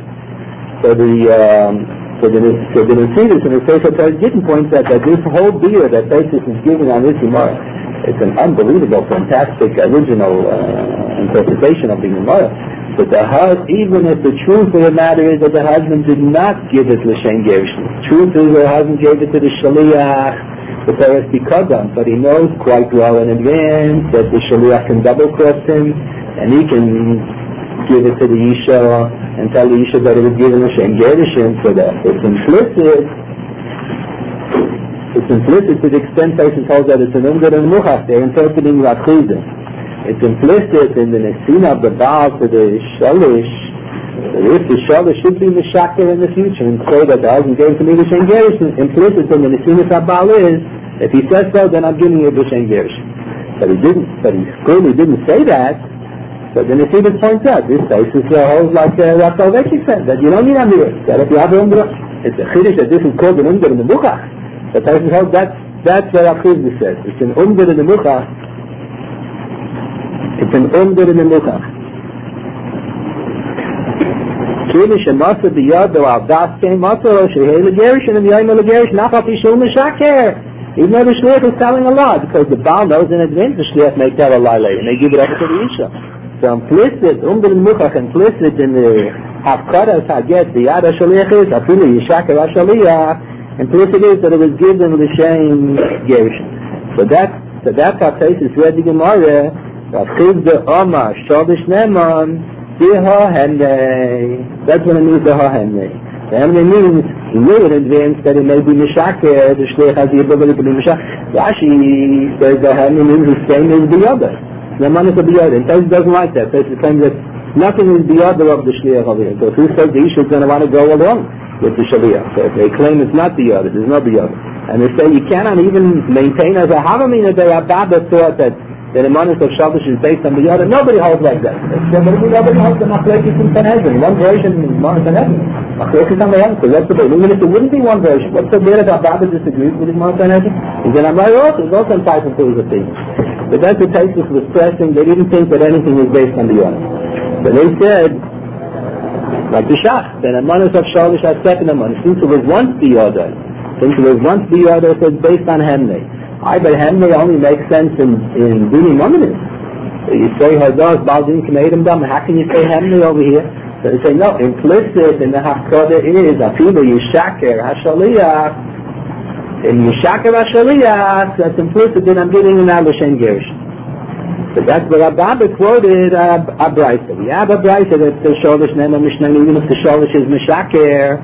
Speaker 3: So the Nesiris and the Sefer Torah didn't point out that this whole beer that Taisus is giving on this Gemara, it's an unbelievable, fantastic, original interpretation of the Gemara. But even if the truth of the matter is that the husband did not give it L'Shem Gershon, the truth is that the husband gave it to the Shaliach, the Torah Tikadam, but he knows quite well in advance that the Shaliach can double cross him, and he can give it to the Isha and tell the Isha that it was given L'Shem Gershon, so that it's implicit. It's implicit to the extent person tells that it's an Umgar and Muchach. They're interpreting Rakhudim. It's implicit in the Nesina of the Baal to the Shalish. If the Shalish should be Meshakir in the future and say that the husband gave to me L'Shem Gershon, implicit in the Nesina of Baal is, if he says so, then I'm giving you L'Shem Gershon. But he clearly didn't say that. So then the Nesiris points out, this Taisus holds like what Salvation said, that you don't need Amira. That if you have an Umdra, it's a Chiddush that this is called an Umdra in the Muchach. The Taisus holds that's what Achizdi says. It's an Umdra in the Muchach. It's an Umdra in the Muchach. Kiddush and Masa b'yado al das came Masa, Shehei l'gerish and Yayim l'gerish, Nachaf Yishul Meshaker. Even though the Shliach is telling a lie, because the Baal knows in advance the Shliach may tell a lie later, and they give it up to the Isha. So implicit, Muchach, implicit in the Hafkaras Haget, the Yad HaShaliach is, Afili Yishakar HaShaliach, implicit is that it was given L'Shem Gershon. So that's how Taisus read the Gemara, Rachiv de Omar, Shodish Neman, Diha Hemnei. That's what it means, Diha Hemnei. The Hemnei means, he knew in advance that it may be Meshakar, the Shliach has the ability to be Meshakar. Rashi says the Hemnei means the same as the other. The man is a biyad, and Taisus doesn't like that. Taisus claims that nothing is biyad of the Shliach over here. So who says the Isha is going to want to go along with the Shliach? So if they claim it's not biyad, it is not biyad. And they say you cannot even maintain as a Havamina that Abba thought that the Manas of Shabbos is based on biyad, and nobody holds like that. Nobody holds the Machlekes in Sanhedrin. One version is Manas Sanhedrin. Machlekes on the other, because that's the way. Even if it wouldn't be one version, what's the way that Abba disagrees with his Manas Sanhedrin? He's an Amray also, he's also entitled to his opinion. But that's the Taisus was stressing. They didn't think that anything was based on the other. So they said, like the Shach, that a Manas of Shalish has second Manas. Since it was once the other, so it's based on Hemnei. But Hemnei only makes sense in Dini Mominis. So you say Hadas, Baldin K'neidim Dam, how can you say Hemnei over here? So they say, no, implicit in the Hafkadah is, Afilu Yishaker HaShaliach, in Yishakar HaShaliach, that's implicit in I'm giving an L'Shem Gershon. But that's what Abba quoted a Braisa. We have a Braisa that the Sholish Nema Mishnah, even if the Sholish is Meshakar,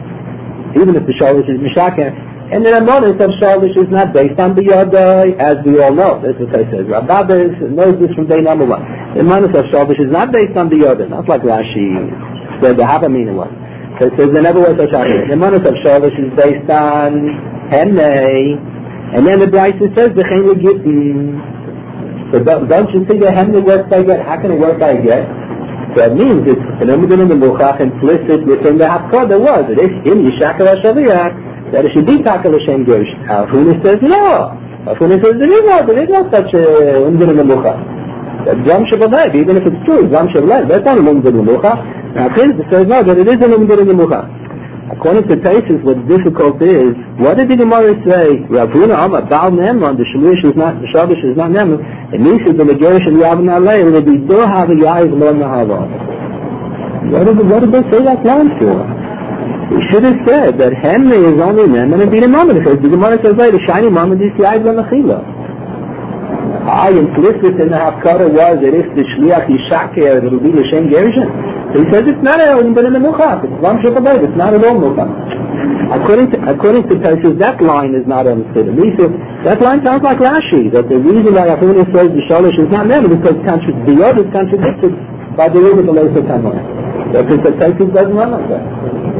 Speaker 3: and the Amonis of Sholish is not based on the Yodai, as we all know. That's what I said. Abba knows this from day number one. The Amonis of Sholish is not based on the Yodai, not like Rashi said the Havamina one. So it says there never was such a The Amonis of Sholish is based on Hemnei, and then the Braisa says the Chen Gittin. So don't you think the Hemnei works by get? How can it work by get? So it means it's an Umdin in the Muchach implicit within the Hafkadah was. It is in Yishakar HaShaliach that it should be Takal L'Shem Gershon. Afuna says no. Afuna says there is no such Umdin in the Muchach. Zam Shabbat, even if it's true, Zam Shabbat, that's not an Umdin in the Muchach. Now Taisus says no, that it is an Umdin in the Muchach. According to Taisus, what's difficult is, what did the Gemara say? Rav Huna Amar Baal Neman, the Shalish is not, the Shabbos is not Neman. It means that the Megarish and Yavin Alei will be Doha V'Yayiv Lo Nahava. What did they say that line for? He should have said that Hemne is only Neman and Bina Mammon, because the Gemara says later, Shiny Mammon is Yai B'Mechila. I implicit in the Hafkara was that if the Shliach Yishaker, it will be L'Shem Gershon. So he says it's not a Olim Ben Menuchach, it's Lam Shekabay, it's not a Olim Menuchach. According to Taisus, that line is not understood. At least that line sounds like Rashi, that the reason why Achuna says the Shalish is not Neman is because the other is contradicted by the Rebbe the Leisa Tamar. Because the Taisus doesn't run like that.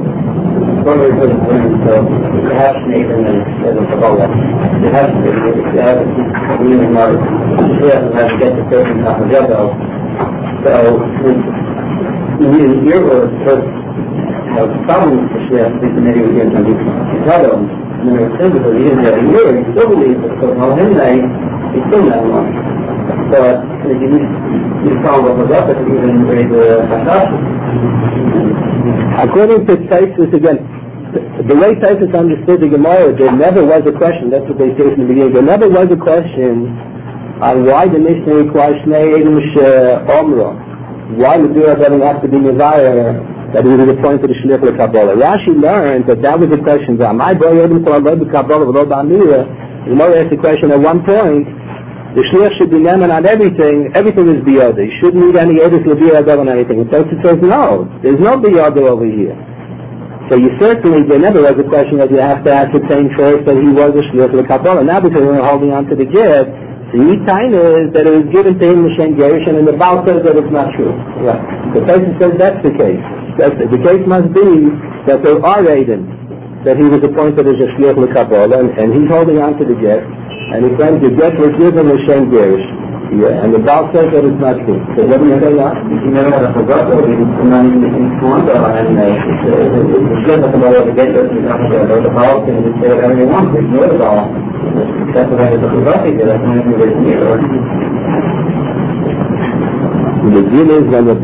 Speaker 2: Perhaps Nathan and Kabbalah. Perhaps even more has to get the person on the Jebel. So your words first have problems with Shliach, the committee was given to the Jebel. And then it was simple, he didn't have a year, he still believes it, so he's still not one. But you found what was up, if you even raise the Hashash.
Speaker 3: According to Taisus, again, the way Taisus understood the Gemara, there never was a question, that's what they say from the beginning, there never was a question on why the Mishnah requires Shnei Edom Omra. Why the Dura doesn't have to be Mizayah, that he was appointed to Shliach L'Kabbalah. Rashi learned that was the question, my boy Edom L'Kabbalah with Obamira. The Gemara asked the question at one point, the Shliach should be Neman on everything is Biyada. He shouldn't need any Edus L'Biyada on anything. And Taisus says, no, there's no Biyada over here. So there never was a question that you have to ascertain first that he was a Shliach L'Kabbalah. Now because we're holding on to the Gid, the Yitain is that it was given to him L'Shem Gershon, and the Baal says that it's not true. Yeah. The Taisus says that's the case. The case must be that there are Edom, that he was appointed as a Shliach L'Kabbalah, and he's holding on to the Gid. And he claims the get was given L'Shem Gershon. Yeah, and the Baal says that it's not true. So what do you say now?
Speaker 2: You never had a forgot, but it's not even informed, and it's good that the Baal of the get was not there. The Baal can just say whatever he wants, ignore the Baal. That's what I was forgot, that's not even very near.
Speaker 3: The deal is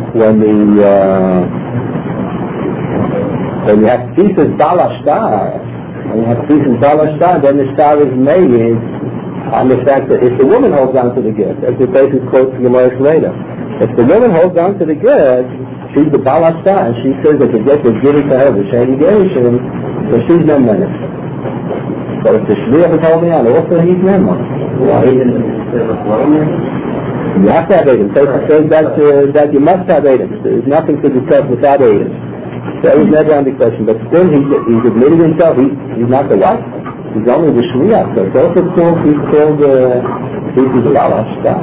Speaker 3: when you have thesis Balashtar, then the star is made on the fact that if the woman holds on to the gift, as the Taisus quotes the Gemara later, if the woman holds on to the gift, she's the Balashtar, and she says that the gift was given to her, the Shani Gershon, so she's no menace. So if the Shliach is holding on, also he's no menace. You have to have Edom. Taisus says that you must have Edom. There's nothing to discuss without Edom. So that was never on the question, but still he's admitted himself, he's not the wife. He's only the Shliach, so it's also called, he's the Balashtar.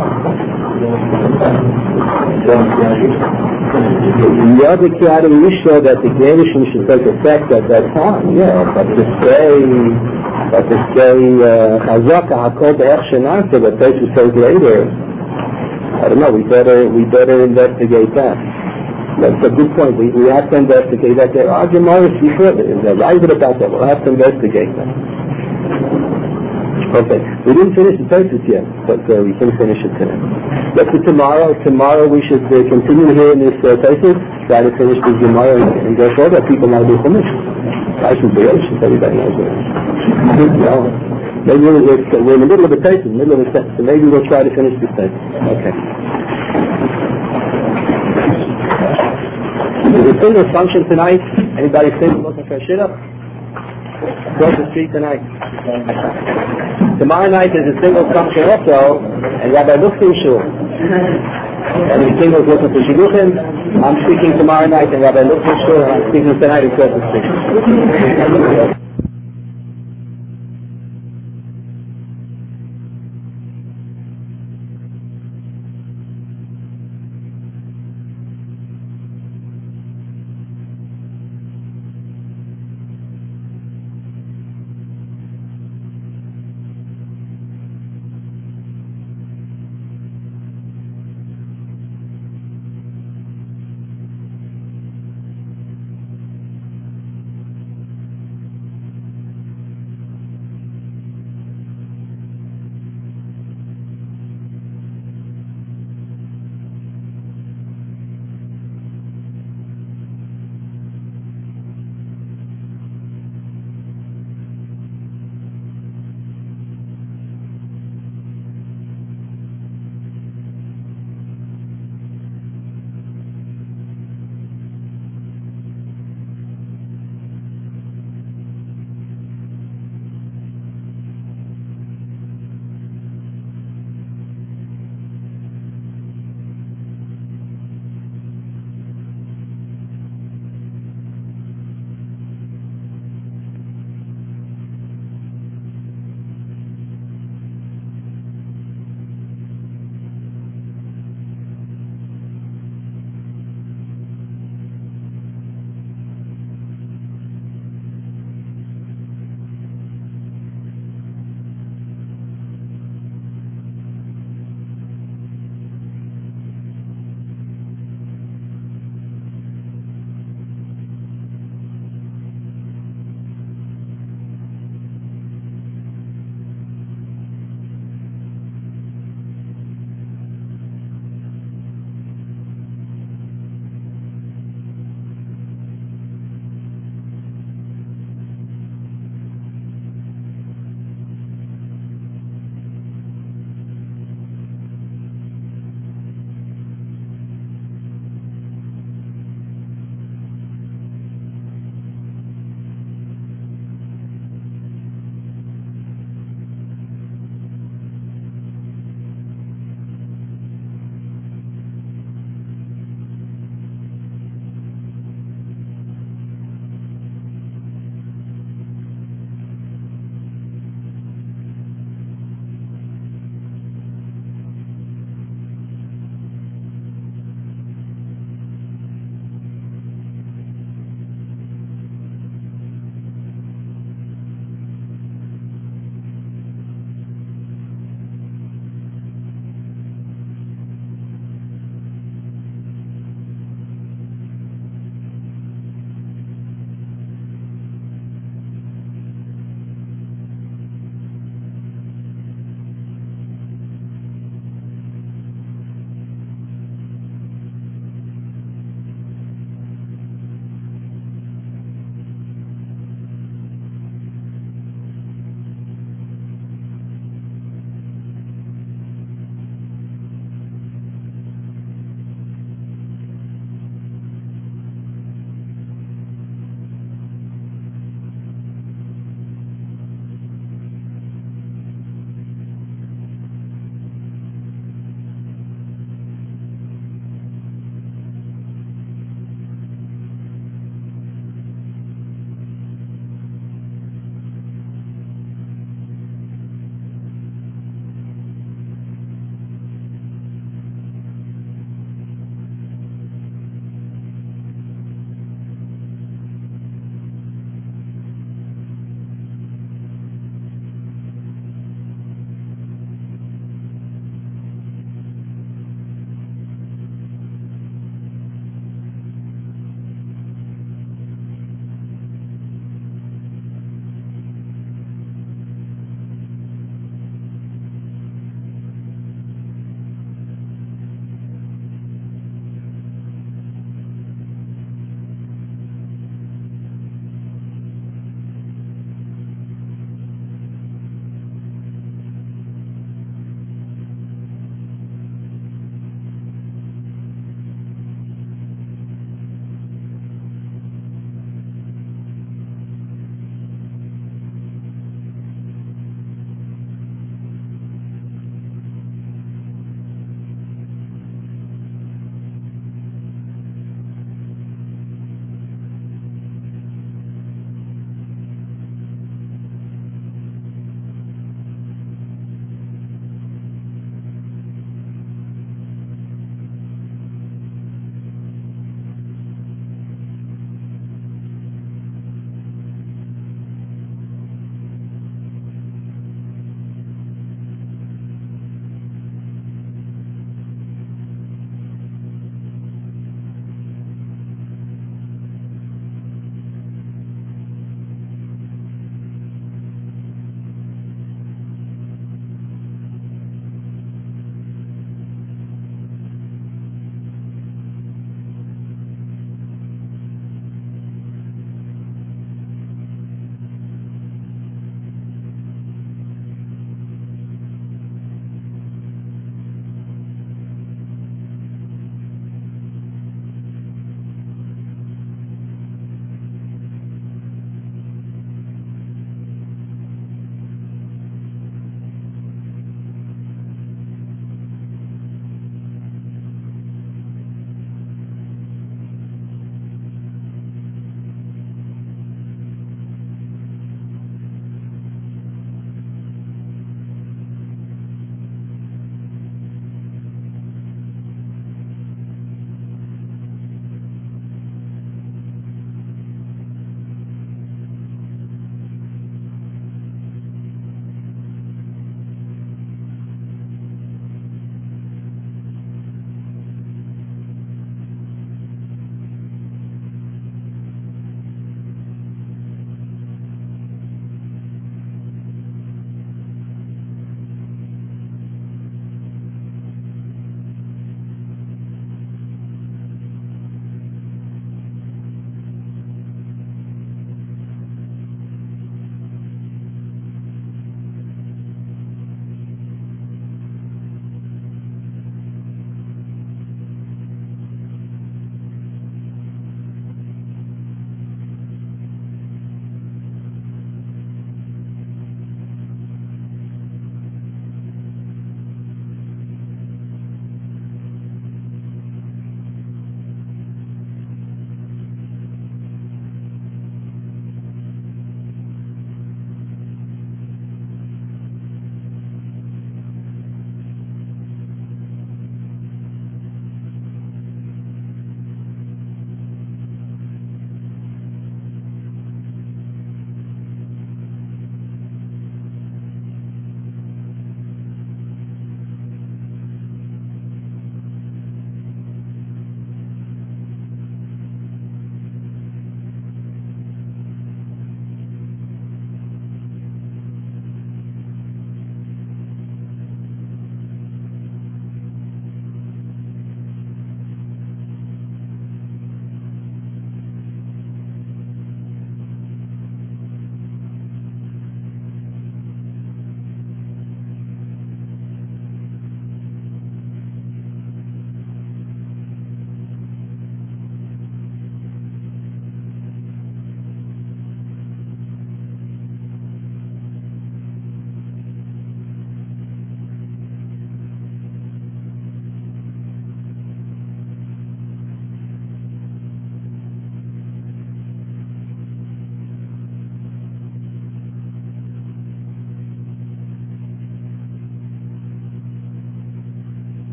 Speaker 3: The other Kiyada Yishra that the Gershon should take effect at that time, yeah, but to say Chazaka HaKol Be'ech Shenasa, that Taisus says later, I don't know, we better investigate that. That's a good point. We have to investigate that. There are Gemaras before they're right about that. We'll have to investigate that. Okay. We didn't finish the Taisus yet, but we can finish it today. That's for tomorrow. Tomorrow we should continue here in this Taisus, try to finish this Gemara and go further. People now do finish. I should be anxious. Everybody knows that. Maybe we're in the middle of the Taisus, so maybe we'll try to finish this Taisus. Okay. Is it single function tonight? Anybody single looking for a shit up? Across the street tonight. Tomorrow night is a single function also, and Rabbi Luftin Shul. And the singles looking for Shidduchim. I'm speaking tomorrow night, and Rabbi Luftin Shul, and I'm speaking tonight across the street.